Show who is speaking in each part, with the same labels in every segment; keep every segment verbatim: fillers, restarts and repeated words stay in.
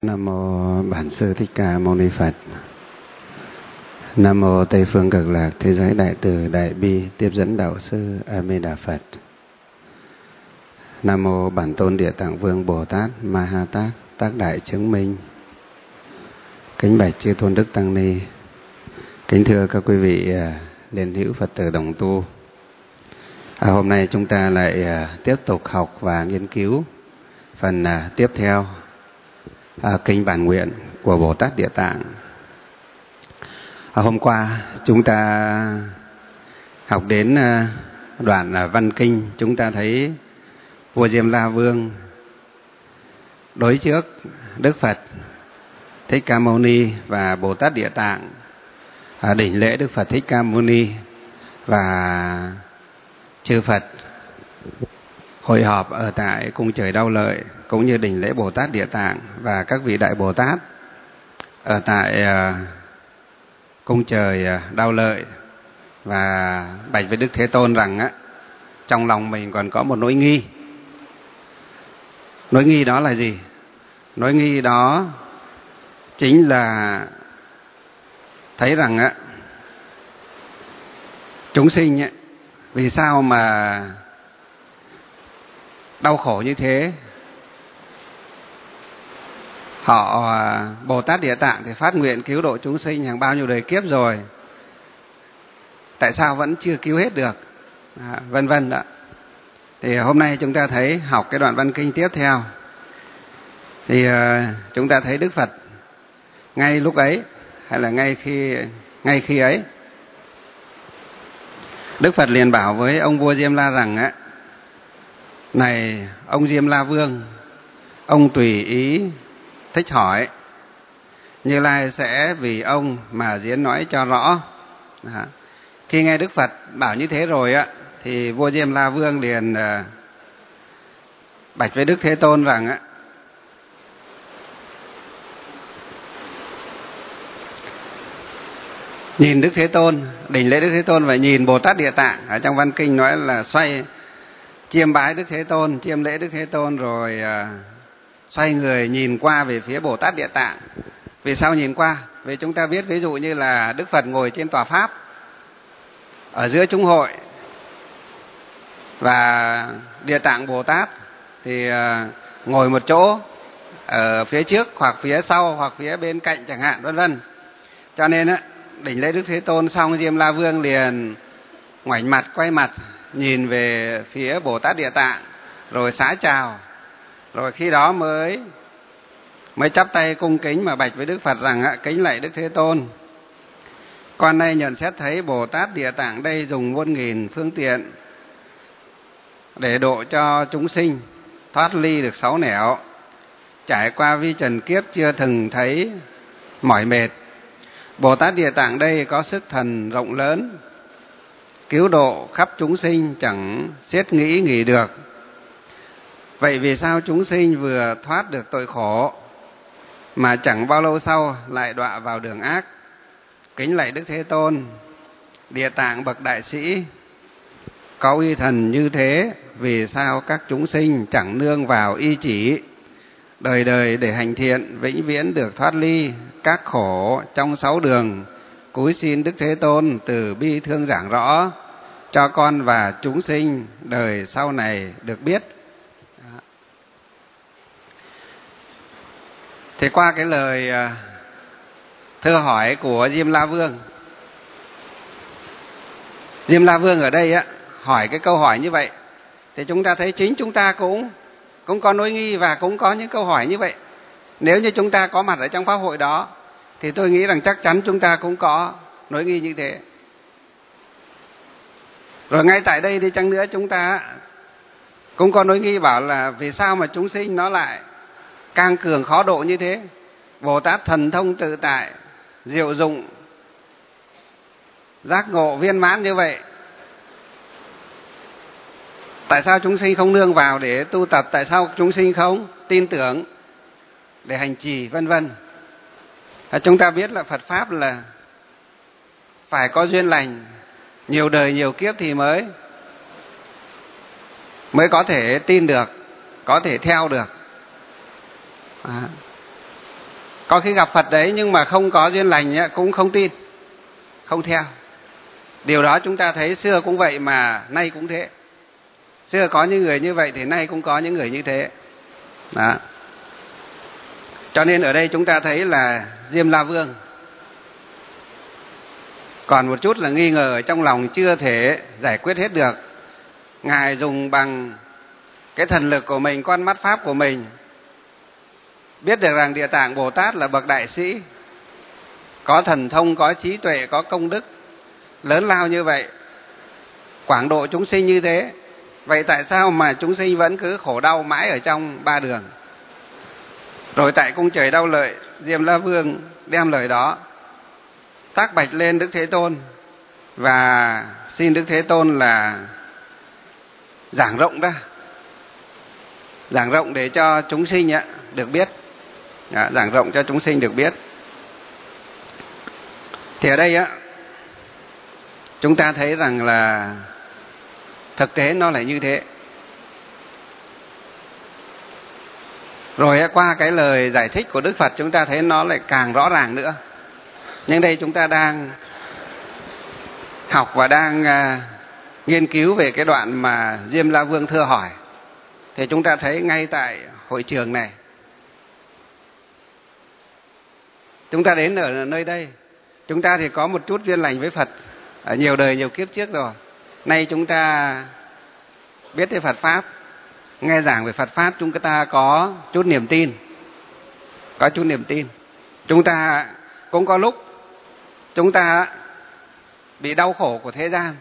Speaker 1: Nam mô Bản Sư Thích Ca Mâu Ni Phật. Nam mô Tây Phương Cực Lạc Thế Giới Đại Từ Đại Bi Tiếp Dẫn Đạo Sư A Di Đà Phật. Nam mô Bản Tôn Địa Tạng Vương Bồ Tát Ma Ha Tát Tác Đại Chứng Minh. Kính bạch chư tôn đức tăng ni, kính thưa các quý vị liên hữu Phật tử đồng tu. À, hôm nay chúng ta lại à, tiếp tục học và nghiên cứu phần à, tiếp theo à, kinh bản nguyện của Bồ Tát Địa Tạng. À, hôm qua chúng ta học đến à, đoạn à, văn kinh, chúng ta thấy vua Diêm La Vương đối trước Đức Phật Thích Ca Mâu Ni và Bồ Tát Địa Tạng à, đảnh lễ Đức Phật Thích Ca Mâu Ni, và chư Phật hội họp ở tại cung trời Đau Lợi cũng như đảnh lễ Bồ Tát Địa Tạng và các vị đại Bồ Tát ở tại uh, cung trời uh, Đau Lợi, và bạch với Đức Thế Tôn rằng á, trong lòng mình còn có một nỗi nghi. Nỗi nghi đó là gì? Nỗi nghi đó chính là thấy rằng á, chúng sinh á, vì sao mà đau khổ như thế? Họ Bồ Tát Địa Tạng thì phát nguyện cứu độ chúng sinh hàng bao nhiêu đời kiếp rồi, tại sao vẫn chưa cứu hết được? À, vân vân đó. Thì hôm nay chúng ta thấy học cái đoạn văn kinh tiếp theo, thì uh, chúng ta thấy Đức Phật ngay lúc ấy, hay là ngay khi ngay khi ấy, Đức Phật liền bảo với ông vua Diêm La rằng á, này ông Diêm La Vương, ông tùy ý thích hỏi, Như Lai sẽ vì ông mà diễn nói cho rõ. Đó. Khi nghe Đức Phật bảo như thế rồi á, thì vua Diêm La Vương liền uh, bạch với Đức Thế Tôn rằng á, nhìn Đức Thế Tôn, đảnh lễ Đức Thế Tôn và nhìn Bồ Tát Địa Tạng. Ở trong văn kinh nói là xoay chiêm bái Đức Thế Tôn, chiêm lễ Đức Thế Tôn, rồi uh, xoay người nhìn qua về phía Bồ Tát Địa Tạng. Vì sao nhìn qua? Vì chúng ta biết ví dụ như là Đức Phật ngồi trên tòa Pháp ở giữa chúng hội, và Địa Tạng Bồ Tát thì uh, ngồi một chỗ ở phía trước hoặc phía sau hoặc phía bên cạnh chẳng hạn, vân vân. Cho nên á, đảnh lễ Đức Thế Tôn xong, Diêm La Vương liền ngoảnh mặt quay mặt nhìn về phía Bồ Tát Địa Tạng, rồi xá chào, rồi khi đó mới mới chắp tay cung kính mà bạch với Đức Phật rằng á, kính lạy Đức Thế Tôn, con nay nhận xét thấy Bồ Tát Địa Tạng đây dùng muôn nghìn phương tiện để độ cho chúng sinh thoát ly được sáu nẻo, trải qua vi trần kiếp chưa từng thấy mỏi mệt. Bồ Tát Địa Tạng đây có sức thần rộng lớn, cứu độ khắp chúng sinh chẳng xiết nghĩ nghỉ được. Vậy vì sao chúng sinh vừa thoát được tội khổ mà chẳng bao lâu sau lại đọa vào đường ác? Kính lạy Đức Thế Tôn, Địa Tạng bậc đại sĩ có uy thần như thế, vì sao các chúng sinh chẳng nương vào y chỉ đời đời để hành thiện, vĩnh viễn được thoát ly các khổ trong sáu đường? Cúi xin Đức Thế Tôn từ bi thương giảng rõ cho con và chúng sinh đời sau này được biết. Đó. Thì qua cái lời thưa hỏi của Diêm La Vương, Diêm La Vương ở đây á, hỏi cái câu hỏi như vậy, thì chúng ta thấy chính chúng ta cũng cũng có nỗi nghi và cũng có những câu hỏi như vậy. Nếu như chúng ta có mặt ở trong pháp hội đó, thì tôi nghĩ rằng chắc chắn chúng ta cũng có nỗi nghi như thế. Rồi ngay tại đây thì chăng nữa chúng ta cũng có nỗi nghi, bảo là vì sao mà chúng sinh nó lại càng cường khó độ như thế? Bồ Tát thần thông tự tại, diệu dụng, giác ngộ viên mãn như vậy, tại sao chúng sinh không nương vào để tu tập? Tại sao chúng sinh không tin tưởng để hành trì, vân vân? Chúng ta biết là Phật Pháp là phải có duyên lành, nhiều đời nhiều kiếp thì mới mới có thể tin được, có thể theo được. À. Có khi gặp Phật đấy nhưng mà không có duyên lành ấy, cũng không tin, không theo. Điều đó chúng ta thấy xưa cũng vậy mà nay cũng thế. Xưa có những người như vậy thì nay cũng có những người như thế. Đó. Cho nên ở đây chúng ta thấy là Diêm La Vương còn một chút là nghi ngờ ở trong lòng, chưa thể giải quyết hết được. Ngài dùng bằng cái thần lực của mình, con mắt pháp của mình, biết được rằng Địa Tạng Bồ Tát là bậc đại sĩ, có thần thông, có trí tuệ, có công đức lớn lao như vậy, quảng độ chúng sinh như thế. Vậy tại sao mà chúng sinh vẫn cứ khổ đau mãi ở trong ba đường? Rồi tại cung trời Đau Lợi, Diêm La Vương đem lời đó tác bạch lên Đức Thế Tôn và xin Đức Thế Tôn là giảng rộng ra, giảng rộng để cho chúng sinh được biết, giảng rộng cho chúng sinh được biết. Thì ở đây á, chúng ta thấy rằng là thực tế nó là như thế. Rồi qua cái lời giải thích của Đức Phật chúng ta thấy nó lại càng rõ ràng nữa. Nhưng đây chúng ta đang học và đang uh, nghiên cứu về cái đoạn mà Diêm La Vương thưa hỏi. Thì chúng ta thấy ngay tại hội trường này, chúng ta đến ở nơi đây, chúng ta thì có một chút duyên lành với Phật ở nhiều đời nhiều kiếp trước rồi. Nay chúng ta biết về Phật Pháp, nghe giảng về Phật Pháp, chúng ta có chút niềm tin. Có chút niềm tin. Chúng ta cũng có lúc chúng ta bị đau khổ của thế gian,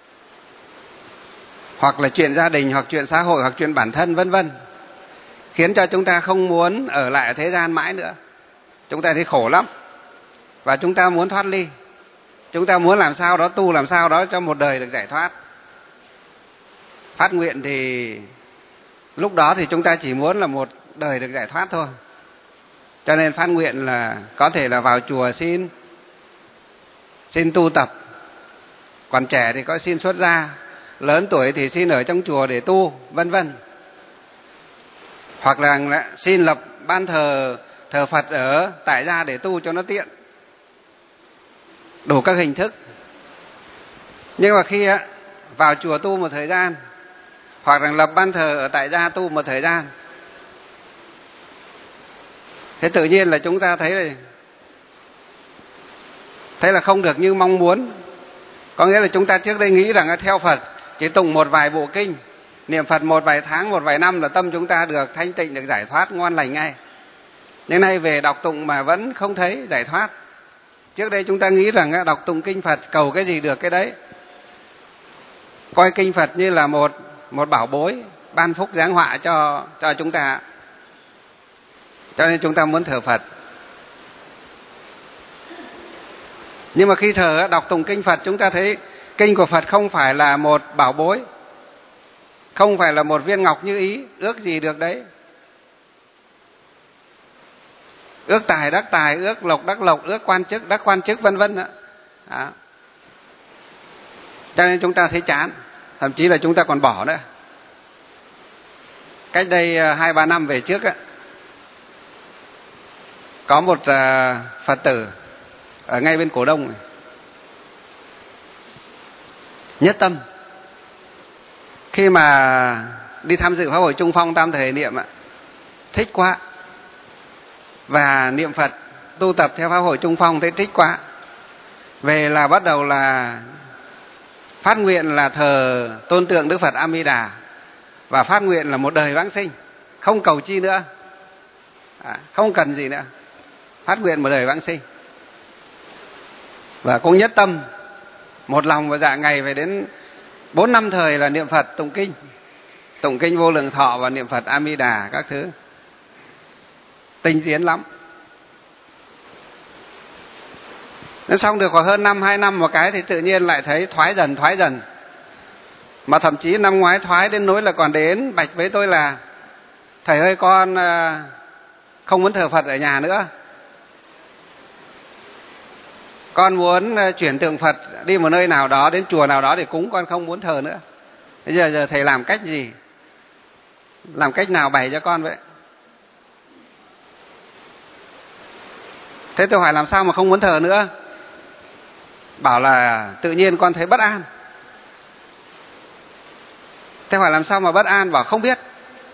Speaker 1: hoặc là chuyện gia đình, hoặc chuyện xã hội, hoặc chuyện bản thân, vân vân, khiến cho chúng ta không muốn ở lại ở thế gian mãi nữa. Chúng ta thấy khổ lắm và chúng ta muốn thoát ly. Chúng ta muốn làm sao đó tu, làm sao đó cho một đời được giải thoát. Phát nguyện thì lúc đó thì chúng ta chỉ muốn là một đời được giải thoát thôi. Cho nên phát nguyện là có thể là vào chùa xin xin tu tập. Còn trẻ thì có xin xuất gia, lớn tuổi thì xin ở trong chùa để tu, vân vân. Hoặc là xin lập ban thờ thờ Phật ở tại gia để tu cho nó tiện. Đủ các hình thức. Nhưng mà khi vào chùa tu một thời gian, hoặc là lập ban thờ ở tại gia tu một thời gian, thế tự nhiên là chúng ta thấy là, thấy là không được như mong muốn. Có nghĩa là chúng ta trước đây nghĩ rằng theo Phật chỉ tụng một vài bộ kinh, niệm Phật một vài tháng, một vài năm là tâm chúng ta được thanh tịnh, được giải thoát ngon lành ngay. Nhưng nay về đọc tụng mà vẫn không thấy giải thoát. Trước đây chúng ta nghĩ rằng đọc tụng kinh Phật cầu cái gì được cái đấy. Coi kinh Phật như là một một bảo bối ban phúc giáng họa cho cho chúng ta. Cho nên chúng ta muốn thờ Phật. Nhưng mà khi thờ đọc tụng kinh Phật, chúng ta thấy kinh của Phật không phải là một bảo bối, không phải là một viên ngọc như ý, ước gì được đấy. Ước tài đắc tài, ước lộc đắc lộc, ước quan chức đắc quan chức, vân vân. Đó. Cho nên chúng ta thấy chán, thậm chí là chúng ta còn bỏ nữa. Cách đây hai ba năm về trước á, có một Phật tử ở ngay bên Cổ Đông này, nhất tâm. Khi mà đi tham dự Pháp hội Trung Phong Tam Thể Niệm ạ, thích quá. Và niệm Phật, tu tập theo Pháp hội Trung Phong thấy thích quá. Về là bắt đầu là phát nguyện là thờ tôn tượng Đức Phật A Di Đà, và phát nguyện là một đời vãng sinh, không cầu chi nữa, à, không cần gì nữa, phát nguyện một đời vãng sinh. Và cũng nhất tâm một lòng và dạ ngày về đến bốn năm thời là niệm Phật, tụng kinh, tụng kinh Vô Lượng Thọ và niệm Phật A Di Đà các thứ, tinh tiến lắm. Nên xong được khoảng hơn năm hai năm một cái thì tự nhiên lại thấy thoái dần thoái dần. Mà thậm chí năm ngoái thoái đến nỗi là còn đến bạch với tôi là: thầy ơi, con không muốn thờ Phật ở nhà nữa, con muốn chuyển tượng Phật đi một nơi nào đó, đến chùa nào đó để cúng, con không muốn thờ nữa. Bây giờ, giờ thầy làm cách gì, làm cách nào bày cho con vậy? Thế tôi hỏi làm sao mà không muốn thờ nữa? Bảo là tự nhiên con thấy bất an. Thế hỏi làm sao mà bất an? Bảo không biết.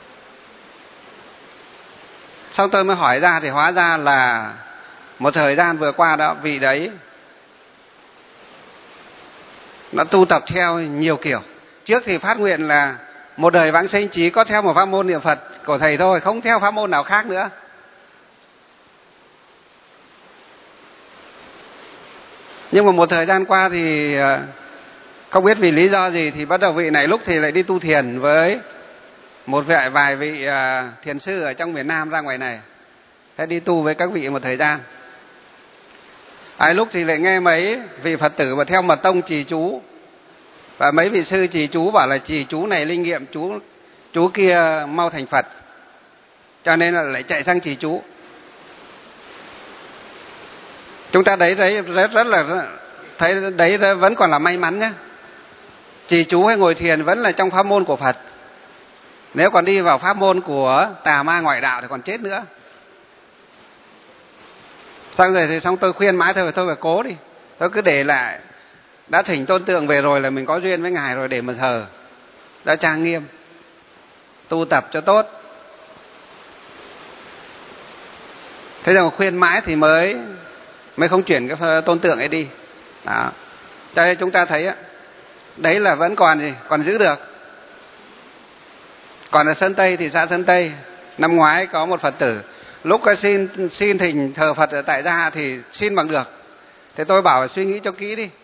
Speaker 1: Xong tôi mới hỏi ra thì hóa ra là một thời gian vừa qua đó, vị đấy nó tu tập theo nhiều kiểu. Trước thì phát nguyện là một đời vãng sinh chỉ có theo một pháp môn niệm Phật của thầy thôi, không theo pháp môn nào khác nữa. Nhưng mà một thời gian qua thì không biết vì lý do gì thì bắt đầu vị này lúc thì lại đi tu thiền với một vài, vài vị thiền sư ở trong miền Nam ra ngoài này. Thế đi tu với các vị một thời gian. Ai lúc thì lại nghe mấy vị Phật tử mà theo mật tông trì chú, và mấy vị sư trì chú bảo là trì chú này linh nghiệm, chú chú kia mau thành Phật, cho nên là lại chạy sang trì chú. Chúng ta đấy đấy rất rất là thấy đấy vẫn còn là may mắn nhé. Trì chú hay ngồi thiền vẫn là trong pháp môn của Phật. Nếu còn đi vào pháp môn của tà ma ngoại đạo thì còn chết nữa. Xong rồi thì xong tôi khuyên mãi thôi, tôi phải cố đi, tôi cứ để lại. Đã thỉnh tôn tượng về rồi là mình có duyên với ngài rồi, để mà thờ, đã trang nghiêm, tu tập cho tốt. Thế rồi khuyên mãi thì mới mới không chuyển cái tôn tượng ấy đi. Đó. Cho nên chúng ta thấy á, đấy là vẫn còn gì, còn giữ được. Còn ở Sơn Tây thì xã Sơn Tây, năm ngoái có một Phật tử lúc có xin xin thỉnh thờ Phật ở tại gia thì xin bằng được. Thế tôi bảo suy nghĩ cho kỹ đi.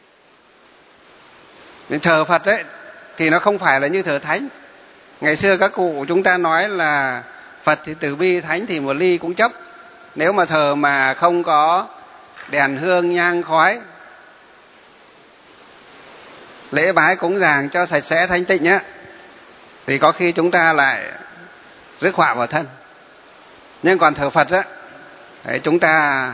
Speaker 1: Nên thờ Phật ấy thì nó không phải là như thờ thánh. Ngày xưa các cụ chúng ta nói là Phật thì từ bi, thánh thì một ly cũng chấp. Nếu mà thờ mà không có đèn hương nhang khói, lễ bái cúng dường cho sạch sẽ thanh tịnh á, thì có khi chúng ta lại rước họa vào thân. Nhưng còn thờ Phật á, đấy, chúng ta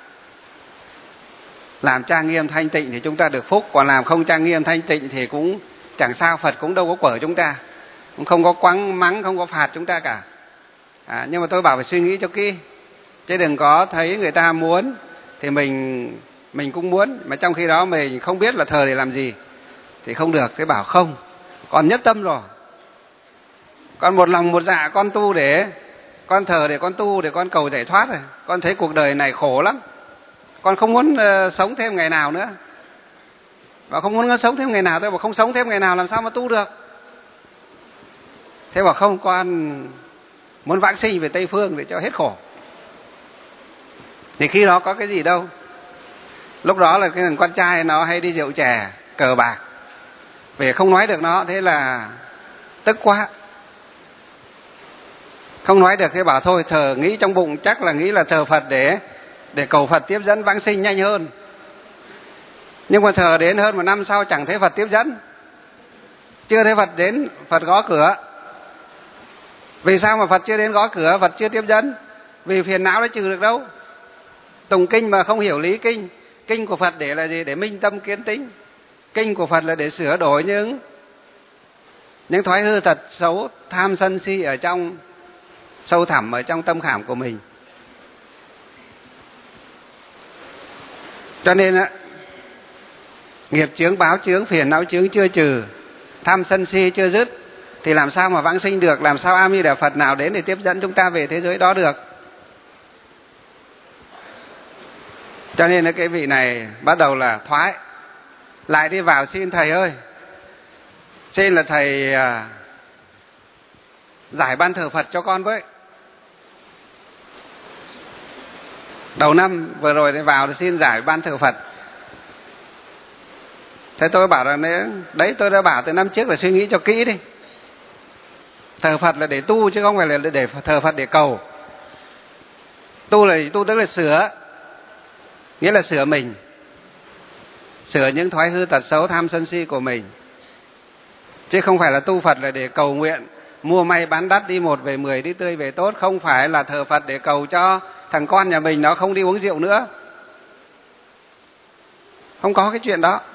Speaker 1: làm trang nghiêm thanh tịnh thì chúng ta được phúc, còn làm không trang nghiêm thanh tịnh thì cũng chẳng sao, Phật cũng đâu có quở chúng ta, cũng không có quăng mắng, không có phạt chúng ta cả. À, nhưng mà tôi bảo phải suy nghĩ cho kỹ, chứ đừng có thấy người ta muốn thì mình mình cũng muốn, mà trong khi đó mình không biết là thờ để làm gì thì không được. Thế bảo không, con nhất tâm rồi, con một lòng một dạ con tu để con thờ, để con tu, để con cầu giải thoát rồi. Con thấy cuộc đời này khổ lắm, con không muốn uh, sống thêm ngày nào nữa. Và không muốn sống thêm ngày nào, tôi bảo không sống thêm ngày nào làm sao mà tu được. Thế bảo không, con muốn vãng sinh về Tây Phương để cho hết khổ. Thì khi đó có cái gì đâu. Lúc đó là cái thằng con trai nó hay đi rượu chè, cờ bạc, về không nói được nó, thế là tức quá, không nói được. Thế bảo thôi thờ, nghĩ trong bụng chắc là nghĩ là thờ Phật để để cầu Phật tiếp dẫn vãng sinh nhanh hơn. Nhưng mà thờ đến hơn một năm sau chẳng thấy Phật tiếp dẫn, chưa thấy Phật đến, Phật gõ cửa. Vì sao mà Phật chưa đến gõ cửa, Phật chưa tiếp dẫn? Vì phiền não đã trừ được đâu. Tùng kinh mà không hiểu lý kinh. Kinh của Phật để là gì? Để minh tâm kiến tính. Kinh của Phật là để sửa đổi những những thói hư tật xấu, tham sân si ở trong sâu thẳm ở trong tâm khảm của mình. Cho nên á, nghiệp chướng, báo chướng, phiền não chướng chưa trừ, tham sân si chưa dứt thì làm sao mà vãng sinh được, làm sao A Di Đà Phật nào đến để tiếp dẫn chúng ta về thế giới đó được. Cho nên là cái vị này bắt đầu là thoái, lại đi vào xin thầy ơi, xin là thầy à, giải ban thờ Phật cho con với. Đầu năm vừa rồi thì vào thì xin giải ban thờ Phật. Thế tôi bảo là đấy, tôi đã bảo từ năm trước là suy nghĩ cho kỹ đi. Thờ Phật là để tu chứ không phải là để thờ Phật để cầu. Tu là tu tức là sửa, nghĩa là sửa mình, sửa những thói hư tật xấu tham sân si của mình, chứ không phải là tu Phật là để cầu nguyện mua may bán đắt, đi một về mười, đi tươi về tốt. Không phải là thờ Phật để cầu cho thằng con nhà mình nó không đi uống rượu nữa, không có cái chuyện đó.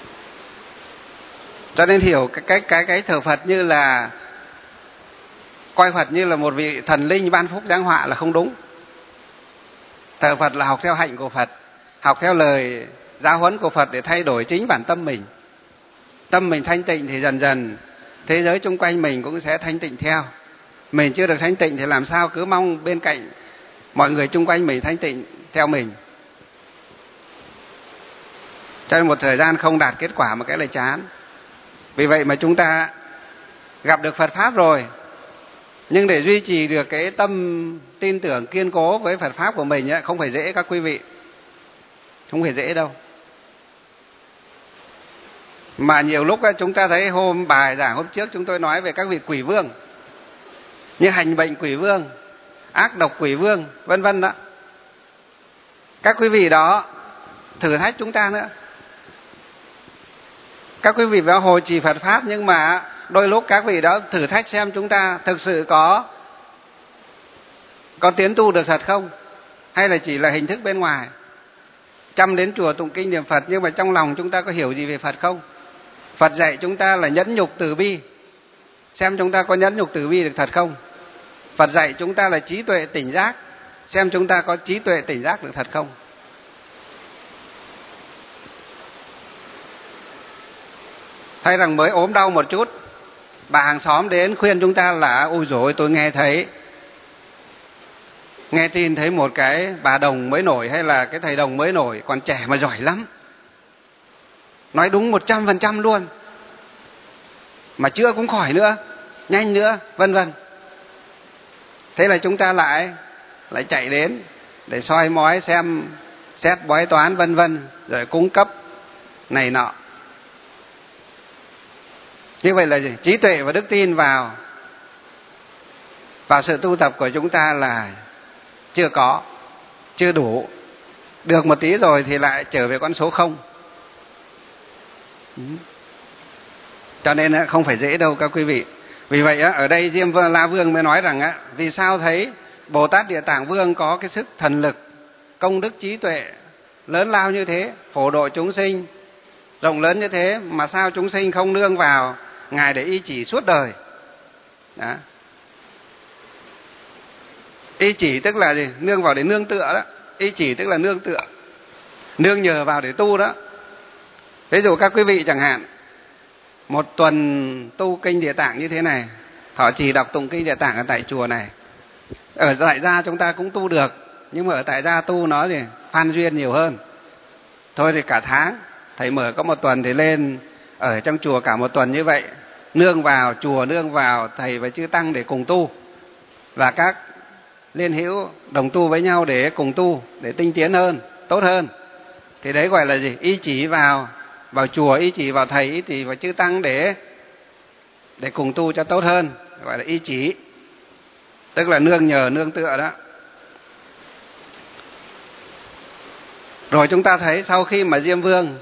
Speaker 1: Cho nên hiểu cái cái cái cái thờ Phật như là coi Phật như là một vị thần linh ban phúc giáng họa là không đúng. Thờ Phật là học theo hạnh của Phật, học theo lời giáo huấn của Phật để thay đổi chính bản tâm mình. Tâm mình thanh tịnh thì dần dần thế giới xung quanh mình cũng sẽ thanh tịnh theo. Mình chưa được thanh tịnh thì làm sao cứ mong bên cạnh mọi người xung quanh mình thanh tịnh theo mình. Cho nên một thời gian không đạt kết quả một cái là chán. Vì vậy mà chúng ta gặp được Phật Pháp rồi, nhưng để duy trì được cái tâm tin tưởng kiên cố với Phật Pháp của mình ấy, không phải dễ các quý vị. Không phải dễ đâu. Mà nhiều lúc ấy, chúng ta thấy hôm bài giảng hôm trước chúng tôi nói về các vị quỷ vương, như hành bệnh quỷ vương, ác độc quỷ vương, vân vân đó. Các quý vị đó thử thách chúng ta nữa. Các quý vị vào hồi trì Phật Pháp, nhưng mà đôi lúc các vị đó thử thách xem chúng ta thực sự có có tiến tu được thật không, hay là chỉ là hình thức bên ngoài. Chăm đến chùa tụng kinh niệm Phật, nhưng mà trong lòng chúng ta có hiểu gì về Phật không? Phật dạy chúng ta là nhẫn nhục từ bi, xem chúng ta có nhẫn nhục từ bi được thật không? Phật dạy chúng ta là trí tuệ tỉnh giác, xem chúng ta có trí tuệ tỉnh giác được thật không? Hay rằng mới ốm đau một chút, bà hàng xóm đến khuyên chúng ta là ôi dồi ôi, tôi nghe thấy nghe tin thấy một cái bà đồng mới nổi hay là cái thầy đồng mới nổi, còn trẻ mà giỏi lắm, nói đúng một trăm phần trăm luôn, mà chữa cũng khỏi nữa, nhanh nữa, vân vân. Thế là chúng ta lại lại chạy đến để soi mói xem xét bói toán vân vân, rồi cung cấp này nọ. Như vậy là gì? Trí tuệ và đức tin vào vào sự tu tập của chúng ta là chưa có, chưa đủ. Được một tí rồi thì lại trở về con số không. Cho nên không phải dễ đâu các quý vị. Vì vậy ở đây Diêm La Vương mới nói rằng vì sao thấy Bồ Tát Địa Tạng Vương có cái sức thần lực, công đức trí tuệ lớn lao như thế, phổ độ chúng sinh rộng lớn như thế, mà sao chúng sinh không nương vào Ngài để y chỉ suốt đời. Đó. Y chỉ tức là gì? Nương vào để nương tựa đó. Y chỉ tức là nương tựa, nương nhờ vào để tu đó. Ví dụ các quý vị chẳng hạn, một tuần tu kinh Địa Tạng như thế này, họ chỉ đọc tụng kinh Địa Tạng ở tại chùa này. Ở tại gia chúng ta cũng tu được, nhưng mà ở tại gia tu nó gì? Phan duyên nhiều hơn. Thôi thì cả tháng, thầy mở có một tuần thì lên ở trong chùa cả một tuần như vậy, nương vào chùa, nương vào thầy và chư tăng để cùng tu, và các liên hữu đồng tu với nhau để cùng tu, để tinh tiến hơn, tốt hơn. Thì đấy gọi là gì? Y chỉ vào vào chùa, y chỉ vào thầy, y chỉ vào chư tăng để để cùng tu cho tốt hơn, gọi là y chỉ, tức là nương nhờ, nương tựa đó. Rồi chúng ta thấy sau khi mà Diêm Vương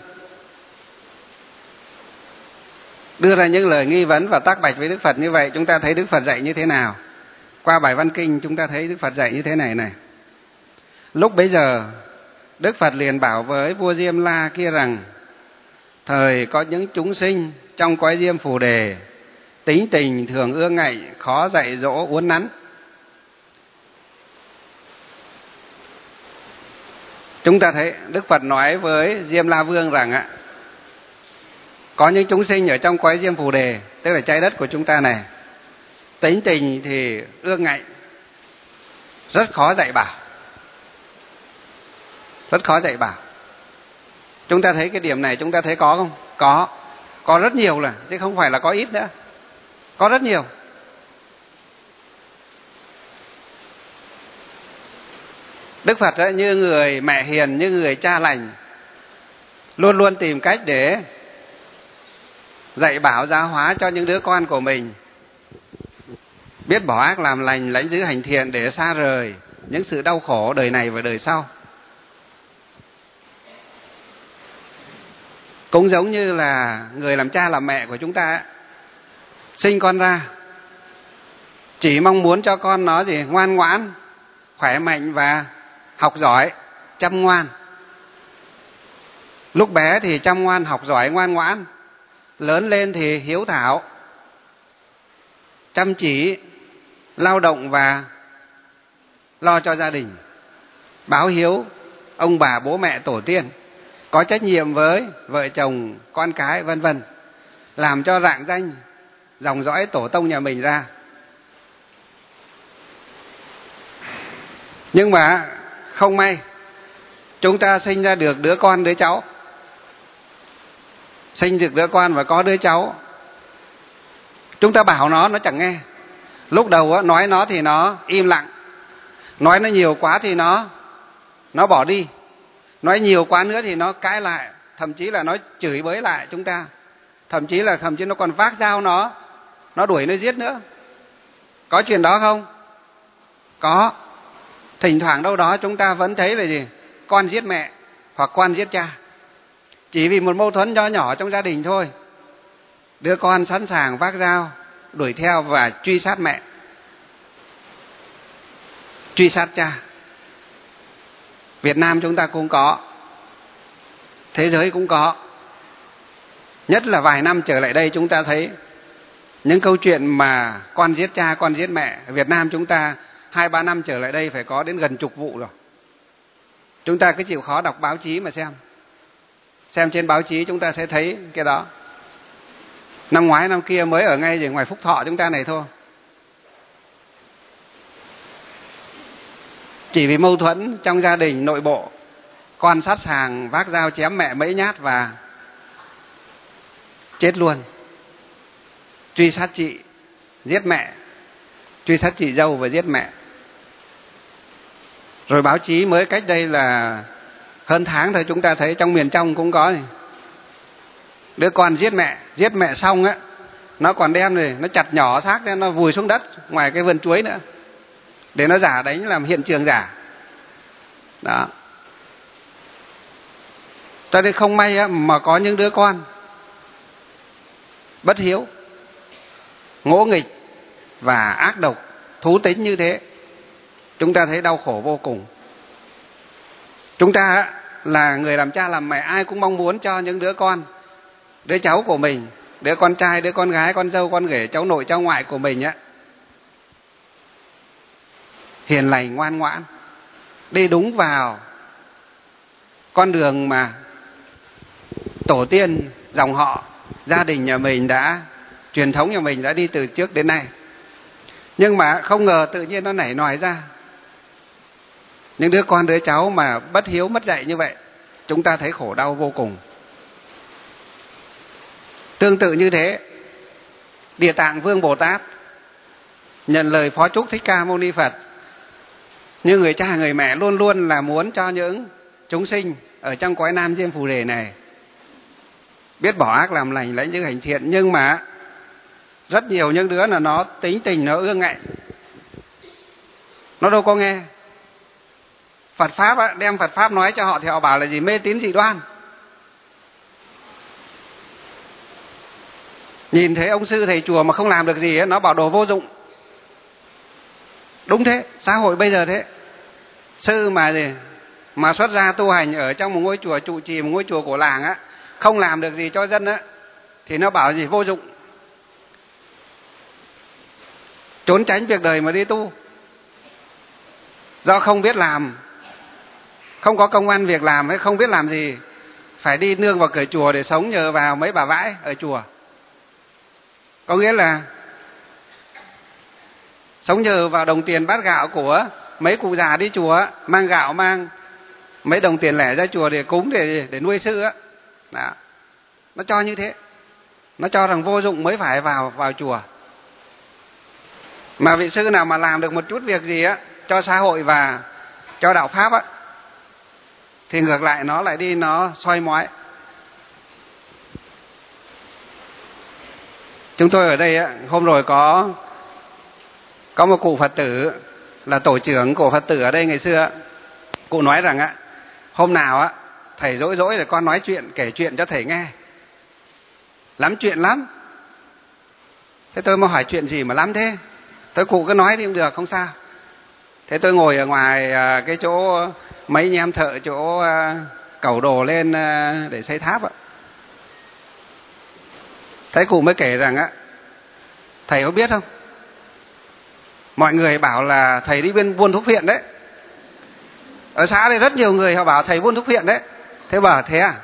Speaker 1: đưa ra những lời nghi vấn và tác bạch với Đức Phật như vậy, chúng ta thấy Đức Phật dạy như thế nào? Qua bài văn kinh chúng ta thấy Đức Phật dạy như thế này này. Lúc bấy giờ Đức Phật liền bảo với vua Diêm La kia rằng: thời có những chúng sinh trong cõi Diêm Phù Đề, tính tình thường ương ngạnh, khó dạy dỗ uốn nắn. Chúng ta thấy Đức Phật nói với Diêm La Vương rằng ạ, có những chúng sinh ở trong cõi Diêm Phù Đề, tức là trái đất của chúng ta này, tính tình thì ương ngạnh, rất khó dạy bảo, rất khó dạy bảo. Chúng ta thấy cái điểm này chúng ta thấy có không? Có, có rất nhiều là, chứ không phải là có ít nữa, có rất nhiều. Đức Phật ấy, như người mẹ hiền, như người cha lành, luôn luôn tìm cách để dạy bảo giáo hóa cho những đứa con của mình, biết bỏ ác làm lành, lãnh giữ hành thiện để xa rời những sự đau khổ đời này và đời sau. Cũng giống như là người làm cha làm mẹ của chúng ta sinh con ra, chỉ mong muốn cho con nó gì? Ngoan ngoãn, khỏe mạnh và học giỏi, chăm ngoan. Lúc bé thì chăm ngoan, học giỏi, ngoan ngoãn. Lớn lên thì hiếu thảo, chăm chỉ, lao động và lo cho gia đình, báo hiếu ông bà bố mẹ tổ tiên, có trách nhiệm với vợ chồng con cái vân vân, làm cho rạng danh dòng dõi tổ tông nhà mình ra. Nhưng mà không may chúng ta sinh ra được đứa con đứa cháu, sinh được đứa con và có đứa cháu, chúng ta bảo nó nó chẳng nghe. Lúc đầu nói nó thì nó im lặng, nói nó nhiều quá thì nó nó bỏ đi, nói nhiều quá nữa thì nó cãi lại, thậm chí là nó chửi bới lại chúng ta, thậm chí là thậm chí nó còn vác dao nó nó đuổi nó giết nữa. Có chuyện đó không? Có. Thỉnh thoảng đâu đó chúng ta vẫn thấy là gì? Con giết mẹ hoặc con giết cha, chỉ vì một mâu thuẫn nho nhỏ trong gia đình thôi. Đứa con sẵn sàng vác dao đuổi theo và truy sát mẹ, truy sát cha. Việt Nam chúng ta cũng có, thế giới cũng có. Nhất là vài năm trở lại đây chúng ta thấy những câu chuyện mà con giết cha, con giết mẹ. Việt Nam chúng ta hai ba năm trở lại đây phải có đến gần chục vụ rồi. Chúng ta cứ chịu khó đọc báo chí mà xem. Xem trên báo chí chúng ta sẽ thấy cái đó. Năm ngoái năm kia mới ở ngay ngoài Phúc Thọ chúng ta này thôi. Chỉ vì mâu thuẫn trong gia đình nội bộ, con sẵn sàng vác dao chém mẹ mấy nhát và chết luôn. Truy sát chị, giết mẹ, truy sát chị dâu và giết mẹ. Rồi báo chí mới cách đây là hơn tháng thôi chúng ta thấy trong miền trong cũng có. Đứa con giết mẹ, giết mẹ xong á, nó còn đem rồi nó chặt nhỏ xác lên, nó vùi xuống đất ngoài cái vườn chuối nữa, để nó giả đánh làm hiện trường giả. Đó. Cho nên không may á, mà có những đứa con bất hiếu, ngỗ nghịch và ác độc, thú tính như thế, chúng ta thấy đau khổ vô cùng. Chúng ta là người làm cha làm mẹ, ai cũng mong muốn cho những đứa con, đứa cháu của mình, đứa con trai, đứa con gái, con dâu, con ghẻ, cháu nội, cháu ngoại của mình á, hiền lành, ngoan ngoãn, đi đúng vào con đường mà tổ tiên, dòng họ, gia đình nhà mình đã, truyền thống nhà mình đã đi từ trước đến nay. Nhưng mà không ngờ tự nhiên nó nảy nòi ra những đứa con đứa cháu mà bất hiếu mất dạy như vậy, chúng ta thấy khổ đau vô cùng. Tương tự như thế, Địa Tạng Vương Bồ Tát nhận lời phó chúc Thích Ca Mâu Ni Phật, như người cha người mẹ luôn luôn là muốn cho những chúng sinh ở trong cõi Nam Diêm Phù Đề này biết bỏ ác làm lành, lãnh những hành thiện. Nhưng mà rất nhiều những đứa là nó tính tình, nó ương ngạnh, nó đâu có nghe. Phật Pháp á, đem Phật Pháp nói cho họ thì họ bảo là gì? Mê tín dị đoan. Nhìn thấy ông sư thầy chùa mà không làm được gì ấy, nó bảo đồ vô dụng. Đúng thế, xã hội bây giờ thế. Sư mà gì mà xuất gia tu hành ở trong một ngôi chùa, trụ trì một ngôi chùa của làng á, không làm được gì cho dân á, thì nó bảo gì? Vô dụng. Trốn tránh việc đời mà đi tu, do không biết làm, không có công ăn việc làm hay không biết làm gì, phải đi nương vào cửa chùa để sống nhờ vào mấy bà vãi ở chùa. Có nghĩa là sống nhờ vào đồng tiền bát gạo của mấy cụ già đi chùa, mang gạo, mang mấy đồng tiền lẻ ra chùa để cúng, để để nuôi sư á. Đó. Nó cho như thế, nó cho rằng vô dụng mới phải vào vào chùa. Mà vị sư nào mà làm được một chút việc gì á cho xã hội và cho đạo pháp á, thì ngược lại nó lại đi nó soi mói. Chúng tôi ở đây á, hôm rồi có có một cụ Phật tử là tổ trưởng của Phật tử ở đây ngày xưa. Cụ nói rằng á, hôm nào á thầy dỗi dỗi rồi con nói chuyện, kể chuyện cho thầy nghe. Lắm chuyện lắm. Thế tôi mới hỏi chuyện gì mà lắm thế? Tôi cụ cứ nói đi cũng được, không sao. Thế tôi ngồi ở ngoài cái chỗ mấy anh em thợ chỗ cẩu đồ lên để xây tháp ạ. Thấy cụ mới kể rằng á, thầy có biết không? Mọi người bảo là thầy đi bên buôn thuốc phiện đấy. Ở xã đây rất nhiều người họ bảo thầy buôn thuốc phiện đấy. Thế bảo thế à?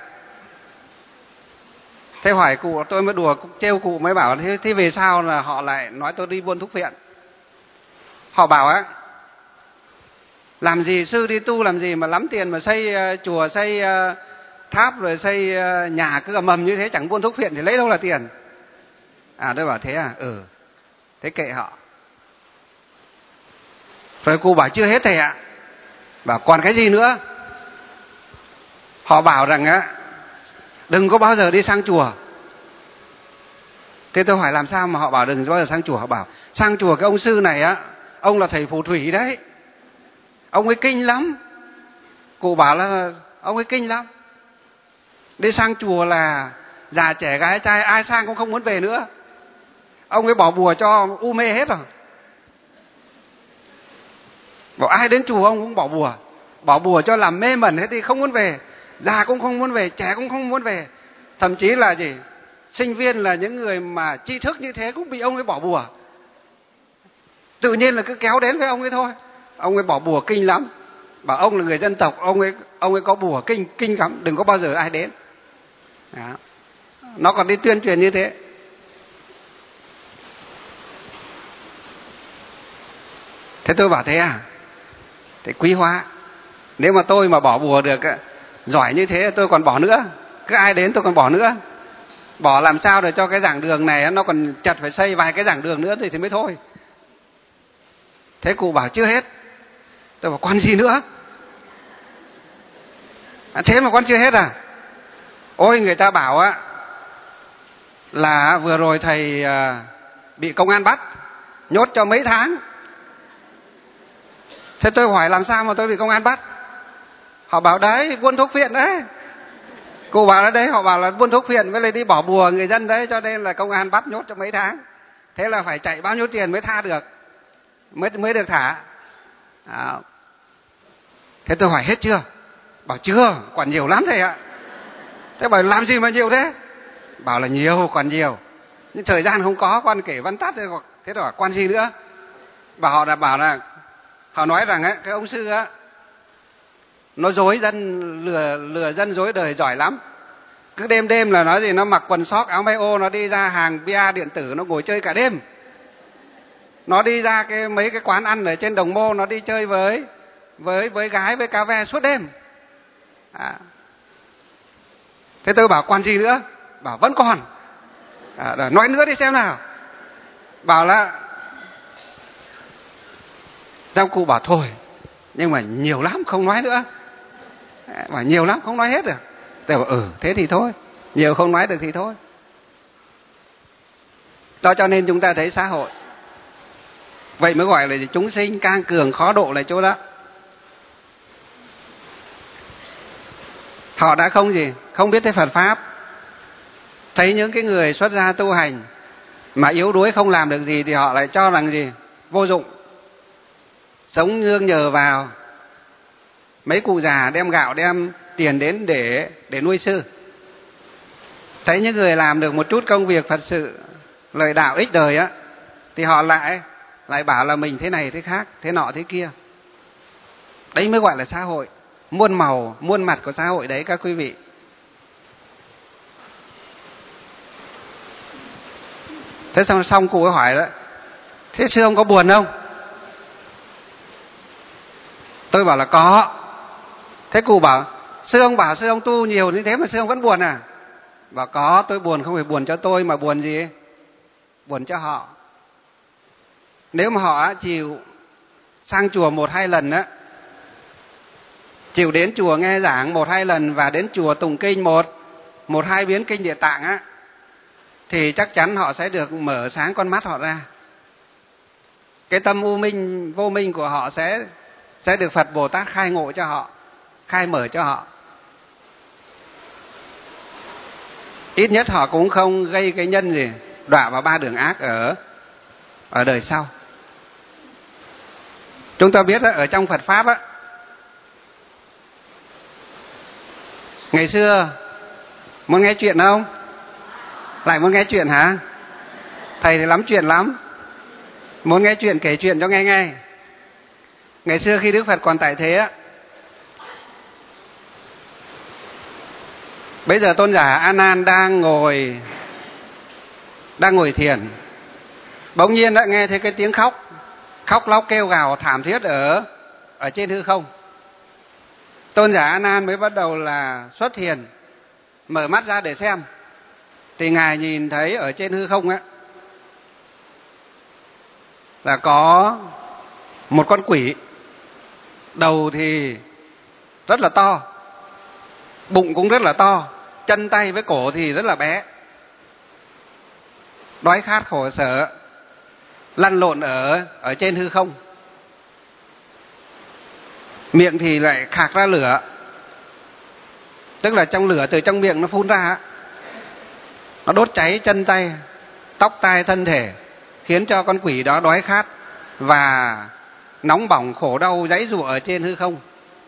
Speaker 1: Thế hỏi cụ, tôi mới đùa trêu cụ mới bảo thế, thế về sao là họ lại nói tôi đi buôn thuốc phiện? Họ bảo á, làm gì sư đi tu làm gì mà lắm tiền mà xây uh, chùa, xây uh, tháp rồi xây uh, nhà cứ ầm ầm như thế, chẳng buôn thuốc phiện thì lấy đâu là tiền? À, tôi bảo thế à? Ừ. Thế kệ họ. Rồi cụ bảo chưa hết thầy ạ. Bảo còn cái gì nữa? Họ bảo rằng á, đừng có bao giờ đi sang chùa. Thế tôi hỏi làm sao mà họ bảo đừng bao giờ sang chùa? Họ bảo sang chùa cái ông sư này á, ông là thầy phù thủy đấy, ông ấy kinh lắm. Cụ bảo là ông ấy kinh lắm. Đi sang chùa là già trẻ gái trai ai sang cũng không muốn về nữa. Ông ấy bỏ bùa cho u mê hết rồi. Bảo ai đến chùa ông cũng bỏ bùa, bỏ bùa cho làm mê mẩn hết đi, không muốn về. Già cũng không muốn về, trẻ cũng không muốn về. Thậm chí là gì? Sinh viên là những người mà tri thức như thế cũng bị ông ấy bỏ bùa. Tự nhiên là cứ kéo đến với ông ấy thôi. Ông ấy bỏ bùa kinh lắm. Bảo ông là người dân tộc, ông ấy ông ấy có bùa kinh kinh lắm, đừng có bao giờ ai đến. Đó. Nó còn đi tuyên truyền như thế. Thế tôi bảo thế à? Thế quý hóa. Nếu mà tôi mà bỏ bùa được giỏi như thế tôi còn bỏ nữa. Cứ ai đến tôi còn bỏ nữa. Bỏ làm sao để cho cái giảng đường này nó còn chật, phải xây vài cái giảng đường nữa thì, thì mới thôi. Thế cụ bảo chưa hết. Tôi bảo còn gì nữa? À, thế mà con chưa hết à? Ôi người ta bảo á là vừa rồi thầy à, bị công an bắt, nhốt cho mấy tháng. Thế tôi hỏi làm sao mà tôi bị công an bắt? Họ bảo đấy, buôn thuốc phiện đấy. Cụ bảo là đấy, họ bảo là buôn thuốc phiện với lại đi bỏ bùa người dân đấy, cho nên là công an bắt nhốt cho mấy tháng. Thế là phải chạy bao nhiêu tiền mới tha được, mới mới được thả. À. Thế tôi hỏi hết chưa? Bảo chưa, còn nhiều lắm thầy ạ. Thế bảo làm gì mà nhiều thế? Bảo là nhiều, còn nhiều. Nhưng thời gian không có, con kể văn tắt. Thế rồi còn gì nữa? Bảo họ đã bảo là, họ nói rằng ấy, cái ông sư á, nó dối dân, lừa lừa dân dối đời giỏi lắm. Cứ đêm đêm là nói gì, nó mặc quần sóc áo may ô, nó đi ra hàng bia điện tử, nó ngồi chơi cả đêm. Nó đi ra cái mấy cái quán ăn ở trên Đồng Mô, nó đi chơi với với với gái, với cà ve suốt đêm. À. Thế tôi bảo còn gì nữa? Bảo vẫn còn. À, nói nữa đi xem nào. Bảo là, Giang cụ bảo thôi, nhưng mà nhiều lắm không nói nữa. À, bảo nhiều lắm không nói hết được. Tôi bảo ừ thế thì thôi, nhiều không nói được thì thôi. Đó, cho nên chúng ta thấy xã hội vậy mới gọi là chúng sinh can cường khó độ là chỗ đó. Họ đã không gì, không biết tới Phật pháp. Thấy những cái người xuất gia tu hành mà yếu đuối không làm được gì thì họ lại cho rằng gì? Vô dụng. Sống nương nhờ vào mấy cụ già đem gạo đem tiền đến để để nuôi sư. Thấy những người làm được một chút công việc Phật sự, lời đạo ích đời á, thì họ lại lại bảo là mình thế này thế khác, thế nọ thế kia. Đấy mới gọi là xã hội, muôn màu muôn mặt của xã hội đấy các quý vị. Thế xong xong cụ ấy hỏi đó, thế sư ông có buồn không? Tôi bảo là có. Thế cụ bảo, sư ông bảo sư ông tu nhiều như thế mà sư ông vẫn buồn à? Bảo có, tôi buồn không phải buồn cho tôi mà buồn gì? Buồn cho họ. Nếu mà họ chịu sang chùa một hai lần á, chịu đến chùa nghe giảng một hai lần và đến chùa tụng kinh một một hai biến kinh Địa Tạng á, thì chắc chắn họ sẽ được mở sáng con mắt họ ra. Cái tâm u minh vô minh của họ sẽ sẽ được Phật Bồ Tát khai ngộ cho họ, khai mở cho họ. Ít nhất họ cũng không gây cái nhân gì đọa vào ba đường ác ở ở đời sau. Chúng ta biết đó, ở trong Phật pháp á, ngày xưa muốn nghe chuyện không? Lại muốn nghe chuyện hả? Thầy thì lắm chuyện lắm. Muốn nghe chuyện kể chuyện cho nghe nghe. Ngày xưa khi Đức Phật còn tại thế á, bây giờ tôn giả A Nan đang ngồi đang ngồi thiền, bỗng nhiên đã nghe thấy cái tiếng khóc khóc lóc kêu gào thảm thiết ở ở trên hư không. Tôn giả A Nan mới bắt đầu là xuất thiền, mở mắt ra để xem, thì ngài nhìn thấy ở trên hư không á là có một con quỷ, đầu thì rất là to, bụng cũng rất là to, chân tay với cổ thì rất là bé, đói khát khổ sở lăn lộn ở ở trên hư không. Miệng thì lại khạc ra lửa, tức là trong lửa từ trong miệng nó phun ra, nó đốt cháy chân tay, tóc tai thân thể, khiến cho con quỷ đó đói khát và nóng bỏng khổ đau giãy giụa ở trên hư không.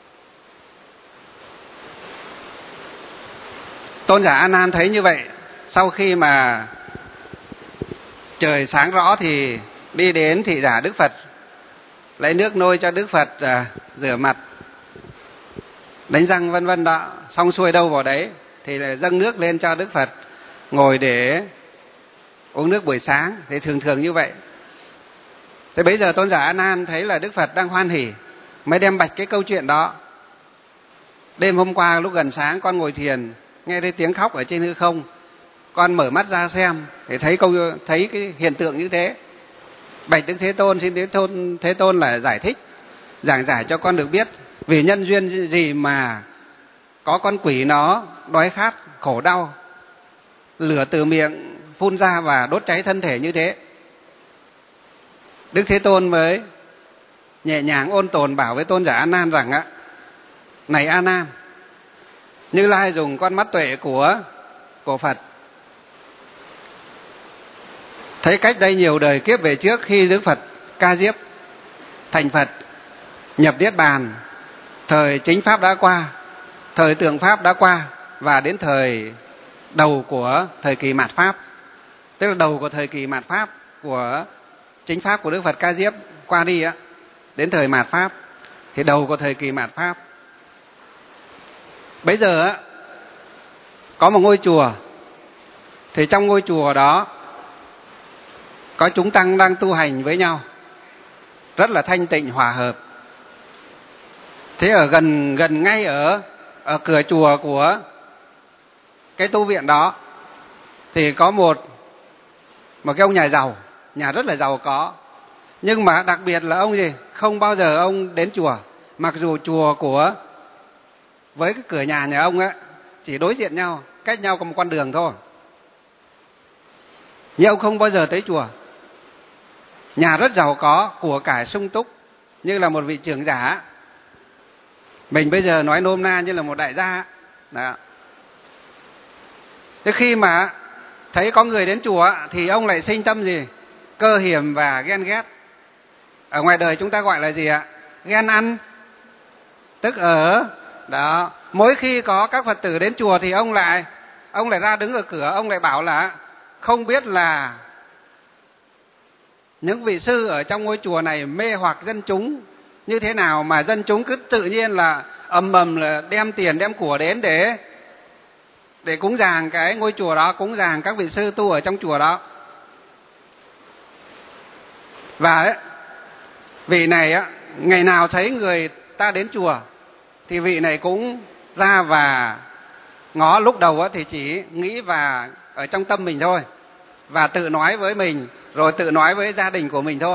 Speaker 1: Tôn giả A Nan thấy như vậy, sau khi mà trời sáng rõ thì đi đến thị giả Đức Phật, lấy nước nôi cho Đức Phật à, rửa mặt, đánh răng vân vân đó, xong xuôi đâu vào đấy thì lại dâng nước lên cho Đức Phật ngồi để uống nước buổi sáng. Thì thường thường như vậy. Thế bây giờ tôn giả A Nan thấy là Đức Phật đang hoan hỉ, mới đem bạch cái câu chuyện đó. Đêm hôm qua lúc gần sáng con ngồi thiền, nghe thấy tiếng khóc ở trên hư không, con mở mắt ra xem để thấy câu thấy cái hiện tượng như thế. Bạch Đức Thế Tôn, xin Thế Tôn Thế Tôn là giải thích, giảng giải cho con được biết vì nhân duyên gì mà có con quỷ nó đói khát khổ đau, lửa từ miệng phun ra và đốt cháy thân thể như thế. Đức Thế Tôn mới nhẹ nhàng ôn tồn bảo với tôn giả A Nan rằng á, này A Nan, Như Lai dùng con mắt tuệ của của Phật, thấy cách đây nhiều đời kiếp về trước, khi Đức Phật Ca Diếp thành Phật, nhập Niết Bàn, thời chính pháp đã qua, thời tượng pháp đã qua, và đến thời đầu của thời kỳ mạt pháp, tức là đầu của thời kỳ mạt pháp của chính pháp của Đức Phật Ca Diếp qua đi á, đến thời mạt pháp thì đầu của thời kỳ mạt pháp. Bây giờ á, có một ngôi chùa, thì trong ngôi chùa đó có chúng tăng đang tu hành với nhau, rất là thanh tịnh hòa hợp. Thế ở gần gần ngay ở ở cửa chùa của cái tu viện đó thì có một một cái ông nhà giàu, nhà rất là giàu có, nhưng mà đặc biệt là ông gì không bao giờ ông đến chùa, mặc dù chùa của với cái cửa nhà nhà ông ấy chỉ đối diện nhau, cách nhau có một con đường thôi, nhưng ông không bao giờ tới chùa. Nhà rất giàu có, của cải sung túc, như là một vị trưởng giả, mình bây giờ nói nôm na như là một đại gia đó. Thế khi mà thấy có người đến chùa thì ông lại sinh tâm gì? Cơ hiểm và ghen ghét. Ở ngoài đời chúng ta gọi là gì ạ? Ghen ăn, tức ở đó. Mỗi khi có các Phật tử đến chùa thì ông lại ông lại ra đứng ở cửa, ông lại bảo là không biết là những vị sư ở trong ngôi chùa này mê hoặc dân chúng như thế nào mà dân chúng cứ tự nhiên là ầm ầm là đem tiền đem của đến để để cúng dường cái ngôi chùa đó, cúng dường các vị sư tu ở trong chùa đó. Và ấy, vị này á, ngày nào thấy người ta đến chùa thì vị này cũng ra và ngó. Lúc đầu á, thì chỉ nghĩ và ở trong tâm mình thôi, và tự nói với mình, rồi tự nói với gia đình của mình thôi.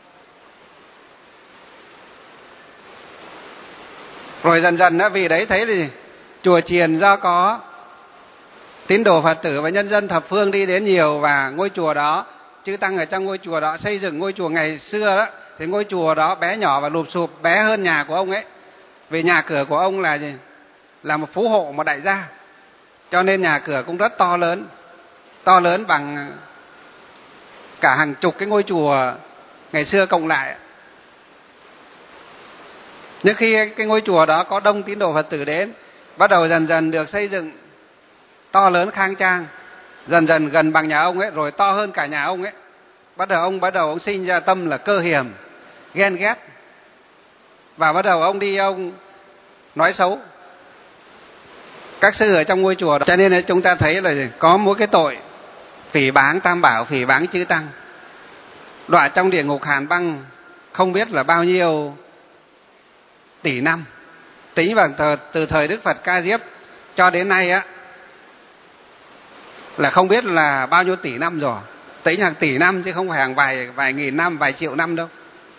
Speaker 1: Rồi dần dần á, vị đấy thấy thì chùa chiền do có tín đồ Phật tử và nhân dân thập phương đi đến nhiều, và ngôi chùa đó, chư tăng ở trong ngôi chùa đó xây dựng ngôi chùa ngày xưa đó, thì ngôi chùa đó bé nhỏ và lụp xụp, bé hơn nhà của ông ấy. Vì nhà cửa của ông là gì? Là một phú hộ, một đại gia, cho nên nhà cửa cũng rất to lớn, to lớn bằng cả hàng chục cái ngôi chùa ngày xưa cộng lại. Nhưng khi cái ngôi chùa đó có đông tín đồ Phật tử đến, bắt đầu dần dần được xây dựng to lớn khang trang, dần dần gần bằng nhà ông ấy, rồi to hơn cả nhà ông ấy. bắt đầu ông bắt đầu ông sinh ra tâm là cơ hiềm, ghen ghét, và bắt đầu ông đi ông nói xấu các sư ở trong ngôi chùa đó. Cho nên là chúng ta thấy là có mỗi cái tội phỉ báng Tam Bảo, phỉ báng chư tăng, đọa trong địa ngục hàn băng không biết là bao nhiêu tỷ năm. Tính vào từ, từ thời Đức Phật Ca Diếp cho đến nay á là không biết là bao nhiêu tỷ năm rồi. Tính hàng tỷ năm chứ không phải hàng vài vài nghìn năm, vài triệu năm đâu.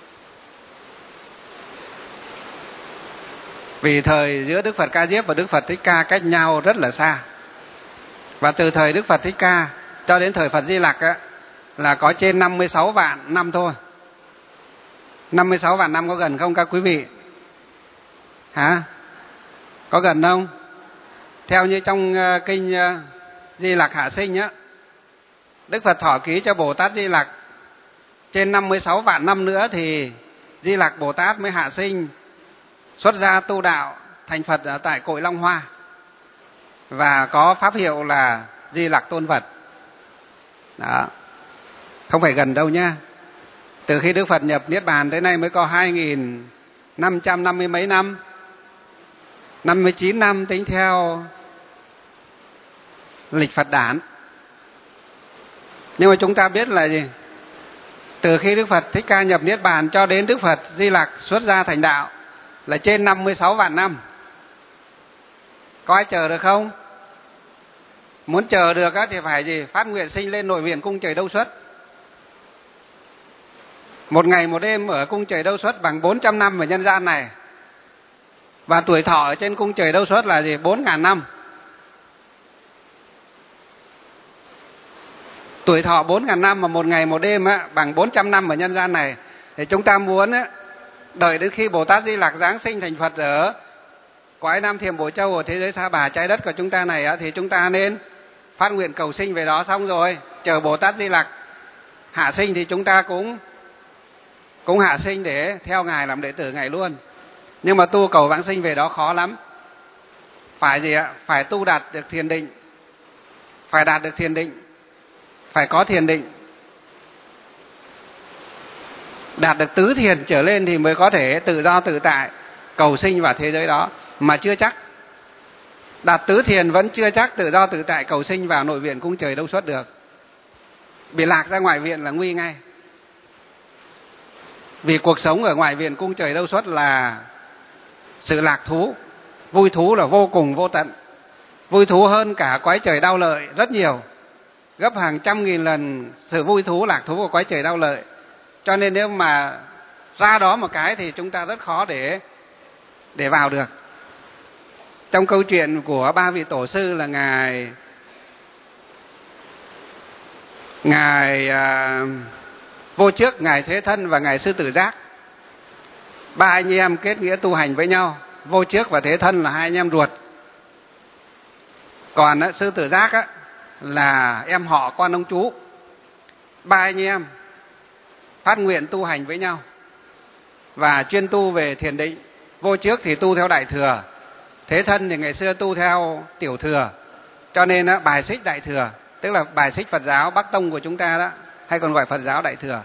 Speaker 1: Vì thời giữa Đức Phật Ca Diếp và Đức Phật Thích Ca cách nhau rất là xa. Và từ thời Đức Phật Thích Ca cho đến thời Phật Di Lặc á, là có trên năm mươi sáu vạn năm thôi. năm mươi sáu vạn năm có gần không các quý vị? Hả? Có gần không? Theo như trong uh, kinh uh, Di Lặc Hạ Sinh á, Đức Phật thọ ký cho Bồ Tát Di Lặc trên năm mươi sáu vạn năm nữa thì Di Lặc Bồ Tát mới hạ sinh xuất gia tu đạo thành Phật ở tại cội Long Hoa, và có pháp hiệu là Di Lặc Tôn Phật. Đó. Không phải gần đâu nhá. Từ khi Đức Phật nhập Niết Bàn tới nay mới có hai nghìn năm trăm năm mươi mấy năm, năm mươi chín năm tính theo lịch Phật đản. Nhưng mà chúng ta biết là gì? Từ khi Đức Phật Thích Ca nhập Niết Bàn cho đến Đức Phật Di Lặc xuất gia thành đạo là trên năm mươi sáu vạn năm. Có ai chờ được không? Muốn chờ được á thì phải gì? Phát nguyện sinh lên nội viện cung trời Đâu Xuất. Một ngày một đêm ở cung trời Đâu Xuất bằng bốn trăm năm ở nhân gian này. Và tuổi thọ ở trên cung trời Đâu Xuất là gì? bốn nghìn năm. Tuổi thọ bốn nghìn năm mà một ngày một đêm á, bằng bốn trăm năm ở nhân gian này. Thì chúng ta muốn á, đợi đến khi Bồ Tát Di Lặc giáng sinh thành Phật ở cõi Nam Thiểm Bổ Châu, ở thế giới Sa Bà trái đất của chúng ta này á, thì chúng ta nên phát nguyện cầu sinh về đó, xong rồi chờ Bồ Tát Di Lặc hạ sinh thì chúng ta cũng cũng hạ sinh để theo Ngài làm đệ tử Ngài luôn. Nhưng mà tu cầu vãng sinh về đó khó lắm. Phải gì ạ? Phải tu đạt được thiền định. Phải đạt được thiền định. Phải có thiền định. Đạt được tứ thiền trở lên thì mới có thể tự do tự tại cầu sinh vào thế giới đó, mà chưa chắc. Đạt tứ thiền vẫn chưa chắc tự do tự tại cầu sinh vào nội viện cung trời Đâu Xuất được. Bị lạc ra ngoại viện là nguy ngay. Vì cuộc sống ở ngoại viện cung trời Đâu Xuất là sự lạc thú, vui thú là vô cùng vô tận. Vui thú hơn cả cõi trời đau lợi rất nhiều, gấp hàng trăm nghìn lần sự vui thú lạc thú của cõi trời đau lợi. Cho nên nếu mà ra đó một cái thì chúng ta rất khó để để vào được. Trong câu chuyện của ba vị tổ sư là ngài ngài à, Vô Trước, ngài Thế Thân và ngài Sư Tử Giác, ba anh em kết nghĩa tu hành với nhau. Vô Trước và Thế Thân là hai anh em ruột, còn á, Sư Tử Giác á, là em họ con ông chú. Ba anh em phát nguyện tu hành với nhau và chuyên tu về thiền định. Vô Trước thì tu theo Đại Thừa, Thế Thân thì ngày xưa tu theo Tiểu Thừa, cho nên á, bài xích Đại Thừa, tức là bài xích Phật giáo Bắc Tông của chúng ta đó, hay còn gọi Phật giáo Đại Thừa.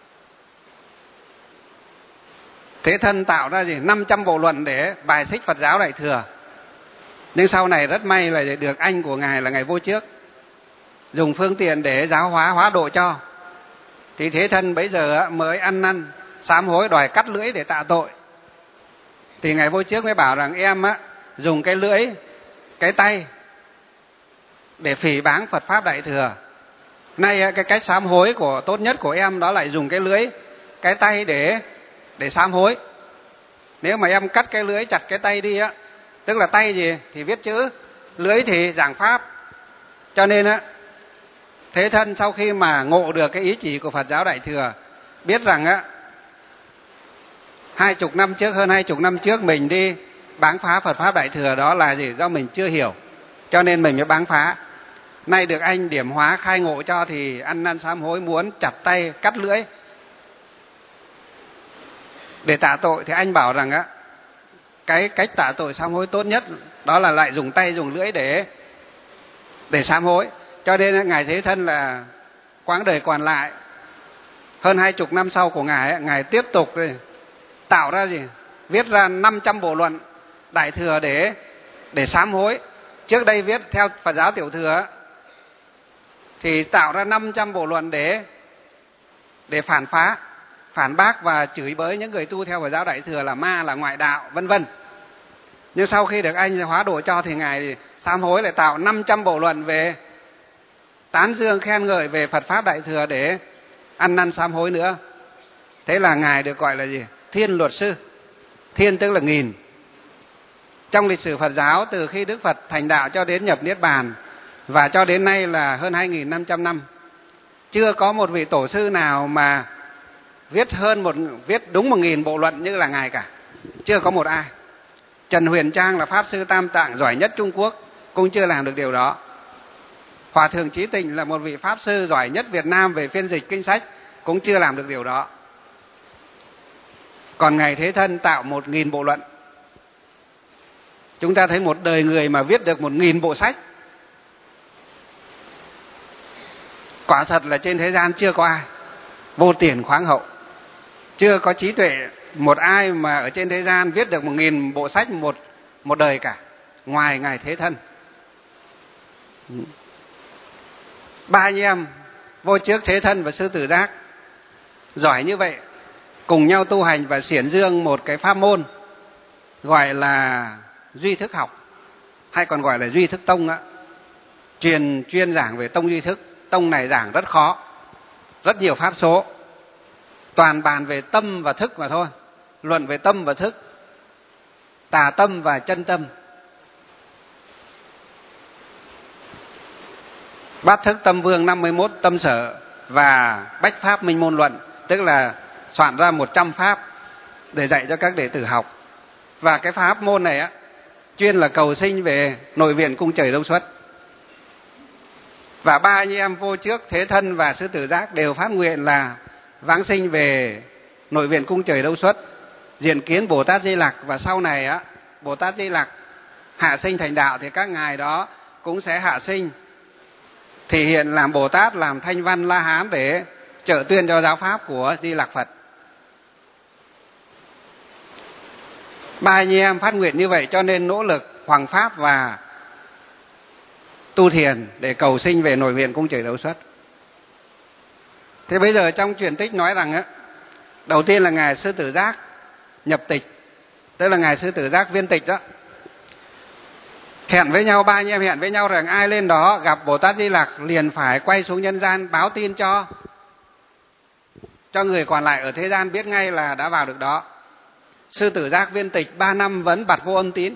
Speaker 1: Thế Thân tạo ra gì? năm trăm bộ luận để bài xích Phật giáo Đại Thừa. Nhưng sau này rất may là được anh của ngài là ngài Vô Trước dùng phương tiện để giáo hóa, hóa độ cho. Thì Thế Thân bấy giờ mới ăn năn sám hối đòi cắt lưỡi để tạ tội. Thì ngài Vô Trước mới bảo rằng em á, dùng cái lưỡi, cái tay để phỉ báng Phật Pháp Đại Thừa. Nay cái cách sám hối của tốt nhất của em đó lại dùng cái lưỡi, cái tay để để sám hối. Nếu mà em cắt cái lưỡi, chặt cái tay đi á, tức là tay gì thì viết chữ, lưỡi thì giảng Pháp. Cho nên á, Thế Thân sau khi mà ngộ được cái ý chỉ của Phật giáo Đại Thừa, biết rằng á, hai chục năm trước, hơn hai chục năm trước mình đi báng phá Phật Pháp Đại Thừa đó là gì? Do mình chưa hiểu, cho nên mình mới báng phá. Nay được anh điểm hóa khai ngộ cho thì ăn năn sám hối, muốn chặt tay, cắt lưỡi để tạ tội. Thì anh bảo rằng á, cái cách tạ tội sám hối tốt nhất đó là lại dùng tay, dùng lưỡi để để sám hối. Cho nên ngài Thế Thân là quãng đời còn lại hơn hai chục năm sau của ngài ấy, ngài tiếp tục tạo ra gì, viết ra năm trăm bộ luận Đại Thừa để để sám hối. Trước đây viết theo Phật giáo Tiểu Thừa thì tạo ra năm trăm bộ luận để để phản phá, phản bác và chửi bới những người tu theo Phật giáo Đại Thừa là ma, là ngoại đạo, vân vân. Nhưng sau khi được anh hóa độ cho thì ngài sám hối lại tạo năm trăm bộ luận về tán dương khen ngợi về Phật pháp Đại Thừa để ăn năn sám hối nữa. Thế là ngài được gọi là gì? Thiên luật sư. Thiên tức là nghìn. Trong lịch sử Phật giáo, từ khi Đức Phật thành đạo cho đến nhập Niết Bàn và cho đến nay là hơn hai nghìn năm trăm năm, chưa có một vị tổ sư nào mà viết hơn một viết đúng một nghìn bộ luận như là ngài cả. Chưa có một ai. Trần Huyền Trang là pháp sư Tam Tạng giỏi nhất Trung Quốc cũng chưa làm được điều đó. Hòa thượng Chí Tịnh là một vị pháp sư giỏi nhất Việt Nam về phiên dịch kinh sách cũng chưa làm được điều đó. Còn ngài Thế Thân tạo một nghìn bộ luận. Chúng ta thấy một đời người mà viết được một nghìn bộ sách, quả thật là trên thế gian chưa có ai. Vô tiền khoáng hậu, chưa có trí tuệ một ai mà ở trên thế gian viết được một nghìn bộ sách một một đời cả, ngoài ngài Thế Thân. Ba anh em Vô Trước, Thế Thân và Sư Tử Giác giỏi như vậy, cùng nhau tu hành và xiển dương một cái pháp môn gọi là duy thức học, hay còn gọi là duy thức tông á. Truyền chuyên giảng về tông duy thức. Tông này giảng rất khó, rất nhiều pháp số, toàn bàn về tâm và thức mà thôi, luận về tâm và thức, tà tâm và chân tâm. Bát Thức Tâm Vương năm mươi mốt tâm sở và Bách Pháp Minh Môn Luận, tức là soạn ra một trăm pháp để dạy cho các đệ tử học. Và cái pháp môn này á, chuyên là cầu sinh về nội viện cung trời Đông Xuất. Và ba anh em Vô Trước, Thế Thân và Sư Tử Giác đều phát nguyện là vãng sinh về nội viện cung trời Đông Xuất, diện kiến Bồ Tát Di Lặc. Và sau này á, Bồ Tát Di Lặc hạ sinh thành đạo thì các ngài đó cũng sẽ hạ sinh thể hiện làm Bồ Tát, làm Thanh Văn La Hán để trợ tuyên cho giáo pháp của Di Lặc Phật. Ba anh em phát nguyện như vậy cho nên nỗ lực hoằng pháp và tu thiền để cầu sinh về nội viện cung trời Đông Xuất. Thế bây giờ trong truyền tích nói rằng á, đầu tiên là ngài Sư Tử Giác nhập tịch, tức là ngài Sư Tử Giác viên tịch đó, hẹn với nhau, ba anh em hẹn với nhau rằng ai lên đó gặp Bồ Tát Di Lặc liền phải quay xuống nhân gian báo tin cho cho người còn lại ở thế gian biết ngay là đã vào được đó. Sư Tử Giác viên tịch ba năm vẫn bặt vô âm tín.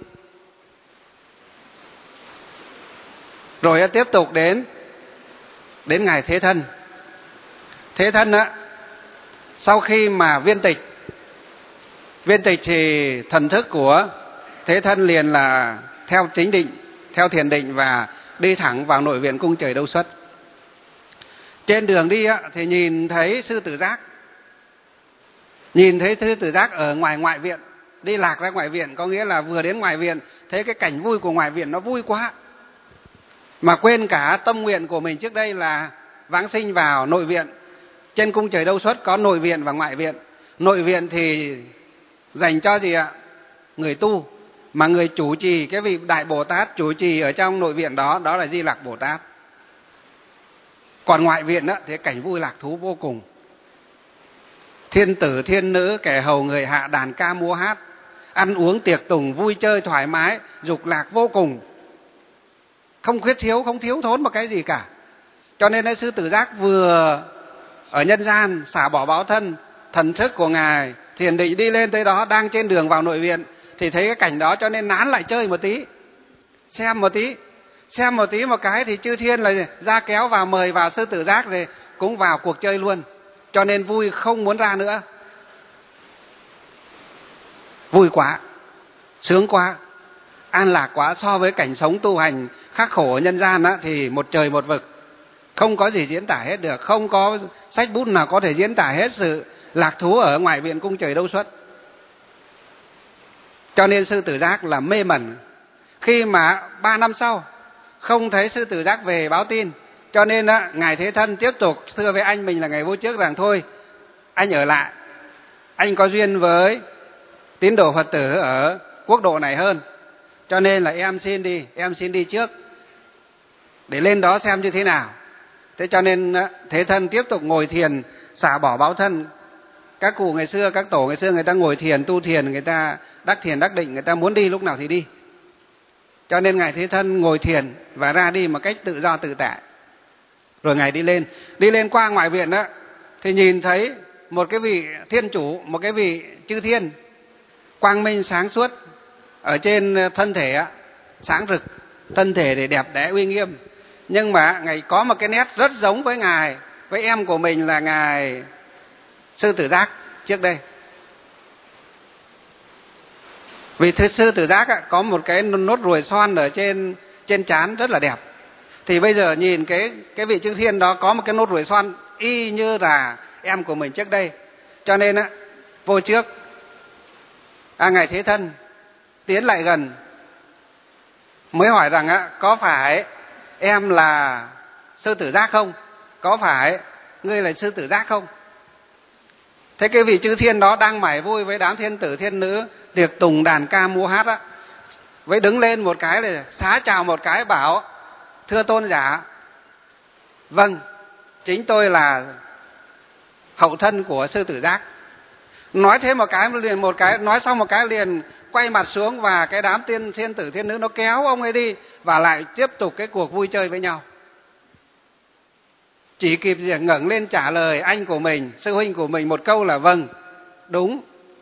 Speaker 1: Rồi tiếp tục đến đến ngài Thế Thân. Thế Thân á, sau khi mà viên tịch viên tịch thì thần thức của Thế Thân liền là theo chính định, theo thiền định và đi thẳng vào nội viện cung trời Đông Xuất. Trên đường đi á, thì nhìn thấy Sư Tử Giác, nhìn thấy Sư Tử Giác ở ngoài ngoại viện, đi lạc ra ngoại viện, có nghĩa là vừa đến ngoại viện thấy cái cảnh vui của ngoại viện nó vui quá, mà quên cả tâm nguyện của mình trước đây là vãng sinh vào nội viện. Trên cung trời Đông Xuất có nội viện và ngoại viện. Nội viện thì dành cho gì ạ? Người tu, mà người chủ trì, cái vị Đại Bồ Tát chủ trì ở trong nội viện đó, đó là Di Lặc Bồ Tát. Còn ngoại viện đó, thì cảnh vui lạc thú vô cùng. Thiên tử, thiên nữ, kẻ hầu người hạ, đàn ca múa hát, ăn uống tiệc tùng, vui chơi thoải mái, dục lạc vô cùng. Không khuyết thiếu, không thiếu thốn một cái gì cả. Cho nên Sư Tử Giác vừa ở nhân gian xả bỏ báo thân, thần thức của ngài thiền định đi lên tới đó, đang trên đường vào nội viện thì thấy cái cảnh đó, cho nên nán lại chơi một tí, xem một tí, xem một tí một cái thì chư thiên là ra kéo vào, mời vào Sư Tử Giác rồi cũng vào cuộc chơi luôn. Cho nên vui không muốn ra nữa. Vui quá, sướng quá, an lạc quá. So với cảnh sống tu hành khắc khổ ở nhân gian á, thì một trời một vực, không có gì diễn tả hết được, không có sách bút nào có thể diễn tả hết sự lạc thú ở ngoại viện cung trời Đông Xuất. Cho nên Sư Tử Giác là mê mẩn. Khi mà ba năm sau không thấy Sư Tử Giác về báo tin, cho nên á, ngài Thế Thân tiếp tục thưa với anh mình là ngài Vô Trước rằng thôi anh ở lại, anh có duyên với tín đồ Phật tử ở quốc độ này hơn, cho nên là em xin đi, em xin đi trước để lên đó xem như thế nào. Thế cho nên Thế Thân tiếp tục ngồi thiền xả bỏ báo thân. Các cụ ngày xưa, các tổ ngày xưa người ta ngồi thiền, tu thiền, người ta đắc thiền đắc định, người ta muốn đi lúc nào thì đi. Cho nên Ngài Thế Thân ngồi thiền và ra đi một cách tự do tự tại. Rồi Ngài đi lên, đi lên qua ngoại viện đó, thì nhìn thấy một cái vị thiên chủ, một cái vị chư thiên, quang minh sáng suốt, ở trên thân thể sáng rực, thân thể để đẹp đẽ uy nghiêm. Nhưng mà Ngài có một cái nét rất giống với Ngài, với em của mình là Ngài Sư Tử Giác trước đây. Vì Sư Tử Giác có một cái nốt ruồi xoan ở trên trên trán rất là đẹp. Thì bây giờ nhìn cái cái vị chư thiên đó có một cái nốt ruồi xoan y như là em của mình trước đây. Cho nên á, vô trước à, Ngài Thế Thân tiến lại gần mới hỏi rằng á, có phải em là Sư Tử Giác không? Có phải ngươi là Sư Tử Giác không? Thế cái vị chư thiên đó đang mải vui với đám thiên tử thiên nữ tiệc tùng đàn ca múa hát á, với đứng lên một cái để xá chào một cái bảo: thưa tôn giả, vâng, chính tôi là hậu thân của Sư Tử Giác. Nói thế một cái liền một cái nói xong một cái liền quay mặt xuống, và cái đám tiên thiên tử thiên nữ nó kéo ông ấy đi và lại tiếp tục cái cuộc vui chơi với nhau. Chỉ kịp gì ngẩng lên trả lời anh của mình, sư huynh của mình một câu là: vâng, đúng,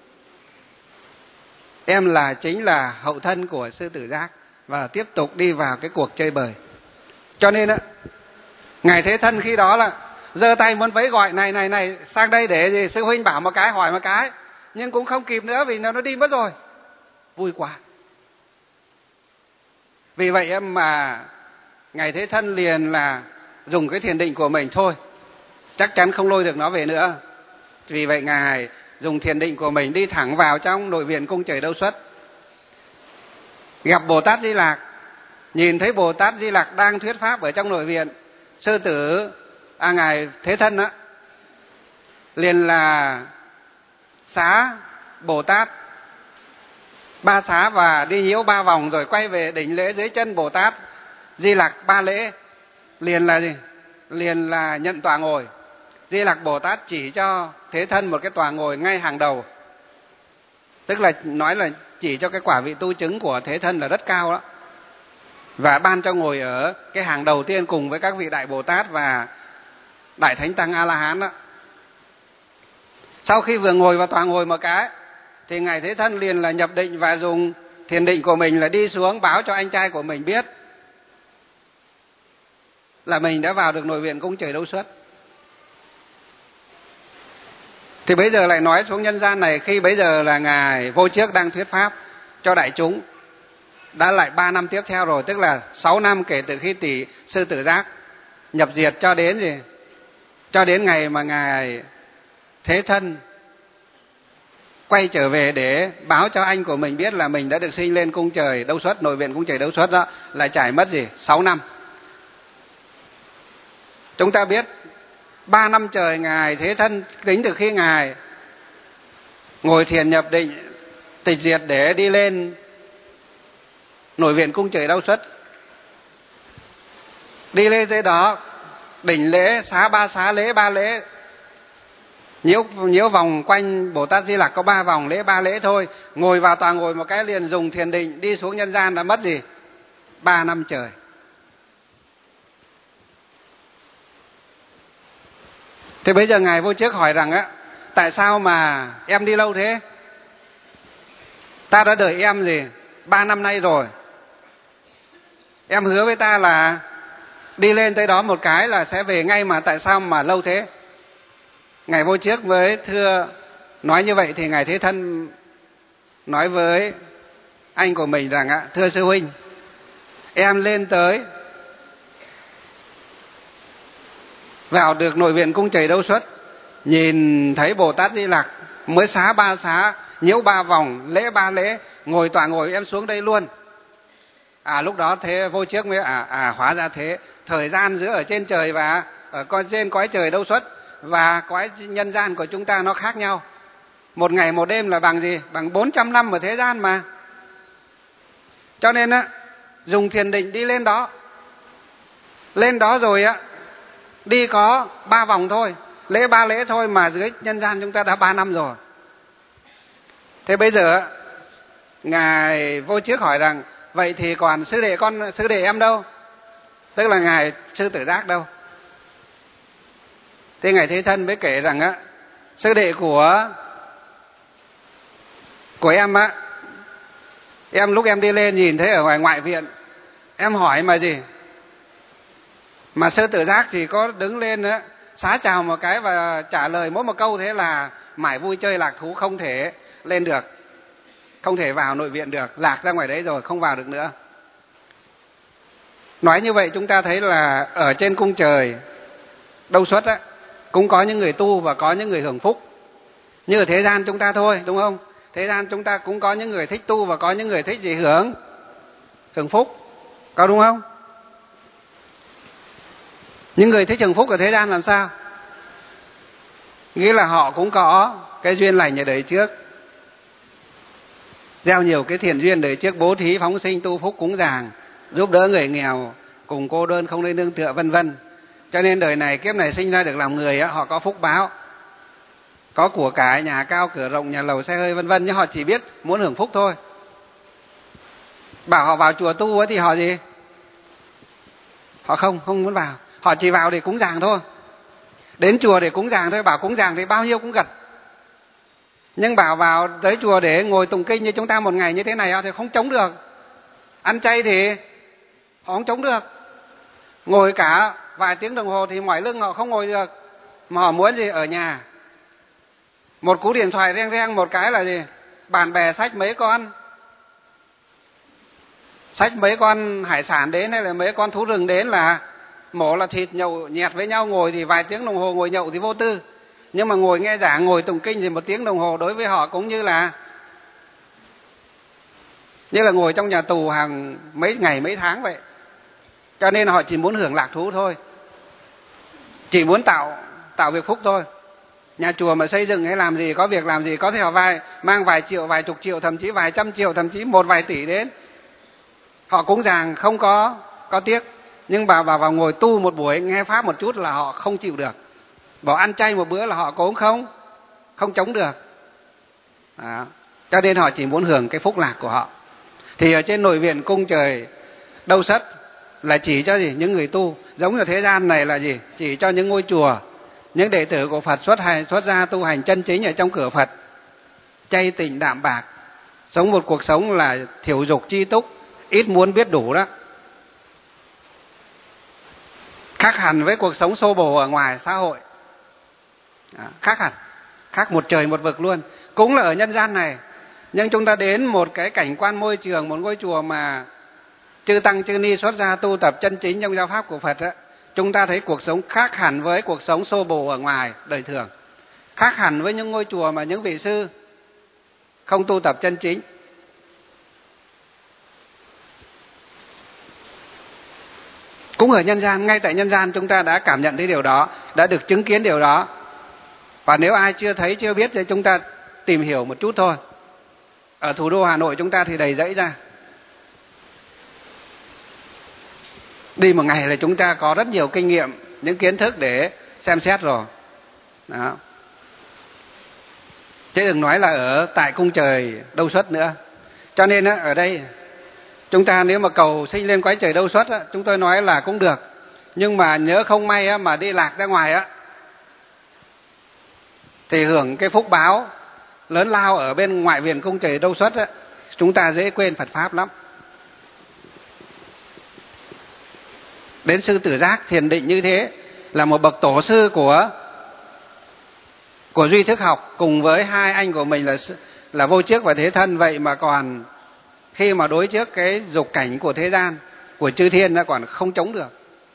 Speaker 1: em là chính là hậu thân của Sư Tử Giác, và tiếp tục đi vào cái cuộc chơi bời. Cho nên á, Ngài Thế Thân khi đó là giơ tay muốn vẫy gọi: này này này, sang đây để gì sư huynh bảo một cái, hỏi một cái, nhưng cũng không kịp nữa vì nó nó đi mất rồi. Vui quá. Vì vậy mà Ngài Thế Thân liền là dùng cái thiền định của mình thôi, chắc chắn không lôi được nó về nữa. Vì vậy Ngài dùng thiền định của mình đi thẳng vào trong nội viện cung trời Đâu Xuất, gặp Bồ Tát Di Lặc. Nhìn thấy Bồ Tát Di Lặc đang thuyết pháp ở trong nội viện, sư tử à, Ngài Thế Thân á, liền là xá Bồ Tát ba xá và đi nhiễu ba vòng, rồi quay về đỉnh lễ dưới chân Bồ Tát Di Lặc ba lễ. Liền là gì? Liền là nhận tòa ngồi. Di Lặc Bồ Tát chỉ cho Thế Thân một cái tòa ngồi ngay hàng đầu, tức là nói là chỉ cho cái quả vị tu chứng của Thế Thân là rất cao đó, và ban cho ngồi ở cái hàng đầu tiên cùng với các vị đại Bồ Tát và đại thánh tăng A La Hán đó. Sau khi vừa ngồi vào tòa ngồi một cái thì Ngài Thế Thân liền là nhập định và dùng thiền định của mình là đi xuống báo cho anh trai của mình biết là mình đã vào được nội viện cung trời Đâu Xuất. Thì bây giờ lại nói xuống nhân gian này, khi bây giờ là Ngài Vô Trước đang thuyết pháp cho đại chúng, đã lại ba năm tiếp theo rồi, tức là sáu năm kể từ khi tỷ Sư Tử Giác nhập diệt cho đến gì? Cho đến ngày mà Ngài Thế Thân quay trở về để báo cho anh của mình biết là mình đã được sinh lên cung trời Đâu Xuất, nội viện cung trời Đâu Xuất đó, là trải mất gì? sáu năm. Chúng ta biết ba năm trời Ngài Thế Thân tính từ khi Ngài ngồi thiền nhập định tịch diệt để đi lên nội viện cung trời Đâu Xuất, đi lên tới đó đỉnh lễ xá ba xá lễ ba lễ, nhiễu nhiễu vòng quanh Bồ Tát Di Lặc có ba vòng lễ ba lễ thôi, ngồi vào tòa ngồi một cái liền dùng thiền định đi xuống nhân gian, đã mất gì? Ba năm trời. Thế bây giờ Ngài Vô Trước hỏi rằng á, tại sao mà em đi lâu thế? Ta đã đợi em gì? Ba năm nay rồi. Em hứa với ta là đi lên tới đó một cái là sẽ về ngay, mà tại sao mà lâu thế? Ngài Vô Trước với thưa nói như vậy thì Ngài Thế Thân nói với anh của mình rằng á, thưa sư huynh, em lên tới vào được nội viện cung trời Đâu Xuất, nhìn thấy Bồ Tát Di Lặc mới xá ba xá, nhiễu ba vòng, lễ ba lễ, ngồi tòa ngồi em xuống đây luôn. À lúc đó thế Vô Trước mới à à hóa ra thế, thời gian giữa ở trên trời và ở con trên cõi trời Đâu Xuất và cõi nhân gian của chúng ta nó khác nhau. Một ngày một đêm là bằng gì? Bằng bốn trăm năm ở thế gian mà. Cho nên á, dùng thiền định đi lên đó. Lên đó rồi á, đi có ba vòng thôi, lễ ba lễ thôi mà dưới nhân gian chúng ta đã ba năm rồi. Thế bây giờ Ngài Vô Trước hỏi rằng, vậy thì còn sư đệ con, sư đệ em đâu? Tức là Ngài Sư Tử Giác đâu? Thế Ngài Thế Thân mới kể rằng á, sư đệ của của em á, em lúc em đi lên nhìn thấy ở ngoài ngoại viện, em hỏi mà gì? Mà Sư Tử Giác thì có đứng lên á, xá chào một cái và trả lời mỗi một câu thế là mải vui chơi lạc thú, không thể lên được, không thể vào nội viện được, lạc ra ngoài đấy rồi, không vào được nữa. Nói như vậy chúng ta thấy là ở trên cung trời Đâu Xuất á, cũng có những người tu và có những người hưởng phúc. Như ở thế gian chúng ta thôi, đúng không? Thế gian chúng ta cũng có những người thích tu và có những người thích gì hưởng hưởng phúc, có đúng không? Những người thích hưởng phúc ở thế gian làm sao? Nghĩa là họ cũng có cái duyên lành ở đời trước, gieo nhiều cái thiện duyên đời trước, bố thí phóng sinh tu phúc cúng dường, giúp đỡ người nghèo, cùng cô đơn không nên nương tựa, vân vân. Cho nên đời này kiếp này sinh ra được làm người á, họ có phúc báo, có của cải, nhà cao cửa rộng, nhà lầu xe hơi, vân vân, nhưng họ chỉ biết muốn hưởng phúc thôi. Bảo họ vào chùa tu ấy thì họ gì? Họ không không muốn vào, họ chỉ vào để cúng dường thôi. Đến chùa để cúng dường thôi, bảo cúng dường thì bao nhiêu cũng gật. Nhưng bảo vào tới chùa để ngồi tụng kinh như chúng ta một ngày như thế này thì không chống được. Ăn chay thì họ không chống được. Ngồi cả vài tiếng đồng hồ thì mỏi lưng họ không ngồi được. Mà họ muốn gì? Ở nhà. Một cú điện thoại reng reng một cái là gì? Bạn bè xách mấy con xách mấy con hải sản đến hay là mấy con thú rừng đến là mổ là thịt nhậu nhẹt với nhau, ngồi thì vài tiếng đồng hồ ngồi nhậu thì vô tư. Nhưng mà ngồi nghe giảng, ngồi tụng kinh thì một tiếng đồng hồ đối với họ cũng như là như là ngồi trong nhà tù hàng mấy ngày mấy tháng vậy. Cho nên họ chỉ muốn hưởng lạc thú thôi, chỉ muốn tạo tạo việc phúc thôi. Nhà chùa mà xây dựng hay làm gì, có việc làm gì, có thể họ vài mang vài triệu, vài chục triệu, thậm chí vài trăm triệu, thậm chí một vài tỷ đến, họ cúng dường không có có tiếc. Nhưng bảo vào vào ngồi tu một buổi nghe pháp một chút là họ không chịu được. Bảo ăn chay một bữa là họ cũng không không chống được. Đó. Cho nên họ chỉ muốn hưởng cái phúc lạc của họ. Thì ở trên nội viện cung trời Đâu Xuất là chỉ cho gì? Những người tu. Giống như thế gian này là gì? Chỉ cho những ngôi chùa, những đệ tử của Phật xuất hành xuất gia tu hành chân chính ở trong cửa Phật, chay tịnh đạm bạc, sống một cuộc sống là thiểu dục chi túc, ít muốn biết đủ đó. Khác hẳn với cuộc sống xô bồ ở ngoài xã hội. Đó, khác hẳn, khác một trời một vực luôn. Cũng là ở nhân gian này, nhưng chúng ta đến một cái cảnh quan môi trường, một ngôi chùa mà chư tăng chư ni xuất gia tu tập chân chính trong giáo pháp của Phật á, chúng ta thấy cuộc sống khác hẳn với cuộc sống xô bồ ở ngoài đời thường, khác hẳn với những ngôi chùa mà những vị sư không tu tập chân chính. Cũng ở nhân gian, ngay tại nhân gian chúng ta đã cảm nhận thấy điều đó, đã được chứng kiến điều đó. Và nếu ai chưa thấy, chưa biết thì chúng ta tìm hiểu một chút thôi. Ở thủ đô Hà Nội chúng ta thì đầy rẫy ra. Đi một ngày là chúng ta có rất nhiều kinh nghiệm, những kiến thức để xem xét rồi. Đó. Chứ đừng nói là ở tại cung trời Đâu Xuất nữa. Cho nên ở đây chúng ta nếu mà cầu sinh lên cõi trời Đâu Xuất, chúng tôi nói là cũng được. Nhưng mà nhớ không may mà đi lạc ra ngoài á, thì hưởng cái phúc báo lớn lao ở bên ngoại viện cung trời Đâu Xuất á, chúng ta dễ quên Phật Pháp lắm. Đến Sư Tử Giác thiền định như thế, là một bậc tổ sư của của duy thức học, cùng với hai anh của mình là là Vô Trước và Thế Thân, vậy mà còn khi mà đối trước cái dục cảnh của thế gian, của chư thiên nó còn không chống được.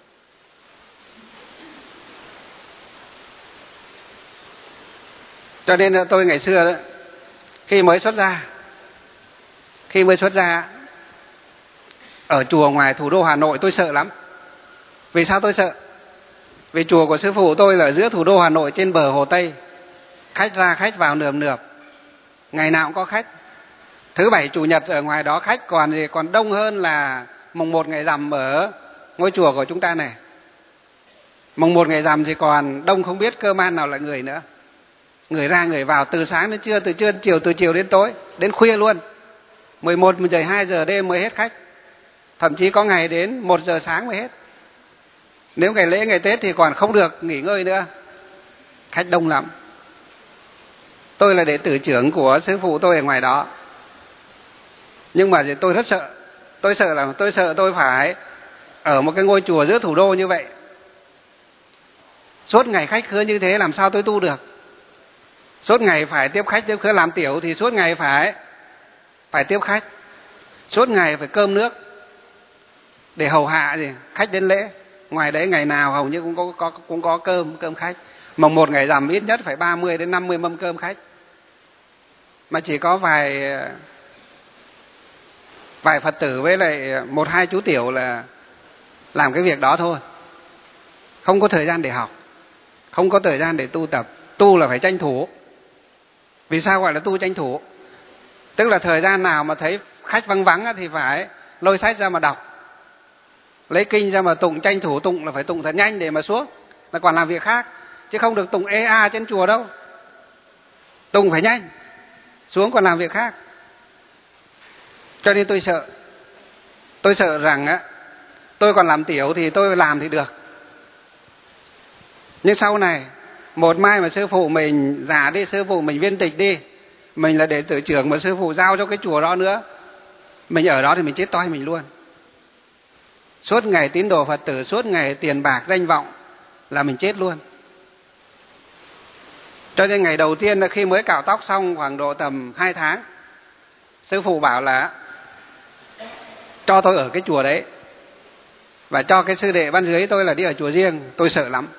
Speaker 1: Cho nên tôi ngày xưa đó, khi mới xuất gia, khi mới xuất gia ở chùa ngoài thủ đô Hà Nội, tôi sợ lắm. Vì sao tôi sợ? Vì chùa của sư phụ tôi là ở giữa thủ đô Hà Nội, trên bờ Hồ Tây, khách ra khách vào nườm nượp, ngày nào cũng có khách. Thứ bảy chủ nhật ở ngoài đó khách còn gì còn đông hơn là mùng một ngày rằm ở ngôi chùa của chúng ta này. Mùng một ngày rằm thì còn đông không biết cơ man nào là người nữa. Người ra người vào từ sáng đến trưa, từ trưa đến chiều, từ chiều đến tối, đến khuya luôn. mười một, mười hai giờ đêm mới hết khách. Thậm chí có ngày đến một giờ sáng mới hết. Nếu ngày lễ ngày Tết thì còn không được nghỉ ngơi nữa. Khách đông lắm. Tôi là đệ tử trưởng của sư phụ tôi ở ngoài đó. Nhưng mà tôi rất sợ. Tôi sợ là tôi sợ tôi phải ở một cái ngôi chùa giữa thủ đô như vậy. Suốt ngày khách khứa như thế làm sao tôi tu được? Suốt ngày phải tiếp khách tiếp khứa, làm tiểu thì suốt ngày phải phải tiếp khách. Suốt ngày phải cơm nước để hầu hạ gì khách đến lễ. Ngoài đấy ngày nào hầu như cũng có, có cũng có cơm cơm khách. Mồng một ngày rằm ít nhất phải ba mươi đến năm mươi mâm cơm khách. Mà chỉ có vài vài Phật tử với lại một hai chú tiểu là làm cái việc đó thôi. Không có thời gian để học, không có thời gian để tu tập. Tu là phải tranh thủ. Vì sao gọi là tu tranh thủ? Tức là thời gian nào mà thấy khách vắng vắng thì phải lôi sách ra mà đọc, lấy kinh ra mà tụng, tranh thủ tụng là phải tụng thật nhanh để mà xuống, là còn làm việc khác. Chứ không được tụng ê a trên chùa đâu. Tụng phải nhanh, xuống còn làm việc khác. Cho nên tôi sợ. Tôi sợ rằng á, tôi còn làm tiểu thì tôi làm thì được. Nhưng sau này, một mai mà sư phụ mình già đi, sư phụ mình viên tịch đi, mình là đệ tử trưởng mà sư phụ giao cho cái chùa đó nữa, mình ở đó thì mình chết toi mình luôn. Suốt ngày tín đồ Phật tử, suốt ngày tiền bạc danh vọng là mình chết luôn. Cho nên ngày đầu tiên là khi mới cạo tóc xong khoảng độ tầm hai tháng, sư phụ bảo là cho tôi ở cái chùa đấy và cho cái sư đệ ban dưới tôi là đi ở chùa riêng. Tôi sợ lắm.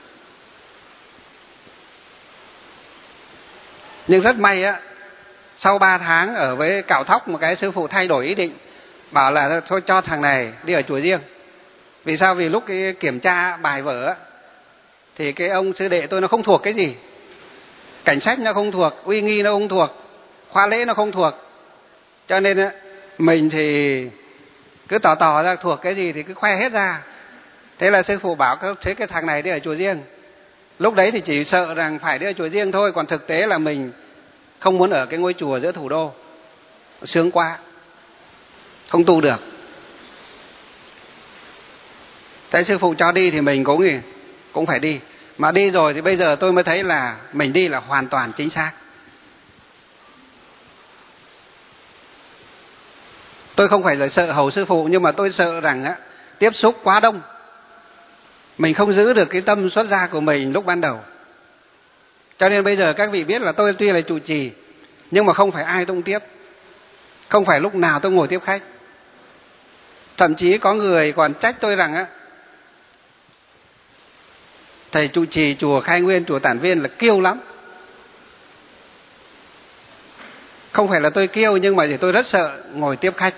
Speaker 1: Nhưng rất may á, sau ba tháng ở với cạo tóc một cái, sư phụ thay đổi ý định, bảo là thôi cho thằng này đi ở chùa riêng. Vì sao? Vì lúc cái kiểm tra bài vở á, thì cái ông sư đệ tôi nó không thuộc cái gì. Cảnh sách nó không thuộc, uy nghi nó không thuộc, khóa lễ nó không thuộc. Cho nên á, mình thì cứ tỏ tỏ ra thuộc cái gì thì cứ khoe hết ra. Thế là sư phụ bảo thế cái thằng này đi ở chùa riêng. Lúc đấy thì chỉ sợ rằng phải đi ở chùa riêng thôi, còn thực tế là mình không muốn ở cái ngôi chùa giữa thủ đô. Sướng quá, không tu được. Thế sư phụ cho đi thì mình cũng cũng phải đi. Mà đi rồi thì bây giờ tôi mới thấy là mình đi là hoàn toàn chính xác. Tôi không phải là sợ hầu sư phụ, nhưng mà tôi sợ rằng á, tiếp xúc quá đông, mình không giữ được cái tâm xuất gia của mình lúc ban đầu. Cho nên bây giờ các vị biết là tôi tuy là trụ trì, nhưng mà không phải ai tôi cũng tiếp. Không phải lúc nào tôi ngồi tiếp khách. Thậm chí có người còn trách tôi rằng á, thầy trụ trì chùa Khai Nguyên, chùa Tản Viên là kiêu lắm. Không phải là tôi kiêu, nhưng mà thì tôi rất sợ ngồi tiếp khách.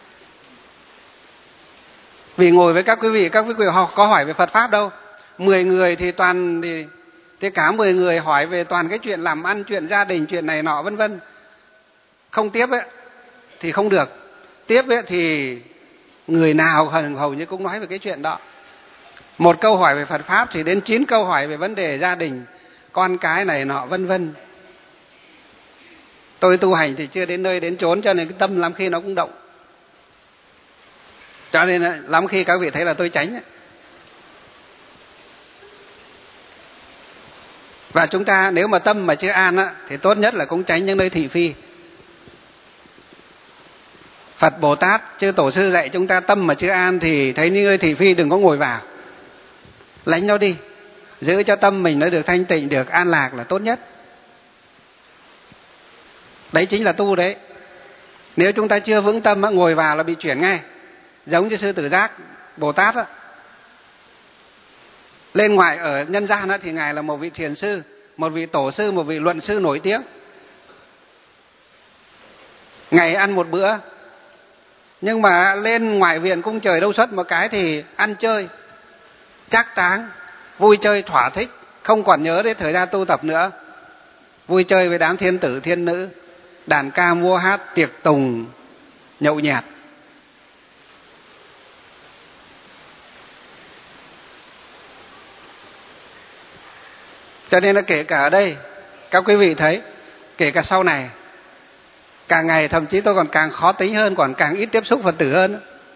Speaker 1: Vì ngồi với các quý vị, các quý vị họ có hỏi về Phật Pháp đâu. Mười người thì toàn thì, thì cả mười người hỏi về toàn cái chuyện làm ăn, chuyện gia đình, chuyện này nọ vân vân. Không tiếp ấy thì không được. Tiếp ấy thì người nào hầu như cũng nói về cái chuyện đó. Một câu hỏi về Phật Pháp thì đến chín câu hỏi về vấn đề gia đình, con cái này nọ vân vân. Tôi tu hành thì chưa đến nơi đến chốn, cho nên cái tâm lắm khi nó cũng động. Cho nên lắm khi các vị thấy là tôi tránh ấy. Và chúng ta nếu mà tâm mà chưa an á, thì tốt nhất là cũng tránh những nơi thị phi. Phật Bồ Tát, chư Tổ sư dạy chúng ta tâm mà chưa an thì thấy những nơi thị phi đừng có ngồi vào. Lánh nó đi. Giữ cho tâm mình nó được thanh tịnh, được an lạc là tốt nhất. Đấy chính là tu đấy. Nếu chúng ta chưa vững tâm, ngồi vào là bị chuyển ngay. Giống như sư Tử Giác Bồ Tát á. Lên ngoại ở nhân gian á, thì Ngài là một vị thiền sư, một vị tổ sư, một vị luận sư nổi tiếng. Ngày ăn một bữa. Nhưng mà lên ngoại viện cung trời đâu xuất một cái thì ăn chơi, trác táng, vui chơi thỏa thích, không còn nhớ đến thời gian tu tập nữa, vui chơi với đám thiên tử thiên nữ, đàn ca múa hát, tiệc tùng, nhậu nhẹt. Cho nên là kể cả ở đây các quý vị thấy, kể cả sau này càng ngày thậm chí tôi còn càng khó tính hơn, còn càng ít tiếp xúc Phật tử hơn.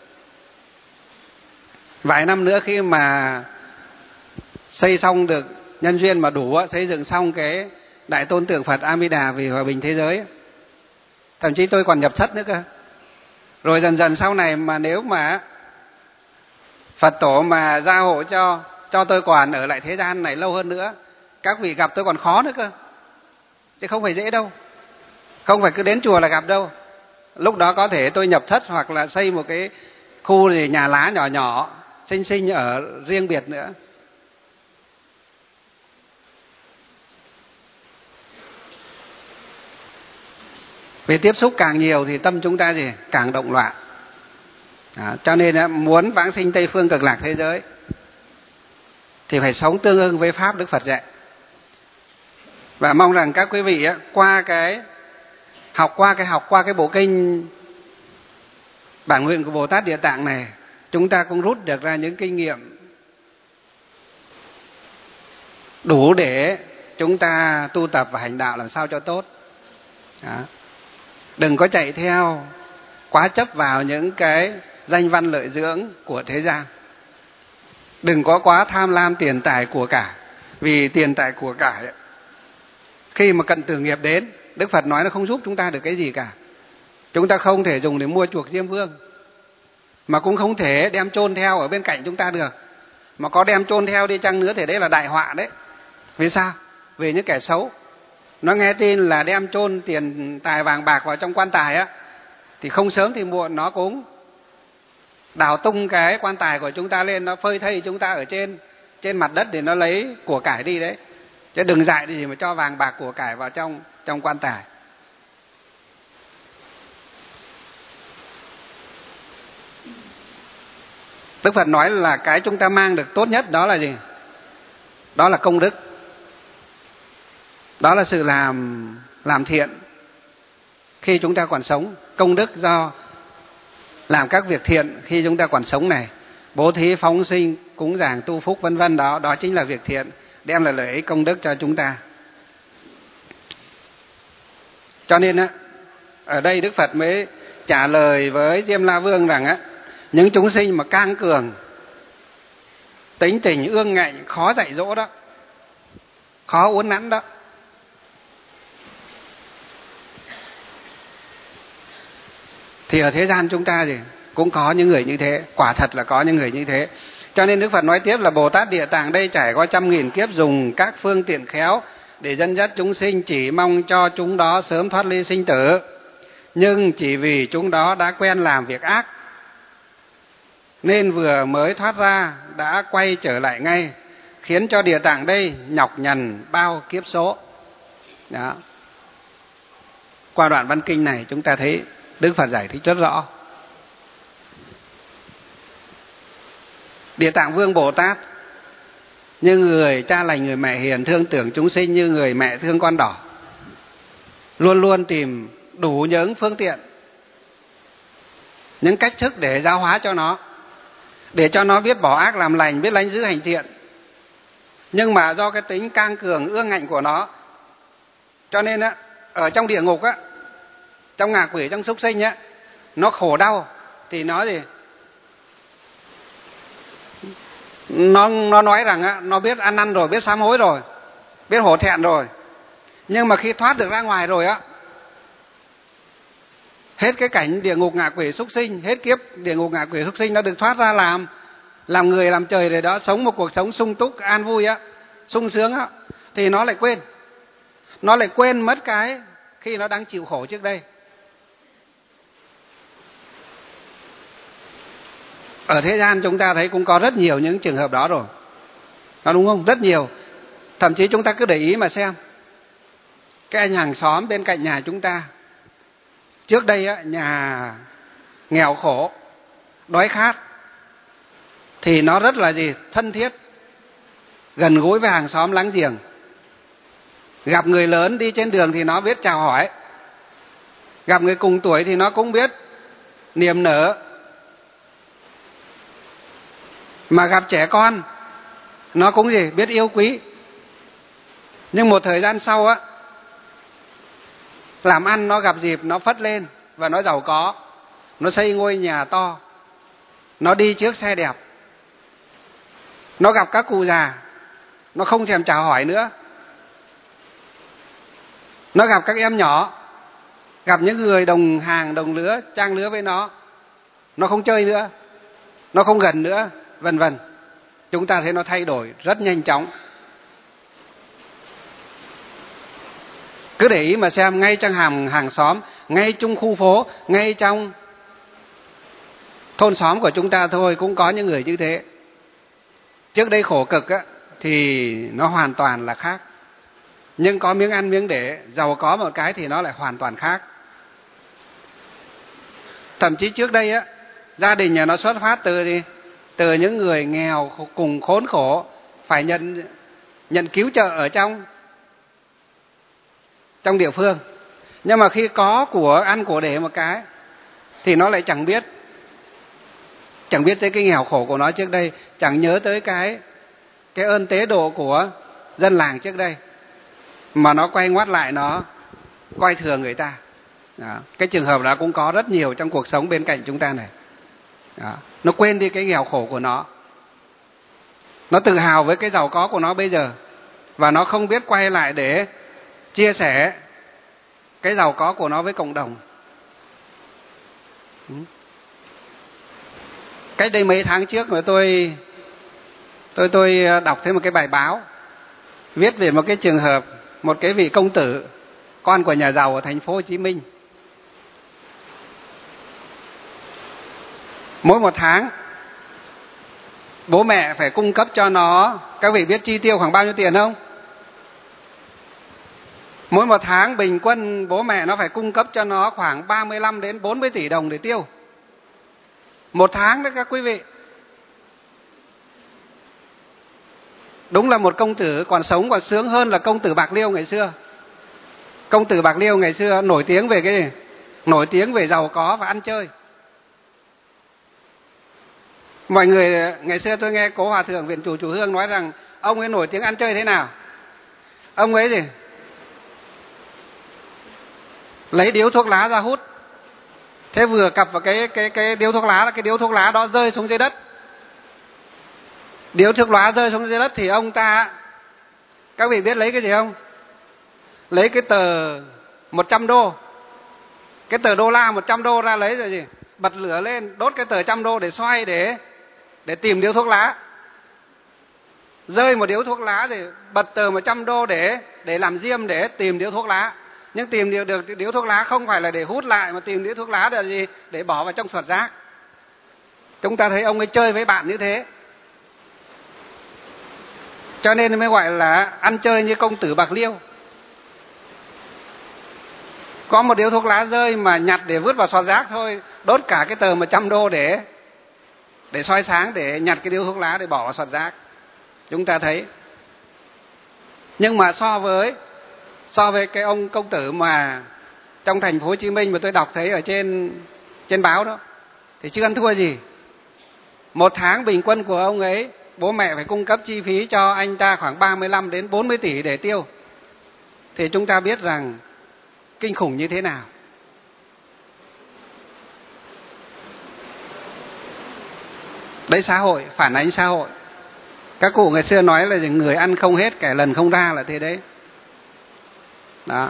Speaker 1: Vài năm nữa khi mà xây xong được nhân duyên mà đủ, xây dựng xong cái đại tôn tượng Phật A Di Đà vì hòa bình thế giới, thậm chí tôi còn nhập thất nữa cơ. Rồi dần dần sau này mà nếu mà Phật tổ mà gia hộ cho cho tôi còn ở lại thế gian này lâu hơn nữa, các vị gặp tôi còn khó nữa cơ, chứ không phải dễ đâu, không phải cứ đến chùa là gặp đâu. Lúc đó có thể tôi nhập thất hoặc là xây một cái khu gì nhà lá nhỏ nhỏ xinh xinh ở riêng biệt nữa. Vì tiếp xúc càng nhiều thì tâm chúng ta gì càng động loạn. Đó, cho nên muốn vãng sinh Tây phương cực lạc thế giới thì phải sống tương ưng với pháp Đức Phật dạy. Và mong rằng các quý vị qua cái học qua cái học qua cái bộ kinh Bản Nguyện của Bồ Tát Địa Tạng này, chúng ta cũng rút được ra những kinh nghiệm đủ để chúng ta tu tập và hành đạo làm sao cho tốt. Đó. Đừng có chạy theo quá chấp vào những cái danh văn lợi dưỡng của thế gian. Đừng có quá tham lam tiền tài của cải. Vì tiền tài của cải khi mà cận tử nghiệp đến, Đức Phật nói nó không giúp chúng ta được cái gì cả. Chúng ta không thể dùng để mua chuộc Diêm Vương, mà cũng không thể đem chôn theo ở bên cạnh chúng ta được. Mà có đem chôn theo đi chăng nữa thì đấy là đại họa đấy. Vì sao? Vì những kẻ xấu nó nghe tin là đem chôn tiền tài vàng bạc vào trong quan tài á, thì không sớm thì muộn nó cũng đào tung cái quan tài của chúng ta lên, nó phơi thây chúng ta ở trên trên mặt đất để nó lấy của cải đi đấy. Chứ đừng dại gì mà cho vàng bạc của cải vào trong trong quan tài. Đức Phật nói là cái chúng ta mang được tốt nhất đó là gì? Đó là công đức. Đó là sự làm làm thiện khi chúng ta còn sống. Công đức do làm các việc thiện khi chúng ta còn sống này, bố thí, phóng sinh, cúng dường, tu phúc vân vân, đó đó chính là việc thiện, đem lại lợi ích công đức cho chúng ta. Cho nên á, ở đây Đức Phật mới trả lời với Diêm La Vương rằng á, những chúng sinh mà cang cường, tính tình ương ngạnh, khó dạy dỗ đó, khó uốn nắn đó, thì ở thế gian chúng ta thì cũng có những người như thế, quả thật là có những người như thế. Cho nên Đức Phật nói tiếp là Bồ Tát Địa Tạng đây trải qua trăm nghìn kiếp dùng các phương tiện khéo để dẫn dắt chúng sinh, chỉ mong cho chúng đó sớm thoát ly sinh tử. Nhưng chỉ vì chúng đó đã quen làm việc ác nên vừa mới thoát ra đã quay trở lại ngay, khiến cho Địa Tạng đây nhọc nhằn bao kiếp số. Đó. Qua đoạn văn kinh này chúng ta thấy Đức Phật giải thích rất rõ. Địa Tạng Vương Bồ Tát như người cha lành, người mẹ hiền, thương tưởng chúng sinh như người mẹ thương con đỏ, luôn luôn tìm đủ những phương tiện, những cách thức để giáo hóa cho nó, để cho nó biết bỏ ác làm lành, biết lánh giữ hành thiện. Nhưng mà do cái tính cang cường ương ngạnh của nó, cho nên á, ở trong địa ngục á, trong ngạ quỷ, trong súc sinh á, nó khổ đau thì nó gì? Nó, nó nói rằng á, nó biết ăn năn rồi, biết sám hối rồi, biết hổ thẹn rồi. Nhưng mà khi thoát được ra ngoài rồi á, hết cái cảnh địa ngục ngạ quỷ súc sinh, hết kiếp địa ngục ngạ quỷ súc sinh, nó được thoát ra làm làm người làm trời rồi đó, sống một cuộc sống sung túc an vui á, sung sướng á, thì nó lại quên. Nó lại quên mất cái khi nó đang chịu khổ trước đây. Ở thế gian chúng ta thấy cũng có rất nhiều những trường hợp đó rồi. Đó, đúng không? Rất nhiều. Thậm chí chúng ta cứ để ý mà xem. Cái anh hàng xóm bên cạnh nhà chúng ta, trước đây á, nhà nghèo khổ, đói khát, thì nó rất là gì? Thân thiết. gần gũi với hàng xóm láng giềng. Gặp người lớn đi trên đường thì nó biết chào hỏi, gặp người cùng tuổi thì nó cũng biết niềm nở. Mà gặp trẻ con nó cũng gì biết yêu quý. Nhưng một thời gian sau á, làm ăn nó gặp dịp nó phất lên và nó giàu có, nó xây ngôi nhà to, nó đi chiếc xe đẹp, nó gặp các cụ già nó không thèm chào hỏi nữa, nó gặp các em nhỏ, gặp những người đồng hàng đồng lứa trang lứa với nó, nó không chơi nữa, nó không gần nữa, vân vân. Chúng ta thấy nó thay đổi rất nhanh chóng. Cứ để ý mà xem, ngay trong hàng hàng xóm, ngay trong khu phố, ngay trong thôn xóm của chúng ta thôi cũng có những người như thế. Trước đây khổ cực á, thì nó hoàn toàn là khác. Nhưng có miếng ăn miếng để, giàu có một cái thì nó lại hoàn toàn khác. Thậm chí trước đây á, gia đình nhà nó xuất phát từ gì? Từ những người nghèo cùng khốn khổ, phải nhận nhận cứu trợ ở trong trong địa phương. Nhưng mà khi có của ăn của để một cái thì nó lại chẳng biết chẳng biết tới cái nghèo khổ của nó trước đây, chẳng nhớ tới cái cái ơn tế độ của dân làng trước đây, mà nó quay ngoắt lại, nó coi thường người ta. Đó. Cái trường hợp đó cũng có rất nhiều trong cuộc sống bên cạnh chúng ta này. Đó. Nó quên đi cái nghèo khổ của nó, nó tự hào với cái giàu có của nó bây giờ, và nó không biết quay lại để chia sẻ cái giàu có của nó với cộng đồng. Cách đây mấy tháng trước mà tôi tôi tôi đọc thấy một cái bài báo viết về một cái trường hợp, một cái vị công tử, con của nhà giàu ở thành phố Hồ Chí Minh. Mỗi một tháng bố mẹ phải cung cấp cho nó, các vị biết chi tiêu khoảng bao nhiêu tiền không? Mỗi một tháng bình quân bố mẹ nó phải cung cấp cho nó khoảng ba mươi lăm đến bốn mươi tỷ đồng để tiêu. Một tháng đấy các quý vị. Đúng là một công tử còn sống còn sướng hơn là công tử Bạc Liêu ngày xưa. Công tử Bạc Liêu ngày xưa nổi tiếng về cái gì? Nổi tiếng về giàu có và ăn chơi. Mọi người, ngày xưa tôi nghe cố hòa thượng Viện Chủ Chủ Hương nói rằng ông ấy nổi tiếng ăn chơi thế nào. Ông ấy gì? Lấy điếu thuốc lá ra hút. Thế vừa cặp vào cái cái cái điếu thuốc lá, cái điếu thuốc lá đó rơi xuống dưới đất. Điếu thuốc lá rơi xuống dưới đất thì ông ta, các vị biết lấy cái gì không? Lấy cái tờ một trăm đô. Cái tờ đô la một trăm đô ra lấy rồi gì? Bật lửa lên, đốt cái tờ trăm đô để xoay để để tìm điếu thuốc lá. Rơi một điếu thuốc lá thì bật tờ một trăm đô để để làm diêm để tìm điếu thuốc lá. Nhưng tìm được, được điếu thuốc lá không phải là để hút lại, mà tìm điếu thuốc lá là gì? Để bỏ vào trong sọt rác. Chúng ta thấy ông ấy chơi với bạn như thế, cho nên mới gọi là ăn chơi như công tử Bạc Liêu. Có một điếu thuốc lá rơi mà nhặt để vứt vào sọt rác thôi, đốt cả cái tờ một trăm đô để để soi sáng, để nhặt cái điếu thuốc lá để bỏ vào sọt rác. Chúng ta thấy. Nhưng mà so với so với cái ông công tử mà trong thành phố Hồ Chí Minh mà tôi đọc thấy ở trên trên báo đó thì chưa ăn thua gì. Một tháng bình quân của ông ấy, bố mẹ phải cung cấp chi phí cho anh ta khoảng ba mươi lăm đến bốn mươi tỷ để tiêu. Thì chúng ta biết rằng kinh khủng như thế nào. Đấy, xã hội, phản ánh xã hội. Các cụ ngày xưa nói là người ăn không hết, kẻ lần không ra, là thế đấy. Đó.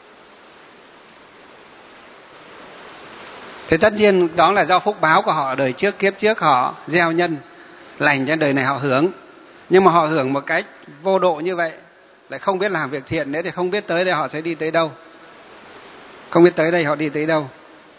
Speaker 1: Thế tất nhiên đó là do phúc báo của họ, đời trước kiếp trước họ gieo nhân lành cho đời này họ hưởng. Nhưng mà họ hưởng một cách vô độ như vậy, lại không biết làm việc thiện nữa, thì không biết tới đây họ sẽ đi tới đâu. Không biết tới đây họ đi tới đâu.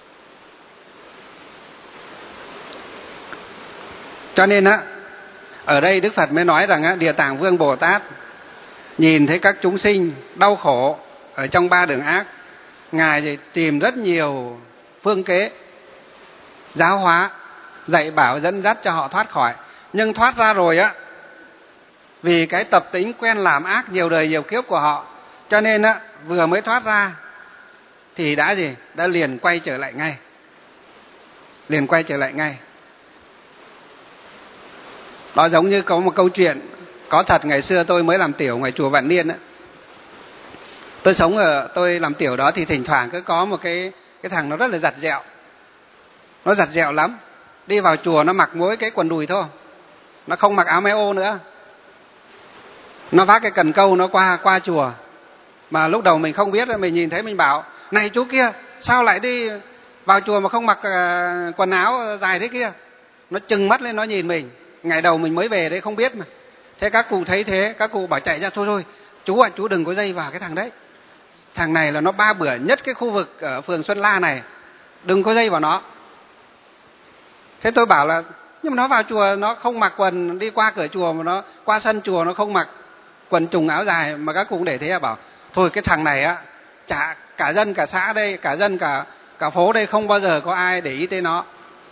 Speaker 1: Cho nên á, ở đây Đức Phật mới nói rằng á, Địa Tạng Vương Bồ Tát nhìn thấy các chúng sinh đau khổ ở trong ba đường ác, Ngài thì tìm rất nhiều phương kế giáo hóa, dạy bảo dẫn dắt cho họ thoát khỏi. Nhưng thoát ra rồi á, Vì cái tập tính quen làm ác nhiều đời nhiều kiếp của họ, cho nên á, vừa mới thoát ra thì đã gì? Đã liền quay trở lại ngay. Liền quay trở lại ngay. Đó giống như có một câu chuyện có thật, ngày xưa tôi mới làm tiểu ngoài chùa Vạn Niên á. Tôi sống ở, tôi làm tiểu đó thì thỉnh thoảng cứ có một cái cái thằng nó rất là giặt dẹo. Nó giặt dẹo lắm. Đi vào chùa nó mặc mỗi cái quần đùi thôi. Nó không mặc áo may ô nữa. Nó vác cái cần câu nó qua qua chùa. Mà lúc đầu mình không biết, mình nhìn thấy mình bảo: "Này chú kia, sao lại đi vào chùa mà không mặc uh, quần áo dài thế kia?" Nó trừng mắt lên nó nhìn mình. Ngày đầu mình mới về đấy không biết mà. Thế các cụ thấy thế, các cụ bảo chạy ra: "Thôi thôi, chú ạ, à, chú đừng có dây vào cái thằng đấy. Thằng này là nó ba bữa nhất cái khu vực ở phường Xuân La này, đừng có dây vào nó." Thế tôi bảo là nhưng mà nó vào chùa nó không mặc quần, đi qua cửa chùa mà nó qua sân chùa nó không mặc quần trùng áo dài, mà các cụ cũng để thế à? Bảo thôi cái thằng này á, chả cả dân cả xã đây, cả dân cả cả phố đây không bao giờ có ai để ý tới nó.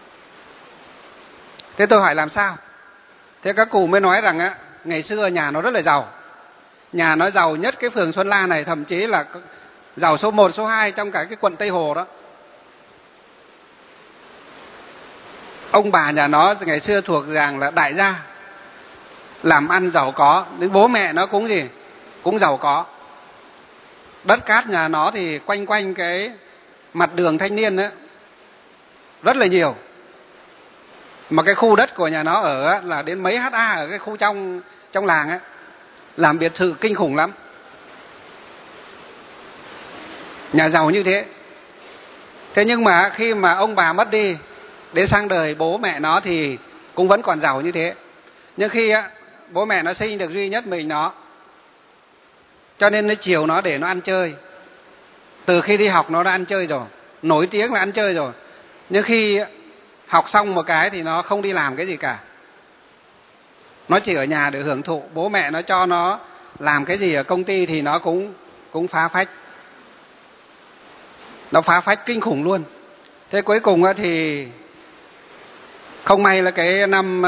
Speaker 1: Thế tôi hỏi làm sao? Thế các cụ mới nói rằng á, ngày xưa nhà nó rất là giàu. Nhà nó giàu nhất cái phường Xuân La này, thậm chí là giàu số một, số hai trong cả cái quận Tây Hồ đó. Ông bà nhà nó ngày xưa thuộc dạng là đại gia, làm ăn giàu có, đến bố mẹ nó cũng gì? Cũng giàu có. Đất cát nhà nó thì quanh quanh cái mặt đường Thanh Niên ấy, rất là nhiều. Mà cái khu đất của nhà nó ở á, là đến mấy ha ở cái khu trong trong làng ấy, làm biệt thự kinh khủng lắm. Nhà giàu như thế. Thế nhưng mà khi mà ông bà mất đi, đến sang đời bố mẹ nó thì cũng vẫn còn giàu như thế. Nhưng khi á, bố mẹ nó sinh được duy nhất mình nó, cho nên nó chiều nó để nó ăn chơi. Từ khi đi học nó đã ăn chơi rồi, nổi tiếng là ăn chơi rồi. Nhưng khi học xong một cái thì nó không đi làm cái gì cả. Nó chỉ ở nhà để hưởng thụ. Bố mẹ nó cho nó làm cái gì ở công ty thì nó cũng cũng phá phách. Nó phá phách kinh khủng luôn. Thế cuối cùng thì không may là cái năm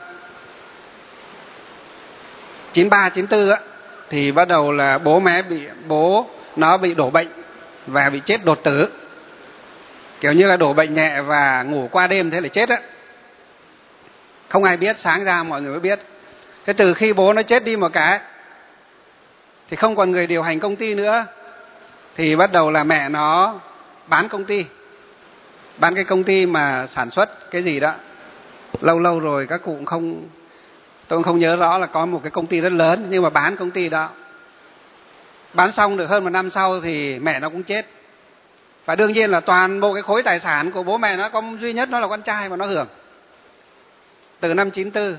Speaker 1: chín ba chín tư á, thì bắt đầu là bố mẹ bị bố nó bị đổ bệnh và bị chết đột tử. Kiểu như là đổ bệnh nhẹ và ngủ qua đêm thế là chết á. Không ai biết, sáng ra mọi người mới biết. Thế từ khi bố nó chết đi một cái thì không còn người điều hành công ty nữa, thì bắt đầu là mẹ nó bán công ty. Bán cái công ty mà sản xuất cái gì đó. Lâu lâu rồi các cụ cũng không, tôi cũng không nhớ rõ là có một cái công ty rất lớn, nhưng mà bán công ty đó. Bán xong được hơn một năm sau thì mẹ nó cũng chết. Và đương nhiên là toàn bộ cái khối tài sản của bố mẹ nó có duy nhất nó là con trai mà nó hưởng. Từ năm chín tư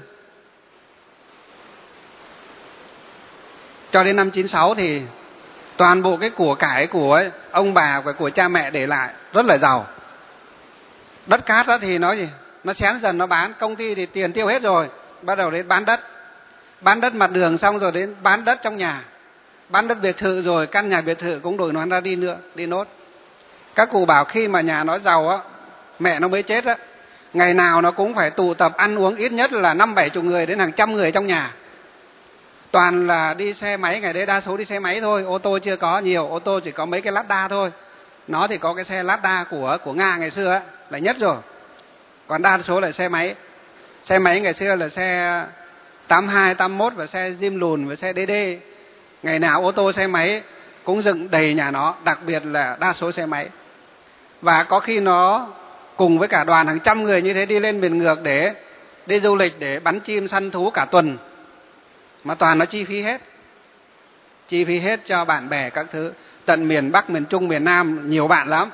Speaker 1: cho đến năm chín sáu thì toàn bộ cái của cải của ông bà và của cha mẹ để lại rất là giàu. Đất cát đó thì nó gì? Nó xén dần nó bán, công ty thì tiền tiêu hết rồi, bắt đầu đến bán đất. Bán đất mặt đường xong rồi đến bán đất trong nhà. Bán đất biệt thự rồi căn nhà biệt thự cũng đổi nó ra đi nữa, đi nốt. Các cụ bảo khi mà nhà nó giàu á, mẹ nó mới chết á, ngày nào nó cũng phải tụ tập ăn uống ít nhất là năm bảy chục người đến hàng trăm người trong nhà. Toàn là đi xe máy, ngày đấy đa số đi xe máy thôi, ô tô chưa có nhiều, ô tô chỉ có mấy cái Lada thôi. Nó thì có cái xe Lada của của Nga ngày xưa á, là nhất rồi. Còn đa số là xe máy. Xe máy ngày xưa là xe tám hai, tám mốt và xe Jim lùn và xe đê đê. Ngày nào ô tô xe máy cũng dựng đầy nhà nó, đặc biệt là đa số xe máy. Và có khi nó cùng với cả đoàn hàng trăm người như thế đi lên miền ngược để đi du lịch, để bắn chim săn thú cả tuần. Mà toàn nó chi phí hết. Chi phí hết cho bạn bè các thứ. Tận miền Bắc, miền Trung, miền Nam, nhiều bạn lắm.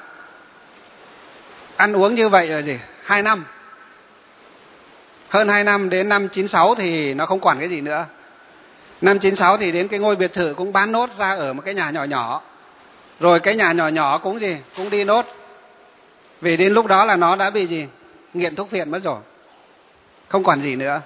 Speaker 1: Ăn uống như vậy là gì? Hai năm. Hơn hai năm đến năm chín sáu thì nó không còn cái gì nữa. Năm chín sáu thì đến cái ngôi biệt thự cũng bán nốt ra ở một cái nhà nhỏ nhỏ. Rồi cái nhà nhỏ nhỏ cũng gì? Cũng đi nốt. Vì đến lúc đó là nó đã bị gì? Nghiện thuốc phiện mất rồi. Không còn gì nữa.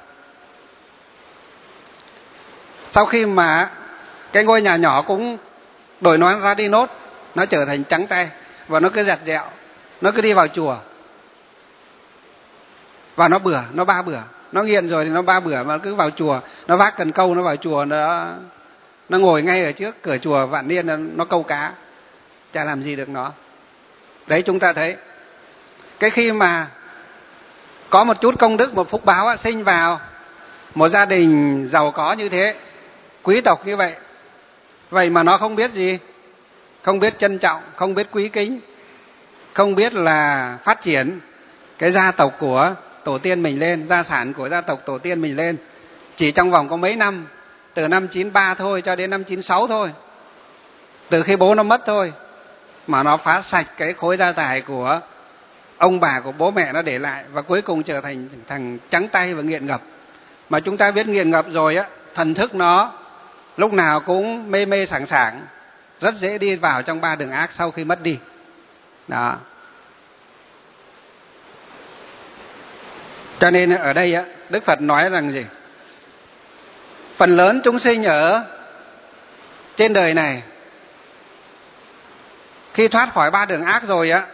Speaker 1: Sau khi mà cái ngôi nhà nhỏ cũng đổi nó ra đi nốt, nó trở thành trắng tay và nó cứ giặt dẹo, nó cứ đi vào chùa và nó bừa, nó ba bừa. Nó nghiện rồi thì nó ba bữa mà cứ vào chùa, nó vác cần câu nó vào chùa, nó nó ngồi ngay ở trước cửa chùa Vạn Niên, nó, nó câu cá, chả làm gì được nó. Đấy, chúng ta thấy cái khi mà có một chút công đức, một phúc báo sinh vào một gia đình giàu có như thế, quý tộc như vậy, vậy mà nó không biết gì, không biết trân trọng, không biết quý kính, không biết là phát triển cái gia tộc của tổ tiên mình lên, gia sản của gia tộc tổ tiên mình lên. Chỉ trong vòng có mấy năm, từ năm chín ba thôi cho đến năm chín sáu thôi, từ khi bố nó mất thôi, mà nó phá sạch cái khối gia tài của ông bà, của bố mẹ nó để lại, và cuối cùng trở thành thằng trắng tay và nghiện ngập. Mà chúng ta biết nghiện ngập rồi á, thần thức nó lúc nào cũng mê mê sảng sảng, rất dễ đi vào trong ba đường ác sau khi mất đi. Đó. Cho nên ở đây á, Đức Phật nói rằng gì? Phần lớn chúng sinh ở trên đời này khi thoát khỏi ba đường ác rồi á,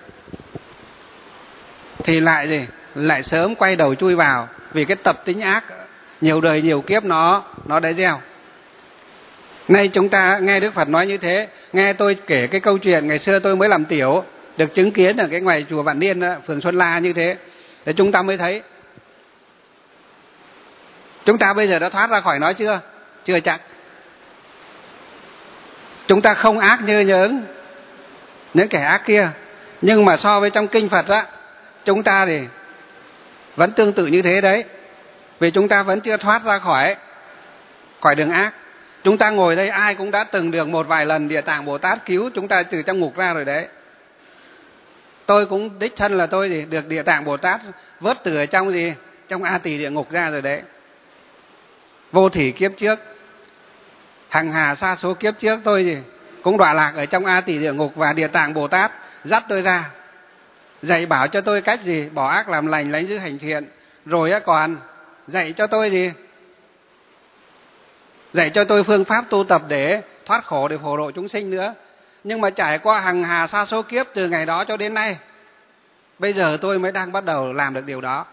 Speaker 1: thì lại gì? Lại sớm quay đầu chui vào, vì cái tập tính ác nhiều đời nhiều kiếp nó nó đã gieo. Nay chúng ta nghe Đức Phật nói như thế, nghe tôi kể cái câu chuyện ngày xưa tôi mới làm tiểu, được chứng kiến ở cái ngoài chùa Vạn Niên đó, phường Xuân La như thế, để chúng ta mới thấy. Chúng ta bây giờ đã thoát ra khỏi nó chưa? Chưa chắc. Chúng ta không ác như những những kẻ ác kia, nhưng mà so với trong kinh Phật á, chúng ta thì vẫn tương tự như thế đấy. Vì chúng ta vẫn chưa thoát ra khỏi khỏi đường ác. Chúng ta ngồi đây ai cũng đã từng được một vài lần Địa Tạng Bồ Tát cứu chúng ta từ trong ngục ra rồi đấy. Tôi cũng đích thân là tôi gì được Địa Tạng Bồ Tát vớt từ ở trong gì trong A Tỳ địa ngục ra rồi đấy. Vô thỉ kiếp trước, hằng hà sa số kiếp trước tôi gì cũng đọa lạc ở trong A Tỳ địa ngục, và Địa Tạng Bồ Tát dắt tôi ra, dạy bảo cho tôi cách gì bỏ ác làm lành, lánh giữ hành thiện, rồi á còn dạy cho tôi gì dạy cho tôi phương pháp tu tập để thoát khổ, để phổ độ chúng sinh nữa. Nhưng mà trải qua hằng hà sa số kiếp từ ngày đó cho đến nay, bây giờ tôi mới đang bắt đầu làm được điều đó.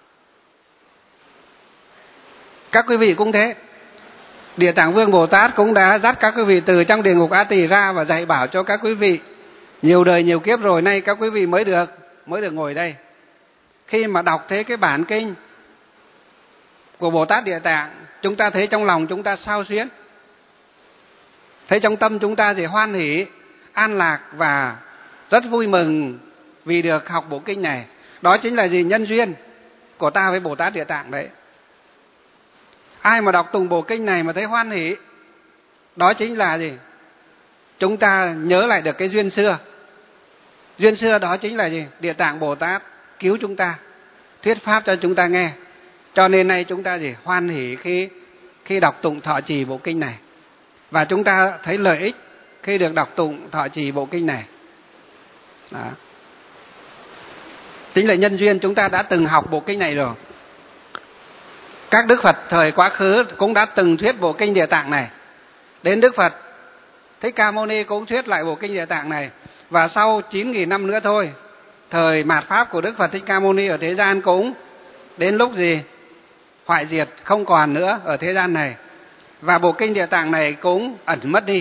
Speaker 1: Các quý vị cũng thế. Địa Tạng Vương Bồ Tát cũng đã dắt các quý vị từ trong địa ngục A Tỳ ra và dạy bảo cho các quý vị nhiều đời nhiều kiếp rồi, nay các quý vị mới được mới được ngồi đây. Khi mà đọc thế cái bản kinh của Bồ Tát Địa Tạng, chúng ta thấy trong lòng chúng ta xao xuyến, thấy trong tâm chúng ta thì hoan hỷ, an lạc và rất vui mừng vì được học bộ kinh này. Đó chính là gì? Nhân duyên của ta với Bồ Tát Địa Tạng đấy. Ai mà đọc tùng bộ kinh này mà thấy hoan hỷ, đó chính là gì? Chúng ta nhớ lại được cái duyên xưa. Duyên xưa đó chính là gì? Địa Tạng Bồ Tát cứu chúng ta, thuyết pháp cho chúng ta nghe. Cho nên nay chúng ta gì? Hoan hỷ khi khi đọc tụng thọ trì bộ kinh này. Và chúng ta thấy lợi ích khi được đọc tụng thọ trì bộ kinh này. Đó. Chính là nhân duyên chúng ta đã từng học bộ kinh này rồi. Các Đức Phật thời quá khứ cũng đã từng thuyết bộ kinh Địa Tạng này. Đến Đức Phật Thích Ca Mâu Ni cũng thuyết lại bộ kinh Địa Tạng này. Và sau chín nghìn năm nữa thôi, thời mạt Pháp của Đức Phật Thích Ca Mâu Ni ở thế gian cũng đến lúc gì? Hoại diệt, không còn nữa ở thế gian này. Và bộ kinh Địa Tạng này cũng ẩn mất đi.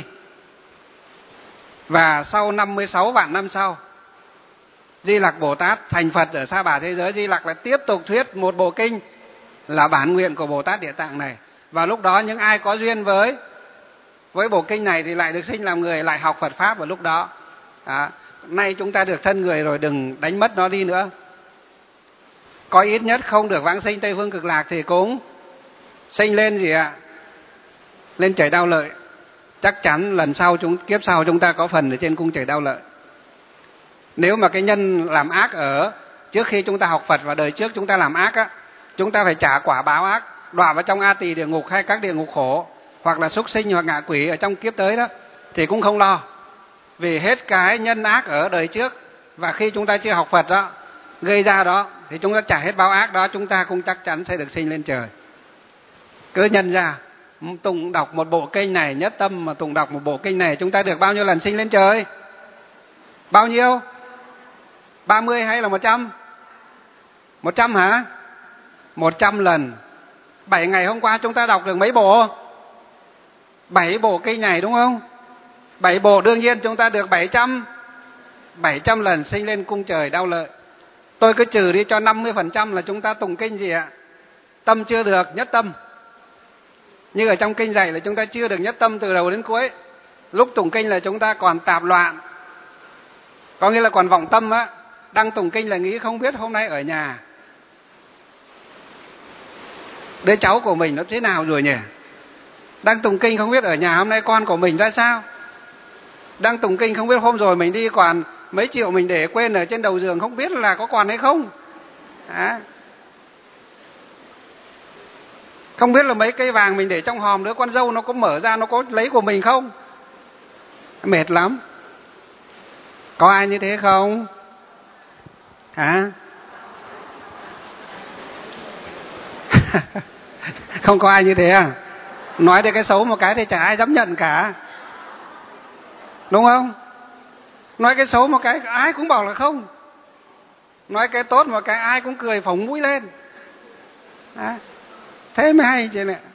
Speaker 1: Và sau năm mươi sáu vạn năm sau, Di Lặc Bồ Tát thành Phật ở Sa Bà thế giới, Di Lặc lại tiếp tục thuyết một bộ kinh là bản nguyện của Bồ Tát Địa Tạng này. Và lúc đó những ai có duyên với với bộ kinh này thì lại được sinh làm người, lại học Phật Pháp vào lúc đó. Đó. Nay chúng ta được thân người rồi, đừng đánh mất nó đi nữa. Có ít nhất không được vãng sinh Tây Phương Cực Lạc thì cũng sinh lên gì ạ? Lên trời Đao Lợi. Chắc chắn lần sau, chúng kiếp sau chúng ta có phần ở trên cung trời Đao Lợi. Nếu mà cái nhân làm ác ở trước khi chúng ta học Phật và đời trước chúng ta làm ác á, chúng ta phải trả quả báo ác, đọa vào trong A Tỳ địa ngục hay các địa ngục khổ, hoặc là súc sinh hoặc ngạ quỷ ở trong kiếp tới đó, thì cũng không lo. Vì hết cái nhân ác ở đời trước, và khi chúng ta chưa học Phật đó gây ra đó, thì chúng ta trả hết báo ác đó, chúng ta cũng chắc chắn sẽ được sinh lên trời. Cứ nhân ra tụng đọc một bộ kinh này, nhất tâm mà tụng đọc một bộ kinh này, chúng ta được bao nhiêu lần sinh lên trời? Bao nhiêu? ba mươi hay là một trăm? một trăm hả? một trăm lần. Bảy ngày hôm qua chúng ta đọc được mấy bộ? Bảy bộ kinh này đúng không? Bảy bộ đương nhiên chúng ta được bảy trăm bảy trăm lần sinh lên cung trời đau lợi. Tôi cứ trừ đi cho năm mươi phần trăm là chúng ta tụng kinh gì ạ? Tâm chưa được nhất tâm. Như ở trong kinh dạy là chúng ta chưa được nhất tâm từ đầu đến cuối. Lúc tụng kinh là chúng ta còn tạp loạn, có nghĩa là còn vọng tâm á. Đang tụng kinh là nghĩ không biết hôm nay ở nhà đứa cháu của mình nó thế nào rồi nhỉ? Đang tụng kinh không biết ở nhà hôm nay con của mình ra sao? Đang tụng kinh không biết hôm rồi mình đi còn mấy triệu mình để quên ở trên đầu giường, không biết là có còn hay không. À. Không biết là mấy cây vàng mình để trong hòm đứa con dâu nó có mở ra, nó có lấy của mình không? Mệt lắm. Có ai như thế không? Hả? Không có ai như thế à? Nói đến cái xấu một cái thì chả ai dám nhận cả. Đúng không? Nói cái xấu một cái ai cũng bảo là không. Nói cái tốt một cái ai cũng cười phồng mũi lên. À, thế mới hay chứ nè.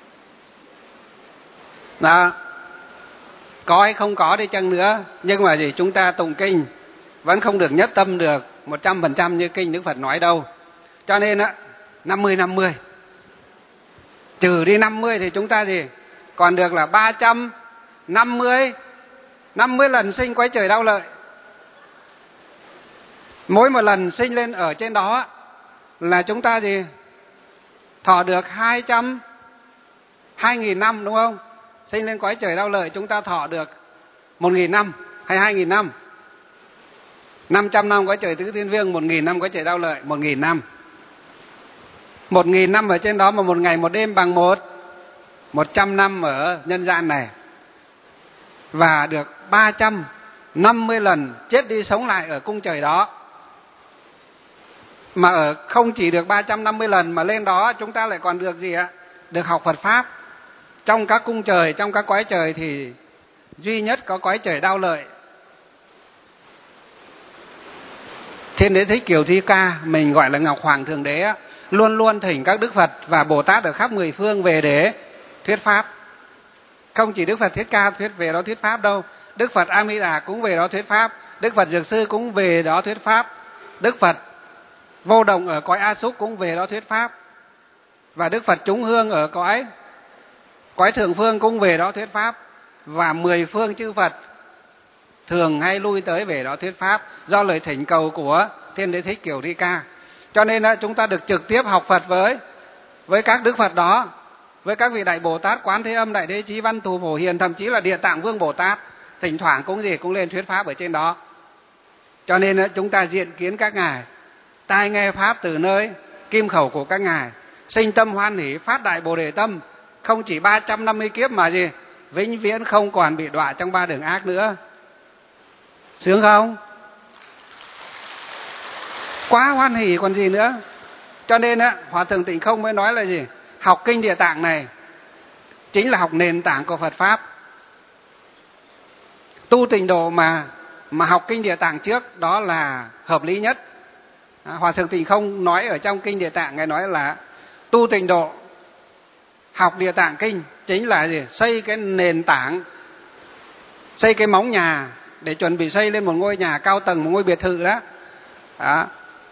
Speaker 1: Đó. Có hay không có đi chăng nữa, nhưng mà gì, chúng ta tụng kinh vẫn không được nhất tâm được một trăm phần trăm như kinh Đức Phật nói đâu. Cho nên á, năm mươi năm mươi. Trừ đi năm mươi thì chúng ta gì? Còn được là ba trăm năm mươi. năm mươi lần sinh quái trời đau lợi. Mỗi một lần sinh lên ở trên đó là chúng ta gì? Thọ được hai trăm, hai nghìn năm đúng không? Sinh lên quái trời đau lợi chúng ta thọ được một nghìn năm hay hai nghìn năm. năm trăm năm quái trời tứ thiên vương, một nghìn năm quái trời đau lợi, một nghìn năm. Một nghìn năm ở trên đó mà một ngày một đêm bằng một, một trăm năm ở nhân gian này. Và được ba trăm năm mươi lần chết đi sống lại ở cung trời đó. Mà ở không chỉ được ba trăm năm mươi lần mà lên đó chúng ta lại còn được gì ạ? Được học Phật Pháp. Trong các cung trời, trong các cõi trời thì duy nhất có cõi trời đau lợi. Thiên Đế Thích Kiều Thi Ca, mình gọi là Ngọc Hoàng Thượng Đế, luôn luôn thỉnh các Đức Phật và Bồ Tát ở khắp mười phương về để thuyết Pháp. Không chỉ Đức Phật Thích Ca thuyết về đó thuyết Pháp đâu. Đức Phật A Di Đà cũng về đó thuyết Pháp. Đức Phật Dược Sư cũng về đó thuyết Pháp. Đức Phật Vô Động ở cõi A Súc cũng về đó thuyết Pháp. Và Đức Phật Chúng Hương ở cõi cõi Thượng Phương cũng về đó thuyết Pháp. Và mười phương chư Phật thường hay lui tới về đó thuyết Pháp do lời thỉnh cầu của Thiên Đế Thích Kiều Thi Ca. Cho nên chúng ta được trực tiếp học Phật với với các Đức Phật đó, với các vị Đại Bồ Tát, Quán Thế Âm, Đại Đế Chí Văn, Thù Phổ Hiền, thậm chí là Địa Tạng Vương Bồ Tát, thỉnh thoảng cũng gì cũng lên thuyết Pháp ở trên đó. Cho nên chúng ta diện kiến các ngài, tai nghe Pháp từ nơi kim khẩu của các ngài, sinh tâm hoan hỷ, phát đại Bồ Đề tâm, không chỉ ba trăm năm mươi kiếp mà gì, vĩnh viễn không còn bị đọa trong ba đường ác nữa. Sướng không? Quá hoan hỷ còn gì nữa. Cho nên á, Hòa Thượng Tịnh Không mới nói là gì? Học kinh Địa Tạng này chính là học nền tảng của Phật Pháp. Tu Tịnh Độ mà mà học kinh Địa Tạng trước đó là hợp lý nhất. Hòa Thượng Tịnh Không nói ở trong kinh Địa Tạng, ngài nói là tu Tịnh Độ, học Địa Tạng kinh chính là gì? Xây cái nền tảng, xây cái móng nhà để chuẩn bị xây lên một ngôi nhà cao tầng, một ngôi biệt thự đó. Đó.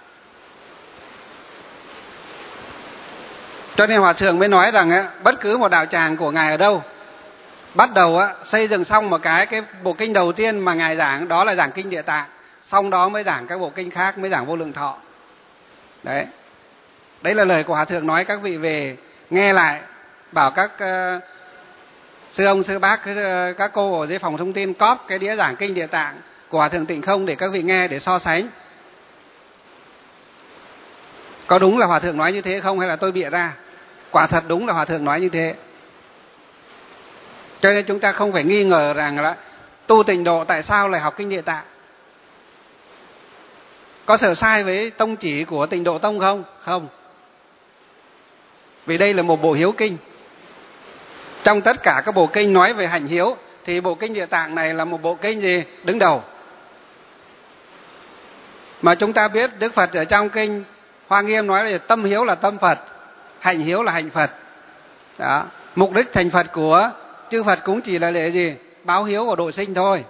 Speaker 1: Cho nên Hòa Thượng mới nói rằng á, bất cứ một đạo tràng của ngài ở đâu bắt đầu á, xây dựng xong một cái cái bộ kinh đầu tiên mà ngài giảng đó là giảng kinh Địa Tạng, xong đó mới giảng các bộ kinh khác, mới giảng Vô Lượng Thọ. Đấy, đấy là lời của Hòa Thượng nói. Các vị về nghe lại, bảo các uh, sư ông sư bác, các, các cô ở dưới phòng thông tin cóp cái đĩa giảng kinh Địa Tạng của Hòa Thượng Tịnh Không để các vị nghe, để so sánh có đúng là Hòa Thượng nói như thế không hay là tôi bịa ra. Quả thật đúng là Hòa Thượng nói như thế. Cho nên chúng ta không phải nghi ngờ rằng là tu Tịnh Độ tại sao lại học kinh Địa Tạng. Có sở sai với tông chỉ của Tịnh Độ Tông không? Không. Vì đây là một bộ hiếu kinh. Trong tất cả các bộ kinh nói về hạnh hiếu thì bộ kinh Địa Tạng này là một bộ kinh gì? Đứng đầu. Mà chúng ta biết Đức Phật ở trong kinh Hoa Nghiêm nói là tâm hiếu là tâm Phật, hạnh hiếu là hạnh Phật. Đó. Mục đích thành Phật của chư Phật cũng chỉ là để gì? Báo hiếu và độ sinh thôi.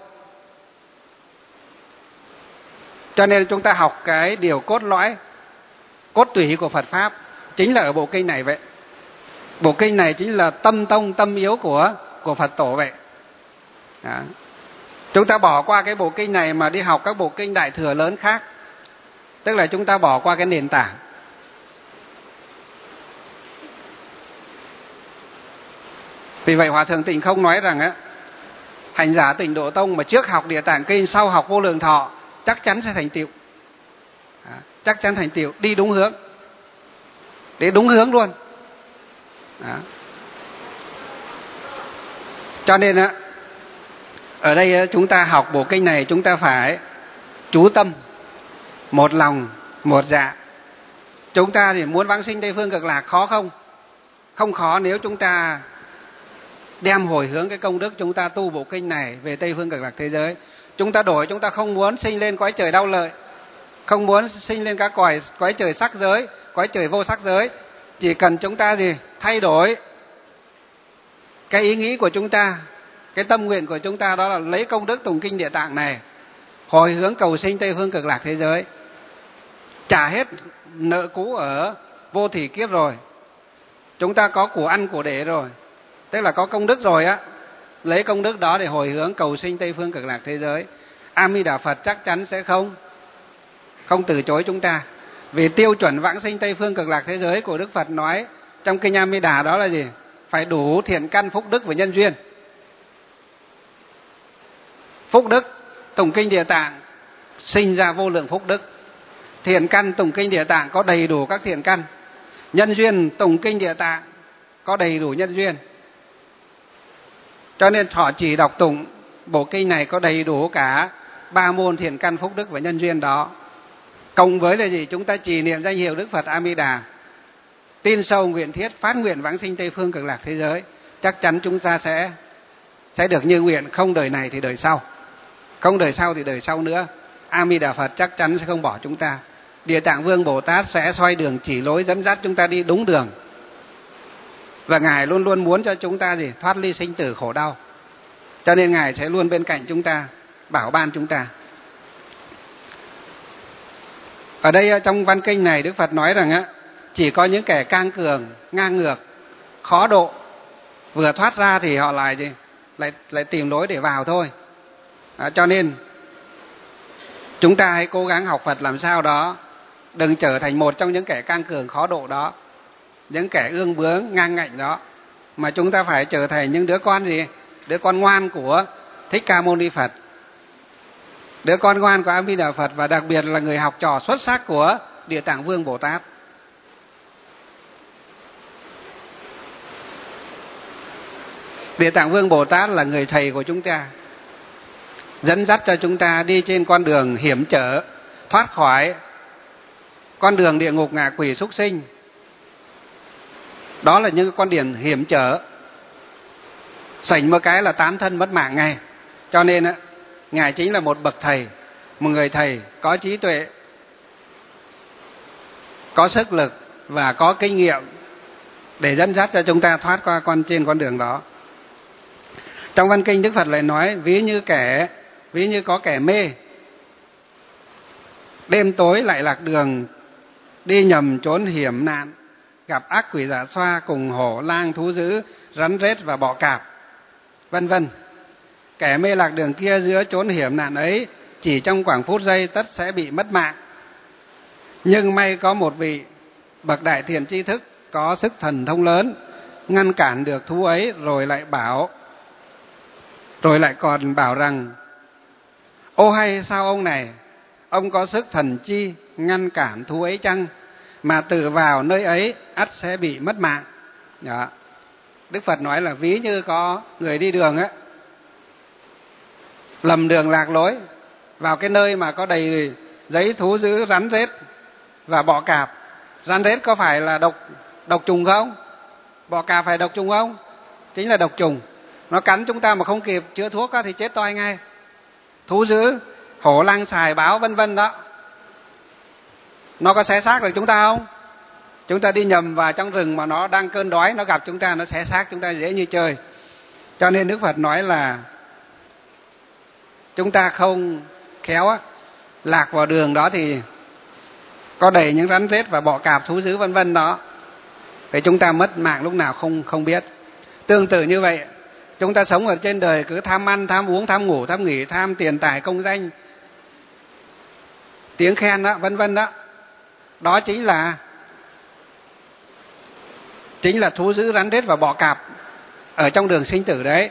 Speaker 1: Cho nên chúng ta học cái điều cốt lõi, cốt tủy của Phật Pháp chính là ở bộ kinh này vậy. Bộ kinh này chính là tâm tông, tâm yếu của, của Phật Tổ vậy. Đó. Chúng ta bỏ qua cái bộ kinh này mà đi học các bộ kinh Đại Thừa lớn khác, tức là chúng ta bỏ qua cái nền tảng. Vì vậy Hòa Thượng Tịnh Không nói rằng á, hành giả Tịnh Độ Tông mà trước học Địa Tạng Kinh, sau học Vô Lượng Thọ chắc chắn sẽ thành tựu. À, chắc chắn thành tựu, đi đúng hướng, đi đúng hướng luôn. Đó. Cho nên á, ở đây chúng ta học bộ kinh này chúng ta phải chú tâm, một lòng, một dạ. Chúng ta thì muốn vãng sinh Tây Phương Cực Lạc khó không? Không khó nếu chúng ta đem hồi hướng cái công đức chúng ta tu bộ kinh này về Tây Phương Cực Lạc thế giới. Chúng ta đổi, chúng ta không muốn sinh lên cõi trời đau lợi, không muốn sinh lên các cõi cõi trời sắc giới, cõi trời vô sắc giới. Chỉ cần chúng ta gì? Thay đổi cái ý nghĩ của chúng ta, cái tâm nguyện của chúng ta, đó là lấy công đức tụng kinh Địa Tạng này hồi hướng cầu sinh Tây Phương Cực Lạc thế giới, trả hết nợ cũ ở vô thỉ kiếp rồi, chúng ta có của ăn của để rồi, tức là có công đức rồi á, lấy công đức đó để hồi hướng cầu sinh Tây Phương Cực Lạc thế giới. A Di Đà Phật chắc chắn sẽ không không từ chối chúng ta. Vì tiêu chuẩn vãng sinh Tây Phương Cực Lạc thế giới của Đức Phật nói trong kinh A Di Đà đó là gì? Phải đủ thiện căn, phúc đức và nhân duyên. Phúc đức tụng kinh Địa Tạng sinh ra vô lượng phúc đức. Thiện căn tụng kinh Địa Tạng có đầy đủ các thiện căn. Nhân duyên tụng kinh Địa Tạng có đầy đủ nhân duyên. Cho nên họ chỉ đọc tụng bộ kinh này có đầy đủ cả ba môn thiện căn, phúc đức và nhân duyên đó. Cộng với là gì? Chúng ta trì niệm danh hiệu Đức Phật A Di Đà, tin sâu nguyện thiết, phát nguyện vãng sinh Tây Phương Cực Lạc thế giới, chắc chắn chúng ta sẽ sẽ được như nguyện, không đời này thì đời sau, không đời sau thì đời sau nữa. A Di Đà Phật chắc chắn sẽ không bỏ chúng ta. Địa Tạng Vương Bồ Tát sẽ soi đường chỉ lối, dẫn dắt chúng ta đi đúng đường. Và Ngài luôn luôn muốn cho chúng ta gì? Thoát ly sinh tử khổ đau. Cho nên Ngài sẽ luôn bên cạnh chúng ta, bảo ban chúng ta. Ở đây trong văn kinh này Đức Phật nói rằng á, chỉ có những kẻ cang cường, ngang ngược, khó độ, vừa thoát ra thì họ lại gì? Lại lại tìm lối để vào thôi. À, cho nên chúng ta hãy cố gắng học Phật làm sao đó, đừng trở thành một trong những kẻ cang cường khó độ đó, những kẻ ương bướng ngang ngạnh đó, mà chúng ta phải trở thành những đứa con gì? Đứa con ngoan của Thích Ca Mâu Ni Phật, đứa con ngoan của A Di Đà Phật, và đặc biệt là người học trò xuất sắc của Địa Tạng Vương Bồ Tát. Địa Tạng Vương Bồ Tát là người thầy của chúng ta, dẫn dắt cho chúng ta đi trên con đường hiểm trở, thoát khỏi con đường địa ngục, ngạ quỷ, súc sinh. Đó là những con đường hiểm trở, sảnh một cái là tán thân mất mạng ngay. Cho nên á, Ngài chính là một bậc thầy, một người thầy có trí tuệ, có sức lực và có kinh nghiệm để dẫn dắt cho chúng ta thoát qua con trên con đường đó. Trong văn kinh Đức Phật lại nói ví như kẻ ví như có kẻ mê, đêm tối lại lạc đường, đi nhầm trốn hiểm nạn, gặp ác quỷ dạ xoa cùng hổ lang thú dữ, rắn rết và bọ cạp, vân vân. Kẻ mê lạc đường kia giữa chốn hiểm nạn ấy chỉ trong khoảng phút giây tất sẽ bị mất mạng. Nhưng may có một vị bậc đại thiện tri thức có sức thần thông lớn, ngăn cản được thú ấy, rồi lại bảo rồi lại còn bảo rằng: ô hay sao ông này, ông có sức thần chi ngăn cản thú ấy chăng, mà tự vào nơi ấy ắt sẽ bị mất mạng. Đó. Đức Phật nói là ví như có người đi đường á, lầm đường lạc lối vào cái nơi mà có đầy giấy thú dữ, rắn rết và bọ cạp. Rắn rết có phải là độc độc trùng không? Bọ cạp phải độc trùng không? Chính là độc trùng. Nó cắn chúng ta mà không kịp chữa thuốc thì chết toi ngay. Thú dữ, hổ lang xài báo vân vân đó. nó có xé xác được chúng ta không? Chúng ta đi nhầm vào trong rừng mà nó đang cơn đói, nó gặp chúng ta, nó xé xác chúng ta dễ như chơi. Cho nên Đức Phật nói là chúng ta không khéo á, lạc vào đường đó thì có đầy những rắn rết và bọ cạp thú dữ vân vân đó, thì chúng ta mất mạng lúc nào không không biết. Tương tự như vậy, chúng ta sống ở trên đời cứ tham ăn, tham uống, tham ngủ, tham nghỉ, tham tiền tài công danh, tiếng khen đó, vân vân đó. Đó chính là chính là thú dữ rắn rết và bọ cạp ở trong đường sinh tử đấy.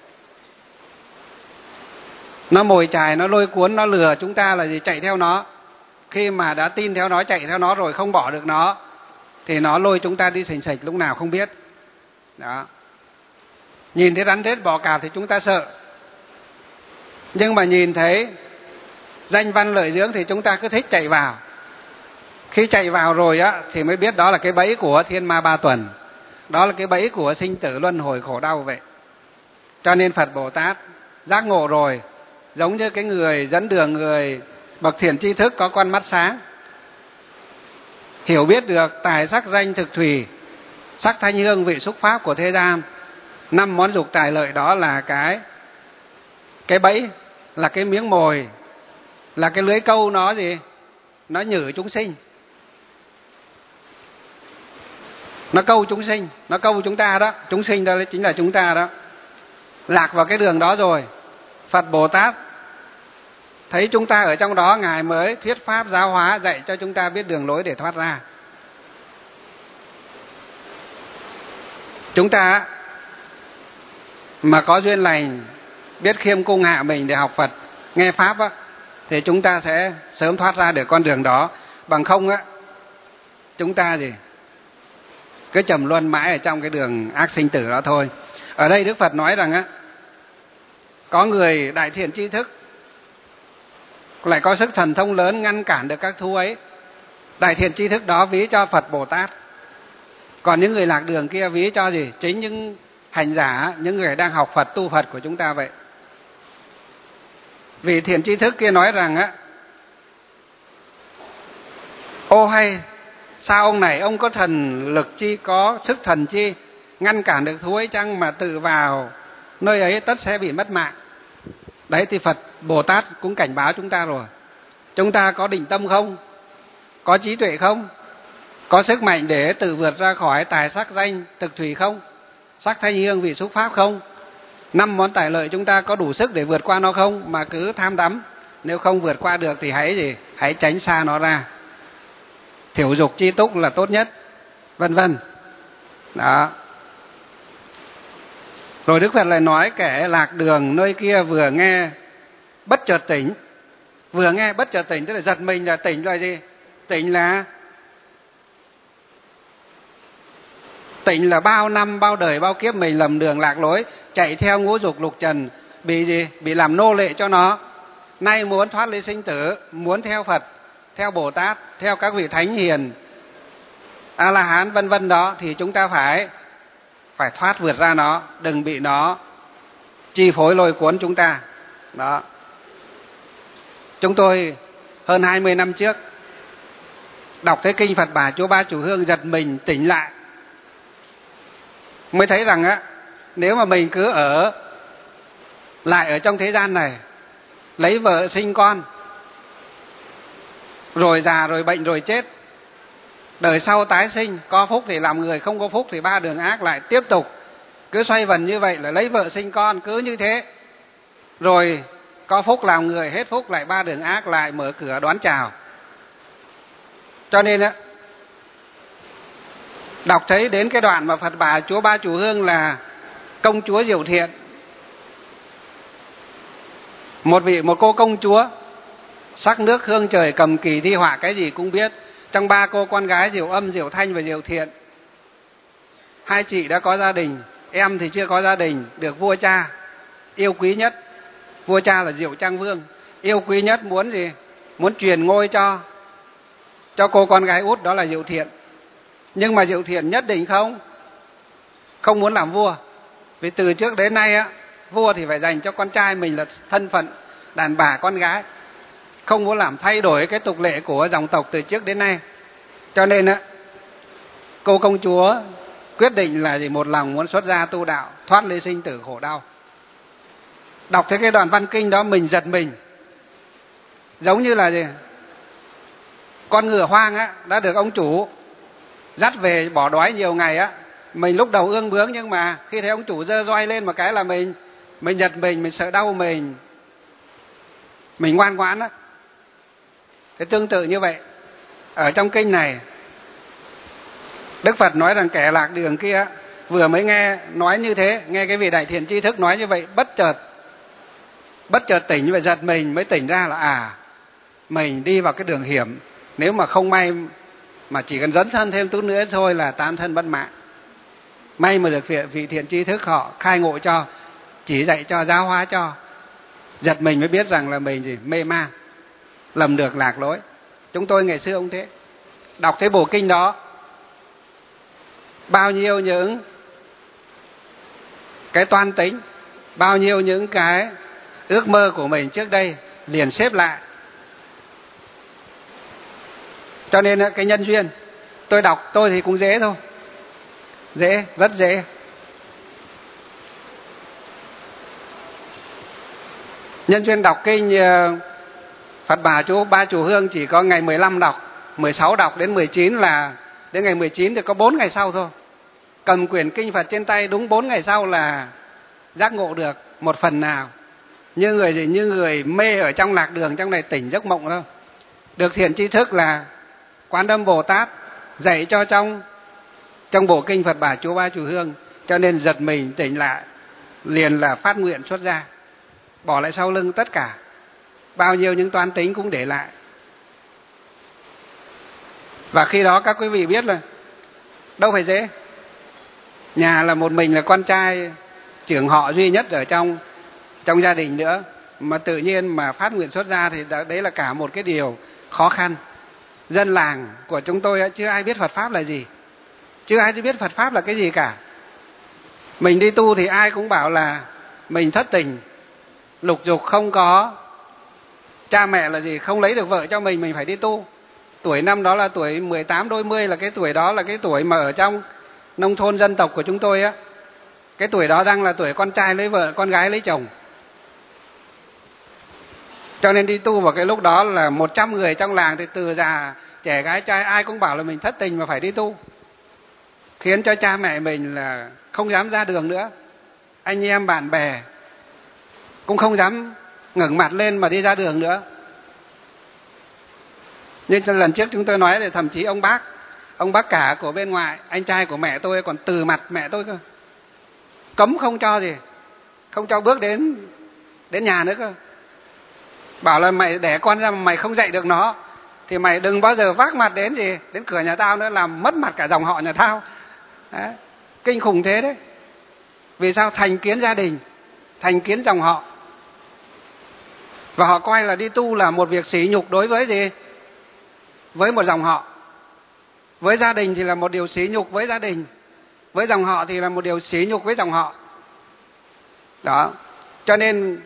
Speaker 1: Nó mồi chài, nó lôi cuốn, nó lừa chúng ta là gì? Chạy theo nó. Khi mà đã tin theo nó, chạy theo nó rồi không bỏ được nó, thì nó lôi chúng ta đi sình sịch lúc nào không biết. Đó. Nhìn thấy rắn rết bọ cạp thì chúng ta sợ. Nhưng mà nhìn thấy danh văn lợi dưỡng thì chúng ta cứ thích chạy vào. Khi chạy vào rồi á thì mới biết đó là cái bẫy của thiên ma ba tuần. Đó là cái bẫy của sinh tử luân hồi khổ đau vậy. Cho nên Phật Bồ Tát giác ngộ rồi, giống như cái người dẫn đường, người bậc thiện tri thức có con mắt sáng, hiểu biết được tài sắc danh thực thùy, sắc thanh hương vị xúc pháp của thế gian. Năm món dục tài lợi đó là cái cái bẫy, là cái miếng mồi, là cái lưới câu nó gì? Nó nhử chúng sinh. Nó câu chúng sinh, nó câu chúng ta đó, chúng sinh đó chính là chúng ta đó. Lạc vào cái đường đó rồi, Phật Bồ Tát thấy chúng ta ở trong đó, Ngài mới thuyết pháp giáo hóa, dạy cho chúng ta biết đường lối để thoát ra. Chúng ta mà có duyên lành, biết khiêm cung hạ mình để học Phật, nghe pháp á, thì chúng ta sẽ sớm thoát ra được con đường đó. Bằng không á, chúng ta gì cứ trầm luân mãi ở trong cái đường ác sinh tử đó thôi. Ở đây Đức Phật nói rằng á, có người đại thiện tri thức lại có sức thần thông lớn ngăn cản được các thú ấy. Đại thiện tri thức đó ví cho Phật Bồ Tát. Còn những người lạc đường kia ví cho gì? Chính những hành giả, những người đang học Phật, tu Phật của chúng ta vậy. Vì thiện tri thức kia nói rằng á, ô hay, sao ông này, ông có thần lực chi, có sức thần chi, ngăn cản được thú ấy chăng, mà tự vào nơi ấy tất sẽ bị mất mạng. Đấy thì Phật Bồ Tát cũng cảnh báo chúng ta rồi. Chúng ta có định tâm không? Có trí tuệ không? Có sức mạnh để tự vượt ra khỏi tài sắc danh thực thùy không? Sắc thanh hương vị xúc pháp không? Năm món tài lợi chúng ta có đủ sức để vượt qua nó không? Mà cứ tham đắm, nếu không vượt qua được thì hãy gì? Hãy tránh xa nó ra. Thiểu dục chi túc là tốt nhất, vân vân. Đó. Rồi Đức Phật lại nói kẻ lạc đường nơi kia vừa nghe bất chợt tỉnh. Vừa nghe bất chợt tỉnh tức là giật mình, là tỉnh là gì? Tỉnh là tỉnh là bao năm, bao đời, bao kiếp mình lầm đường lạc lối, chạy theo ngũ dục lục trần, bị gì? Bị làm nô lệ cho nó. Nay muốn thoát ly sinh tử, muốn theo Phật, theo Bồ Tát, theo các vị thánh hiền, A La Hán vân vân đó, thì chúng ta phải phải thoát vượt ra nó, đừng bị nó chi phối lôi cuốn chúng ta. Đó. Chúng tôi hơn hai mươi năm trước đọc thấy kinh Phật Bà Chúa Ba Chủ Hương, giật mình tỉnh lại, mới thấy rằng á, nếu mà mình cứ ở lại ở trong thế gian này, lấy vợ sinh con, rồi già rồi bệnh rồi chết, đời sau tái sinh, có phúc thì làm người, không có phúc thì ba đường ác lại tiếp tục, cứ xoay vần như vậy, là lấy vợ sinh con cứ như thế, rồi có phúc làm người, hết phúc lại ba đường ác lại mở cửa đón chào. Cho nên á, đọc thấy đến cái đoạn mà Phật Bà Chúa Ba Chủ Hương là công chúa Diệu Thiện, một vị một cô công chúa sắc nước hương trời, cầm kỳ thi họa cái gì cũng biết. Trong ba cô con gái Diệu Âm, Diệu Thanh và Diệu Thiện, hai chị đã có gia đình, em thì chưa có gia đình, được vua cha yêu quý nhất. Vua cha là Diệu Trang Vương, yêu quý nhất, muốn gì? Muốn truyền ngôi cho cho cô con gái út, đó là Diệu Thiện. Nhưng mà Diệu Thiện nhất định không không muốn làm vua, vì từ trước đến nay á, vua thì phải dành cho con trai mình là thân phận đàn bà con gái. không muốn làm thay đổi cái tục lệ của dòng tộc từ trước đến nay. Cho nên á, cô công chúa quyết định là gì? Một lòng muốn xuất gia tu đạo, thoát ly sinh tử khổ đau. Đọc thấy cái đoạn văn kinh đó mình giật mình, giống như là gì? Con ngựa hoang á đã được ông chủ dắt về bỏ đói nhiều ngày á, mình lúc đầu ương bướng, nhưng mà khi thấy ông chủ giơ roi lên một cái là mình mình giật mình, mình sợ đau, mình mình ngoan ngoãn á. Thế tương tự như vậy, ở trong kinh này Đức Phật nói rằng kẻ lạc đường kia vừa mới nghe nói như thế, nghe cái vị đại thiện tri thức nói như vậy, bất chợt bất chợt tỉnh và giật mình, mới tỉnh ra là à, mình đi vào cái đường hiểm, nếu mà không may mà chỉ cần dấn thân thêm chút nữa thôi là tam thân bất mạng. May mà được vị thiện tri thức họ khai ngộ cho, chỉ dạy cho, giáo hóa cho, giật mình mới biết rằng là mình gì mê man, lầm được lạc lối. Chúng tôi ngày xưa cũng thế, đọc thấy bộ kinh đó, bao nhiêu những cái toan tính, bao nhiêu những cái ước mơ của mình trước đây liền xếp lại. Cho nên cái nhân duyên tôi đọc tôi thì cũng dễ thôi, dễ, rất dễ. Nhân duyên đọc kinh Phật Bà chú Ba Chùa Hương chỉ có ngày mười lăm đọc, mười sáu đọc, đến mười chín là đến ngày mười chín thì có bốn ngày sau thôi. Cầm quyển kinh Phật trên tay đúng bốn ngày sau là giác ngộ được một phần nào. Như người gì như người mê ở trong lạc đường, trong này tỉnh giấc mộng thôi. Được thiện tri thức là Quán Âm Bồ Tát dạy cho trong trong bộ kinh Phật Bà Chúa Ba Chùa Hương, cho nên giật mình tỉnh lại, liền là phát nguyện xuất gia, bỏ lại sau lưng tất cả, bao nhiêu những toán tính cũng để lại. Và khi đó các quý vị biết là đâu phải dễ. Nhà là một mình là con trai trưởng họ duy nhất ở trong trong gia đình nữa, mà tự nhiên mà phát nguyện xuất gia thì đấy là cả một cái điều khó khăn. Dân làng của chúng tôi chưa ai biết Phật Pháp là gì, chưa ai biết Phật Pháp là cái gì cả. Mình đi tu thì ai cũng bảo là mình thất tình, lục dục, không có cha mẹ là gì, không lấy được vợ cho mình, mình phải đi tu. Tuổi năm đó là tuổi mười tám đôi mươi, là cái tuổi đó là cái tuổi mà ở trong nông thôn dân tộc của chúng tôi á, cái tuổi đó đang là tuổi con trai lấy vợ, con gái lấy chồng. Cho nên đi tu vào cái lúc đó là một trăm người trong làng thì từ già trẻ gái trai ai cũng bảo là mình thất tình mà phải đi tu, khiến cho cha mẹ mình là không dám ra đường nữa, anh em bạn bè cũng không dám ngẩng mặt lên mà đi ra đường nữa. Nhưng lần trước chúng tôi nói thì thậm chí ông bác ông bác cả của bên ngoài, anh trai của mẹ tôi còn từ mặt mẹ tôi cơ, cấm không cho gì, không cho bước đến đến nhà nữa cơ. Bảo là mày đẻ con ra mà mày không dạy được nó thì mày đừng bao giờ vác mặt đến gì đến cửa nhà tao nữa, làm mất mặt cả dòng họ nhà tao. Đấy, kinh khủng thế đấy. Vì sao? Thành kiến gia đình, thành kiến dòng họ, và họ coi là đi tu là một việc sỉ nhục đối với gì, với một dòng họ. Với gia đình thì là một điều sỉ nhục với gia đình, với dòng họ thì là một điều sỉ nhục với dòng họ. Đó, cho nên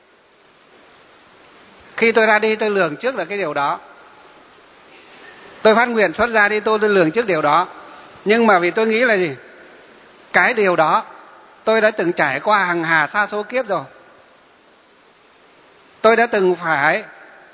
Speaker 1: khi tôi ra đi tôi lường trước là cái điều đó. Tôi phát nguyện xuất gia đi tu, tôi lường trước điều đó. Nhưng mà vì tôi nghĩ là gì, cái điều đó tôi đã từng trải qua hằng hà sa số kiếp rồi. Tôi đã từng phải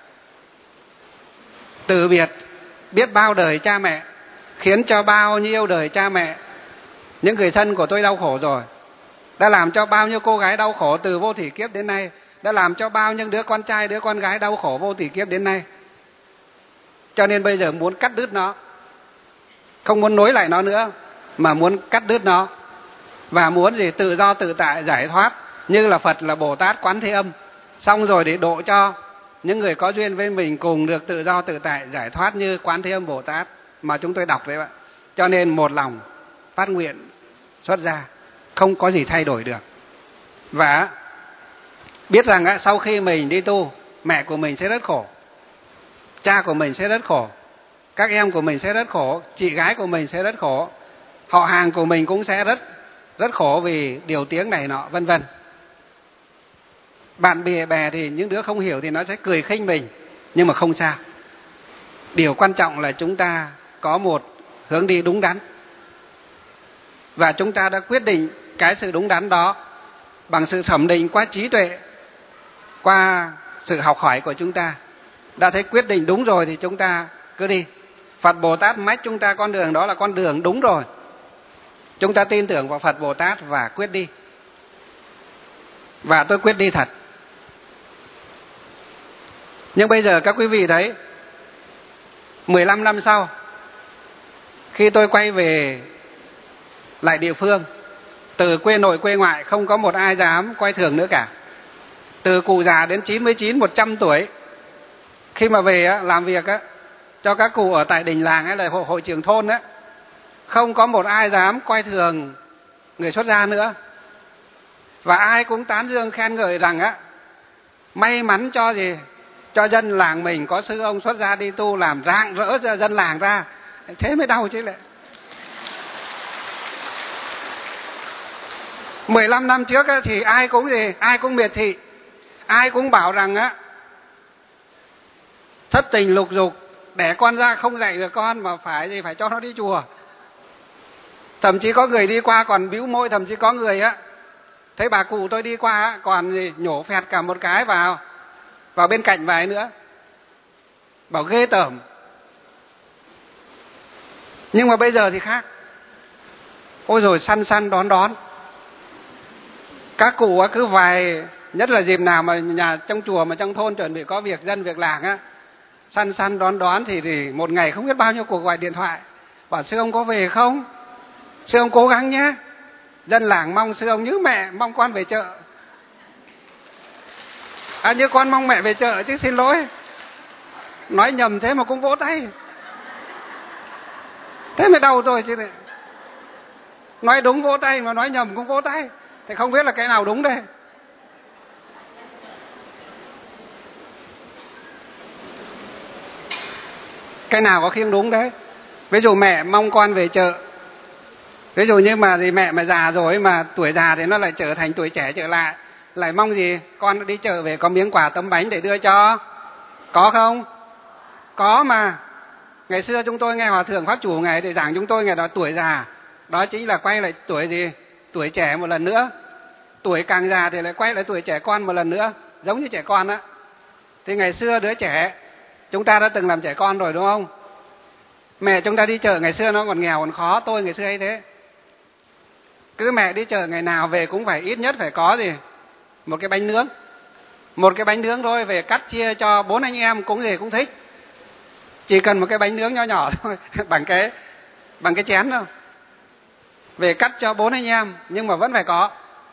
Speaker 1: từ biệt biết bao đời cha mẹ, khiến cho bao nhiêu đời cha mẹ, những người thân của tôi đau khổ rồi, đã làm cho bao nhiêu cô gái đau khổ từ vô thỉ kiếp đến nay, đã làm cho bao nhiêu đứa con trai, đứa con gái đau khổ vô thỉ kiếp đến nay. Cho nên bây giờ muốn cắt đứt nó, không muốn nối lại nó nữa, mà muốn cắt đứt nó, và muốn gì tự do tự tại giải thoát, như là Phật, là Bồ Tát, Quán Thế Âm, xong rồi để độ cho những người có duyên với mình cùng được tự do tự tại giải thoát như Quán Thế Âm Bồ Tát mà chúng tôi đọc đấy bạn. Cho nên một lòng phát nguyện xuất gia, không có gì thay đổi được. Và biết rằng sau khi mình đi tu, mẹ của mình sẽ rất khổ, cha của mình sẽ rất khổ, các em của mình sẽ rất khổ, chị gái của mình sẽ rất khổ, họ hàng của mình cũng sẽ rất rất khổ vì điều tiếng này nọ, vân vân. Bạn bè bè thì những đứa không hiểu thì nó sẽ cười khinh mình, Nhưng mà không sao. Điều quan trọng là chúng ta có một hướng đi đúng đắn. Và chúng ta đã quyết định cái sự đúng đắn đó bằng sự thẩm định qua trí tuệ, qua sự học hỏi của chúng ta. Đã thấy quyết định đúng rồi thì chúng ta cứ đi. Phật Bồ Tát mách chúng ta con đường đó là con đường đúng rồi. Chúng ta tin tưởng vào Phật Bồ Tát và quyết đi. Và tôi quyết đi thật. Nhưng bây giờ các quý vị thấy, mười lăm năm sau, khi tôi quay về lại địa phương, từ quê nội quê ngoại không có một ai dám coi thường nữa cả. Từ cụ già đến chín mươi chín, một trăm tuổi, khi mà về á, làm việc á, cho các cụ ở tại đình làng hay là hội, hội trường thôn á, không có một ai dám coi thường người xuất gia nữa. Và ai cũng tán dương khen ngợi rằng á, may mắn cho gì? Cho dân làng mình có sư ông xuất gia đi tu làm rạng rỡ cho dân làng ra. Thế mới đau chứ lại. mười lăm năm trước á, thì ai cũng gì? Ai cũng miệt thị. Ai cũng bảo rằng á, thất tình lục dục, đẻ con ra không dạy được con mà phải gì phải cho nó đi chùa. Thậm chí có người đi qua còn bĩu môi, thậm chí có người á, thấy bà cụ tôi đi qua á, còn gì nhổ phẹt cả một cái vào vào bên cạnh vài nữa. Bảo ghê tởm. Nhưng mà bây giờ thì khác. Ôi rồi săn săn đón đón. Các cụ á, cứ vài, nhất là dịp nào mà nhà trong chùa mà trong thôn chuẩn bị có việc dân việc làng á, săn săn đón đón thì, thì một ngày không biết bao nhiêu cuộc gọi điện thoại. Bảo sư ông có về không? Sư ông cố gắng nhé. Dân làng mong sư ông như mẹ mong con về chợ. À như con mong mẹ về chợ chứ xin lỗi. Nói nhầm thế mà cũng vỗ tay. Thế mới đau tôi chứ này. Nói đúng vỗ tay mà nói nhầm cũng vỗ tay. Thì không biết là cái nào đúng đây. Cái nào có khiêng đúng đấy. Ví dụ mẹ mong con về chợ. Ví dụ như mà gì mẹ mà già rồi mà tuổi già thì nó lại trở thành tuổi trẻ trở lại. Lại mong gì con đi chợ về có miếng quà tấm bánh để đưa cho. Có không? Có mà. Ngày xưa chúng tôi nghe Hòa Thượng Pháp Chủ ngày để giảng chúng tôi ngày đó tuổi già. Đó chính là quay lại tuổi gì? Tuổi trẻ một lần nữa. Tuổi càng già thì lại quay lại tuổi trẻ con một lần nữa. Giống như trẻ con á. Thì ngày xưa đứa trẻ, chúng ta đã từng làm trẻ con rồi đúng không? Mẹ chúng ta đi chợ ngày xưa nó còn nghèo còn khó. Tôi ngày xưa ấy thế. Cứ mẹ đi chợ ngày nào về cũng phải ít nhất phải có gì? Một cái bánh nướng. Một cái bánh nướng thôi, về cắt chia cho bốn anh em cũng gì cũng thích. Chỉ cần một cái bánh nướng nhỏ nhỏ thôi, bằng cái bằng cái chén thôi. Về cắt cho bốn anh em, nhưng mà vẫn phải có.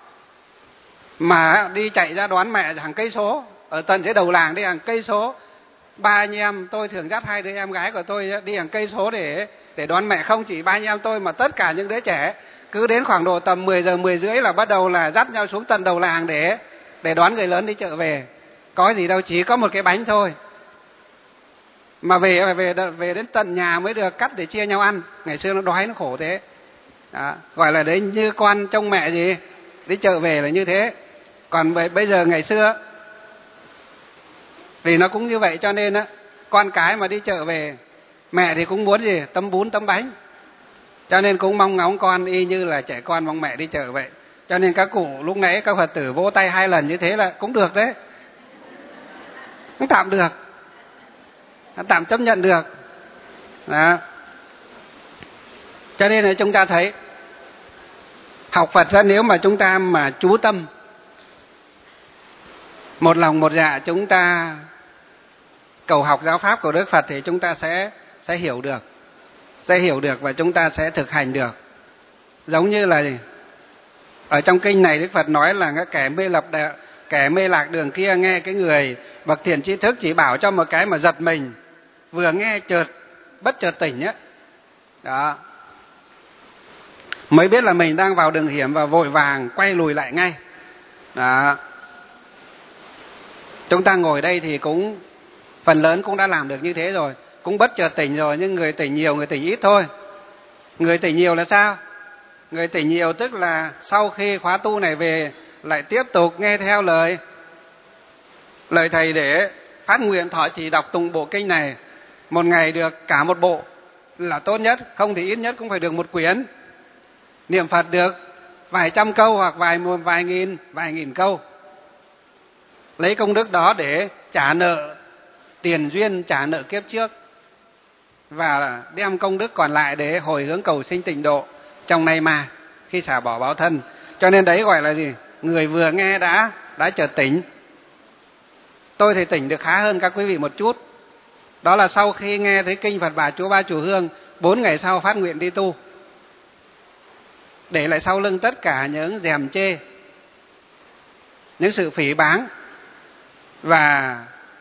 Speaker 1: Mà đi chạy ra đón mẹ hàng cây số, ở tận dưới đầu làng đi hàng cây số. Ba anh em tôi thường dắt hai đứa em gái của tôi đi hàng cây số để để đón mẹ. Không chỉ ba anh em tôi mà tất cả những đứa trẻ. Cứ đến khoảng độ tầm mười giờ mười rưỡi là bắt đầu là dắt nhau xuống tận đầu làng để để đón người lớn đi chợ về. Có gì đâu, chỉ có một cái bánh thôi. Mà về về về đến tận nhà mới được cắt để chia nhau ăn. Ngày xưa nó đói nó khổ thế. Đó, gọi là đấy như con trông mẹ gì đi chợ về là như thế. Còn bây giờ ngày xưa vì nó cũng như vậy cho nên á, con cái mà đi chợ về mẹ thì cũng muốn gì tấm bún tấm bánh, cho nên cũng mong ngóng con y như là trẻ con mong mẹ đi chợ vậy. Cho nên các cụ lúc nãy các Phật tử vỗ tay hai lần như thế là cũng được đấy, cũng tạm được, tạm chấp nhận được đó. Cho nên là chúng ta thấy học Phật ra, nếu mà chúng ta mà chú tâm một lòng một dạ chúng ta cầu học giáo pháp của Đức Phật thì chúng ta sẽ sẽ hiểu được, sẽ hiểu được và chúng ta sẽ thực hành được. Giống như là ở trong kinh này Đức Phật nói là kẻ mê lập kẻ mê lạc đường kia nghe cái người bậc thiện tri thức chỉ bảo cho một cái mà giật mình, vừa nghe chợt bất chợt tỉnh á, đó mới biết là mình đang vào đường hiểm và vội vàng quay lùi lại ngay. Đó. Chúng ta ngồi đây thì cũng phần lớn cũng đã làm được như thế rồi, cũng bất chợt tỉnh rồi, nhưng người tỉnh nhiều người tỉnh ít thôi. Người tỉnh nhiều là sao? Người tỉnh nhiều tức là sau khi khóa tu này về lại tiếp tục nghe theo lời lời thầy để phát nguyện thọ trì đọc tụng bộ kinh này, một ngày được cả một bộ là tốt nhất, không thì ít nhất cũng phải được một quyển. Niệm Phật được vài trăm câu hoặc vài vài nghìn vài nghìn câu, lấy công đức đó để trả nợ tiền duyên, trả nợ kiếp trước, và đem công đức còn lại để hồi hướng cầu sinh tịnh độ trong nay mai khi xả bỏ báo thân. Cho nên đấy gọi là gì? Người vừa nghe đã đã chợt tỉnh. Tôi thì tỉnh được khá hơn các quý vị một chút. Đó là sau khi nghe thấy kinh Phật Bà Chúa Ba Chùa Hương, bốn ngày sau phát nguyện đi tu, để lại sau lưng tất cả những dèm chê, những sự phỉ báng và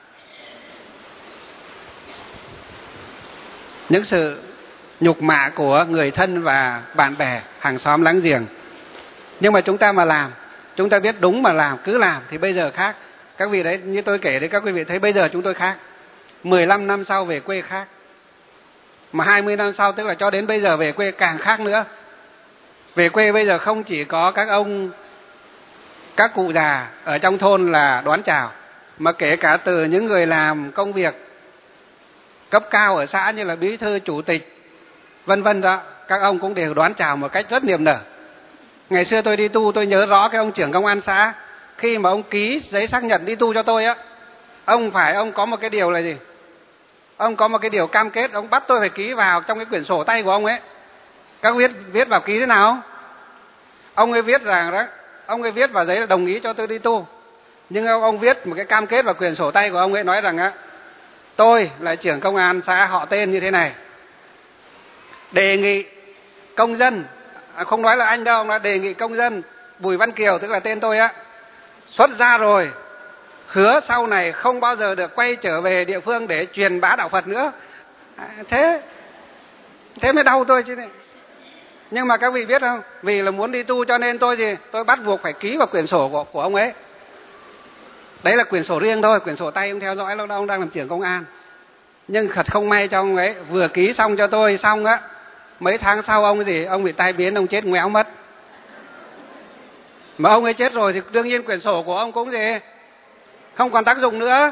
Speaker 1: những sự nhục mạ của người thân và bạn bè, hàng xóm láng giềng. Nhưng mà chúng ta mà làm, chúng ta biết đúng mà làm, cứ làm thì bây giờ khác. Các vị đấy, như tôi kể đấy, các quý vị thấy bây giờ chúng tôi khác. mười lăm năm sau về quê khác. Mà hai mươi năm sau, tức là cho đến bây giờ về quê càng khác nữa. Về quê bây giờ không chỉ có các ông, các cụ già ở trong thôn là đón chào, mà kể cả từ những người làm công việc cấp cao ở xã như là bí thư, chủ tịch, vân vân đó, các ông cũng đều đón chào một cách rất niềm nở. Ngày xưa tôi đi tu, tôi nhớ rõ cái ông trưởng công an xã, khi mà ông ký giấy xác nhận đi tu cho tôi á, ông phải ông có một cái điều là gì? Ông có một cái điều cam kết, ông bắt tôi phải ký vào trong cái quyển sổ tay của ông ấy. Các viết viết vào ký thế nào? Ông ấy viết rằng đó, ông ấy viết vào giấy là đồng ý cho tôi đi tu. Nhưng ông, ông viết một cái cam kết vào quyển sổ tay của ông ấy, nói rằng á, tôi là trưởng công an xã họ tên như thế này, đề nghị công dân, à, không nói là anh đâu, ông nói đề nghị công dân Bùi Văn Kiều, tức là tên tôi á, xuất ra rồi, hứa sau này không bao giờ được quay trở về địa phương để truyền bá đạo Phật nữa. À, thế thế mới đau tôi chứ. Nhưng mà các vị biết không, vì là muốn đi tu cho nên tôi gì, tôi bắt buộc phải ký vào quyển sổ của, của ông ấy. Đấy là quyển sổ riêng thôi, quyển sổ tay ông theo dõi lúc đó ông đang làm trưởng công an. Nhưng thật không may cho ông ấy, vừa ký xong cho tôi xong á, mấy tháng sau ông gì, ông bị tai biến, ông chết ngoéo mất. Mà ông ấy chết rồi thì đương nhiên quyển sổ của ông cũng gì, không còn tác dụng nữa.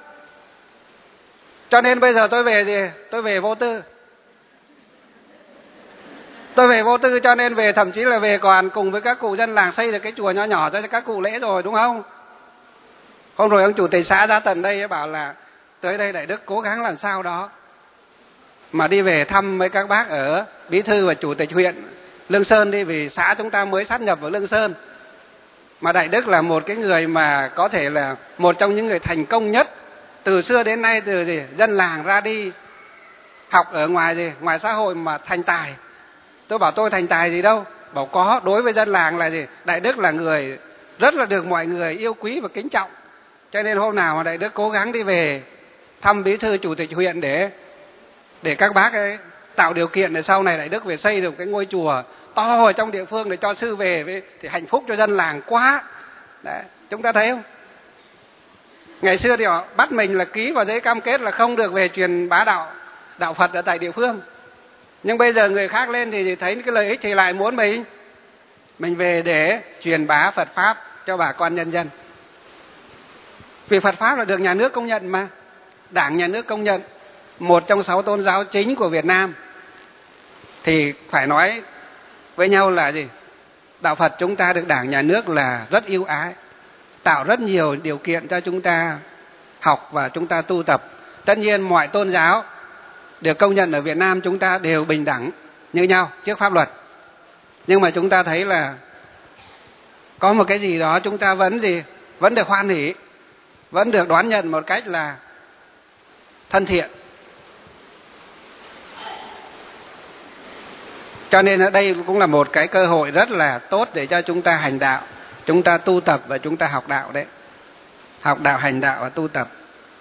Speaker 1: Cho nên bây giờ tôi về gì, tôi về vô tư. Tôi về vô tư cho nên về, thậm chí là về còn cùng với các cụ dân làng xây được cái chùa nhỏ nhỏ cho các cụ lễ rồi, đúng không? Hôm rồi ông chủ tịch xã ra tận đây bảo là tới đây Đại Đức cố gắng làm sao đó mà đi về thăm mấy các bác ở bí thư và chủ tịch huyện Lương Sơn đi, vì xã chúng ta mới sát nhập vào Lương Sơn. Mà Đại Đức là một cái người mà có thể là một trong những người thành công nhất từ xưa đến nay, từ gì dân làng ra đi học ở ngoài gì, ngoài xã hội mà thành tài. Tôi bảo tôi thành tài gì đâu, bảo có, đối với dân làng là gì, Đại Đức là người rất là được mọi người yêu quý và kính trọng. Cho nên hôm nào mà Đại Đức cố gắng đi về thăm bí thư chủ tịch huyện để để các bác ấy tạo điều kiện để sau này Đại Đức về xây được cái ngôi chùa to ở trong địa phương để cho sư về với, thì hạnh phúc cho dân làng quá. Đấy, chúng ta thấy không? Ngày xưa thì họ bắt mình là ký vào giấy cam kết là không được về truyền bá đạo đạo Phật ở tại địa phương. Nhưng bây giờ người khác lên thì thấy cái lợi ích thì lại muốn mình mình về để truyền bá Phật pháp cho bà con nhân dân. Vì Phật pháp là được nhà nước công nhận mà, Đảng nhà nước công nhận, một trong sáu tôn giáo chính của Việt Nam. Thì phải nói với nhau là gì? Đạo Phật chúng ta được Đảng nhà nước là rất yêu ái, tạo rất nhiều điều kiện cho chúng ta học và chúng ta tu tập. Tất nhiên mọi tôn giáo được công nhận ở Việt Nam chúng ta đều bình đẳng như nhau trước pháp luật. Nhưng mà chúng ta thấy là có một cái gì đó chúng ta vẫn gì, vẫn được hoan hỷ, vẫn được đón nhận một cách là thân thiện. Cho nên ở đây cũng là một cái cơ hội rất là tốt để cho chúng ta hành đạo, chúng ta tu tập và chúng ta học đạo đấy. Học đạo, hành đạo và tu tập.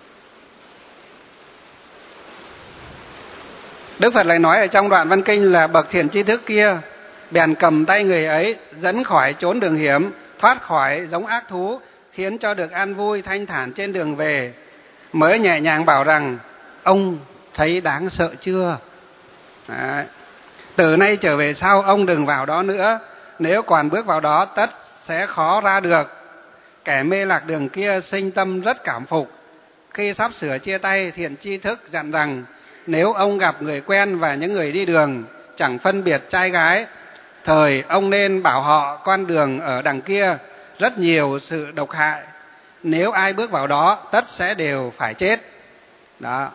Speaker 1: Đức Phật lại nói ở trong đoạn văn kinh là bậc thiện tri thức kia bèn cầm tay người ấy dẫn khỏi chốn đường hiểm, thoát khỏi giống ác thú, khiến cho được an vui thanh thản trên đường về, mới nhẹ nhàng bảo rằng ông thấy đáng sợ chưa? Đấy. Từ nay trở về sau ông đừng vào đó nữa, nếu còn bước vào đó tất sẽ khó ra được. Kẻ mê lạc đường kia sinh tâm rất cảm phục, Khi sắp sửa chia tay, Thiện Tri Thức dặn rằng nếu ông gặp người quen và những người đi đường chẳng phân biệt trai gái, thời ông nên bảo họ con đường ở đằng kia rất nhiều sự độc hại, nếu ai bước vào đó tất sẽ đều phải chết. Đó.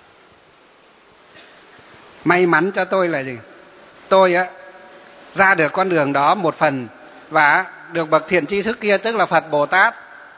Speaker 1: May mắn cho tôi là gì? Tôi á ra được con đường đó một phần, và được bậc Thiện Tri Thức kia, tức là Phật Bồ Tát,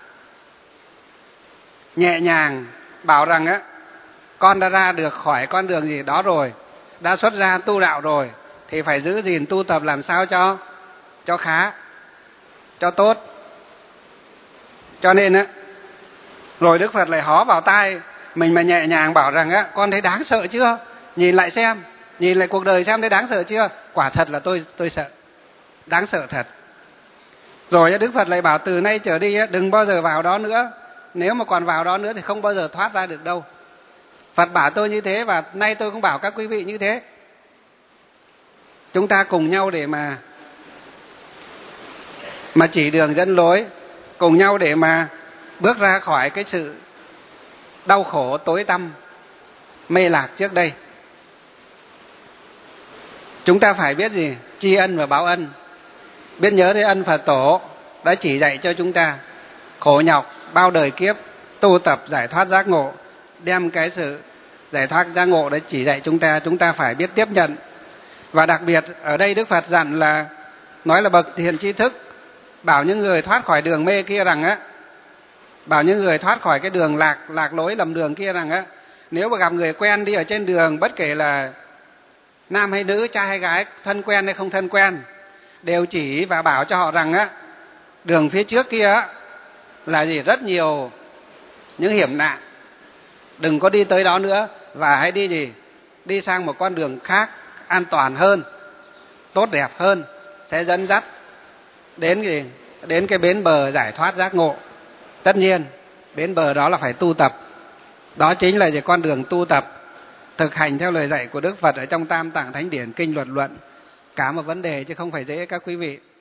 Speaker 1: nhẹ nhàng bảo rằng á, con đã ra được khỏi con đường gì đó rồi, đã xuất gia tu đạo rồi, thì phải giữ gìn tu tập làm sao cho cho khá, cho tốt. Cho nên á, rồi Đức Phật lại hó vào tai mình mà nhẹ nhàng bảo rằng á, con thấy đáng sợ chưa? Nhìn lại xem, nhìn lại cuộc đời xem thấy đáng sợ chưa? Quả thật là tôi tôi sợ, đáng sợ thật. Rồi Đức Phật lại bảo từ nay trở đi á, đừng bao giờ vào đó nữa. Nếu mà còn vào đó nữa thì không bao giờ thoát ra được đâu. Phật bảo tôi như thế, và nay tôi cũng bảo các quý vị như thế. Chúng ta cùng nhau để mà mà chỉ đường dẫn lối, cùng nhau để mà bước ra khỏi cái sự đau khổ tối tăm mê lạc trước đây. Chúng ta phải biết gì? Tri ân và báo ân. Biết nhớ đến ân Phật Tổ đã chỉ dạy cho chúng ta khổ nhọc bao đời kiếp tu tập giải thoát giác ngộ, đem cái sự giải thoát giác ngộ đấy chỉ dạy chúng ta, chúng ta phải biết tiếp nhận. Và đặc biệt ở đây Đức Phật dặn là nói là bậc Thiện Tri Thức bảo những người thoát khỏi đường mê kia rằng á, bảo những người thoát khỏi cái đường lạc lạc lối lầm đường kia rằng á, nếu mà gặp người quen đi ở trên đường, bất kể là nam hay nữ, trai hay gái, thân quen hay không thân quen, đều chỉ và bảo cho họ rằng á, đường phía trước kia á là gì? Rất nhiều những hiểm nạn, đừng có đi tới đó nữa, và hãy đi gì? Đi sang một con đường khác an toàn hơn, tốt đẹp hơn, sẽ dẫn dắt đến gì? Đến cái bến bờ giải thoát giác ngộ. Tất nhiên bến bờ đó là phải tu tập, đó chính là gì? Con đường tu tập thực hành theo lời dạy của Đức Phật ở trong Tam Tạng Thánh Điển Kinh Luật Luận. Cả một vấn đề chứ không phải dễ các quý vị.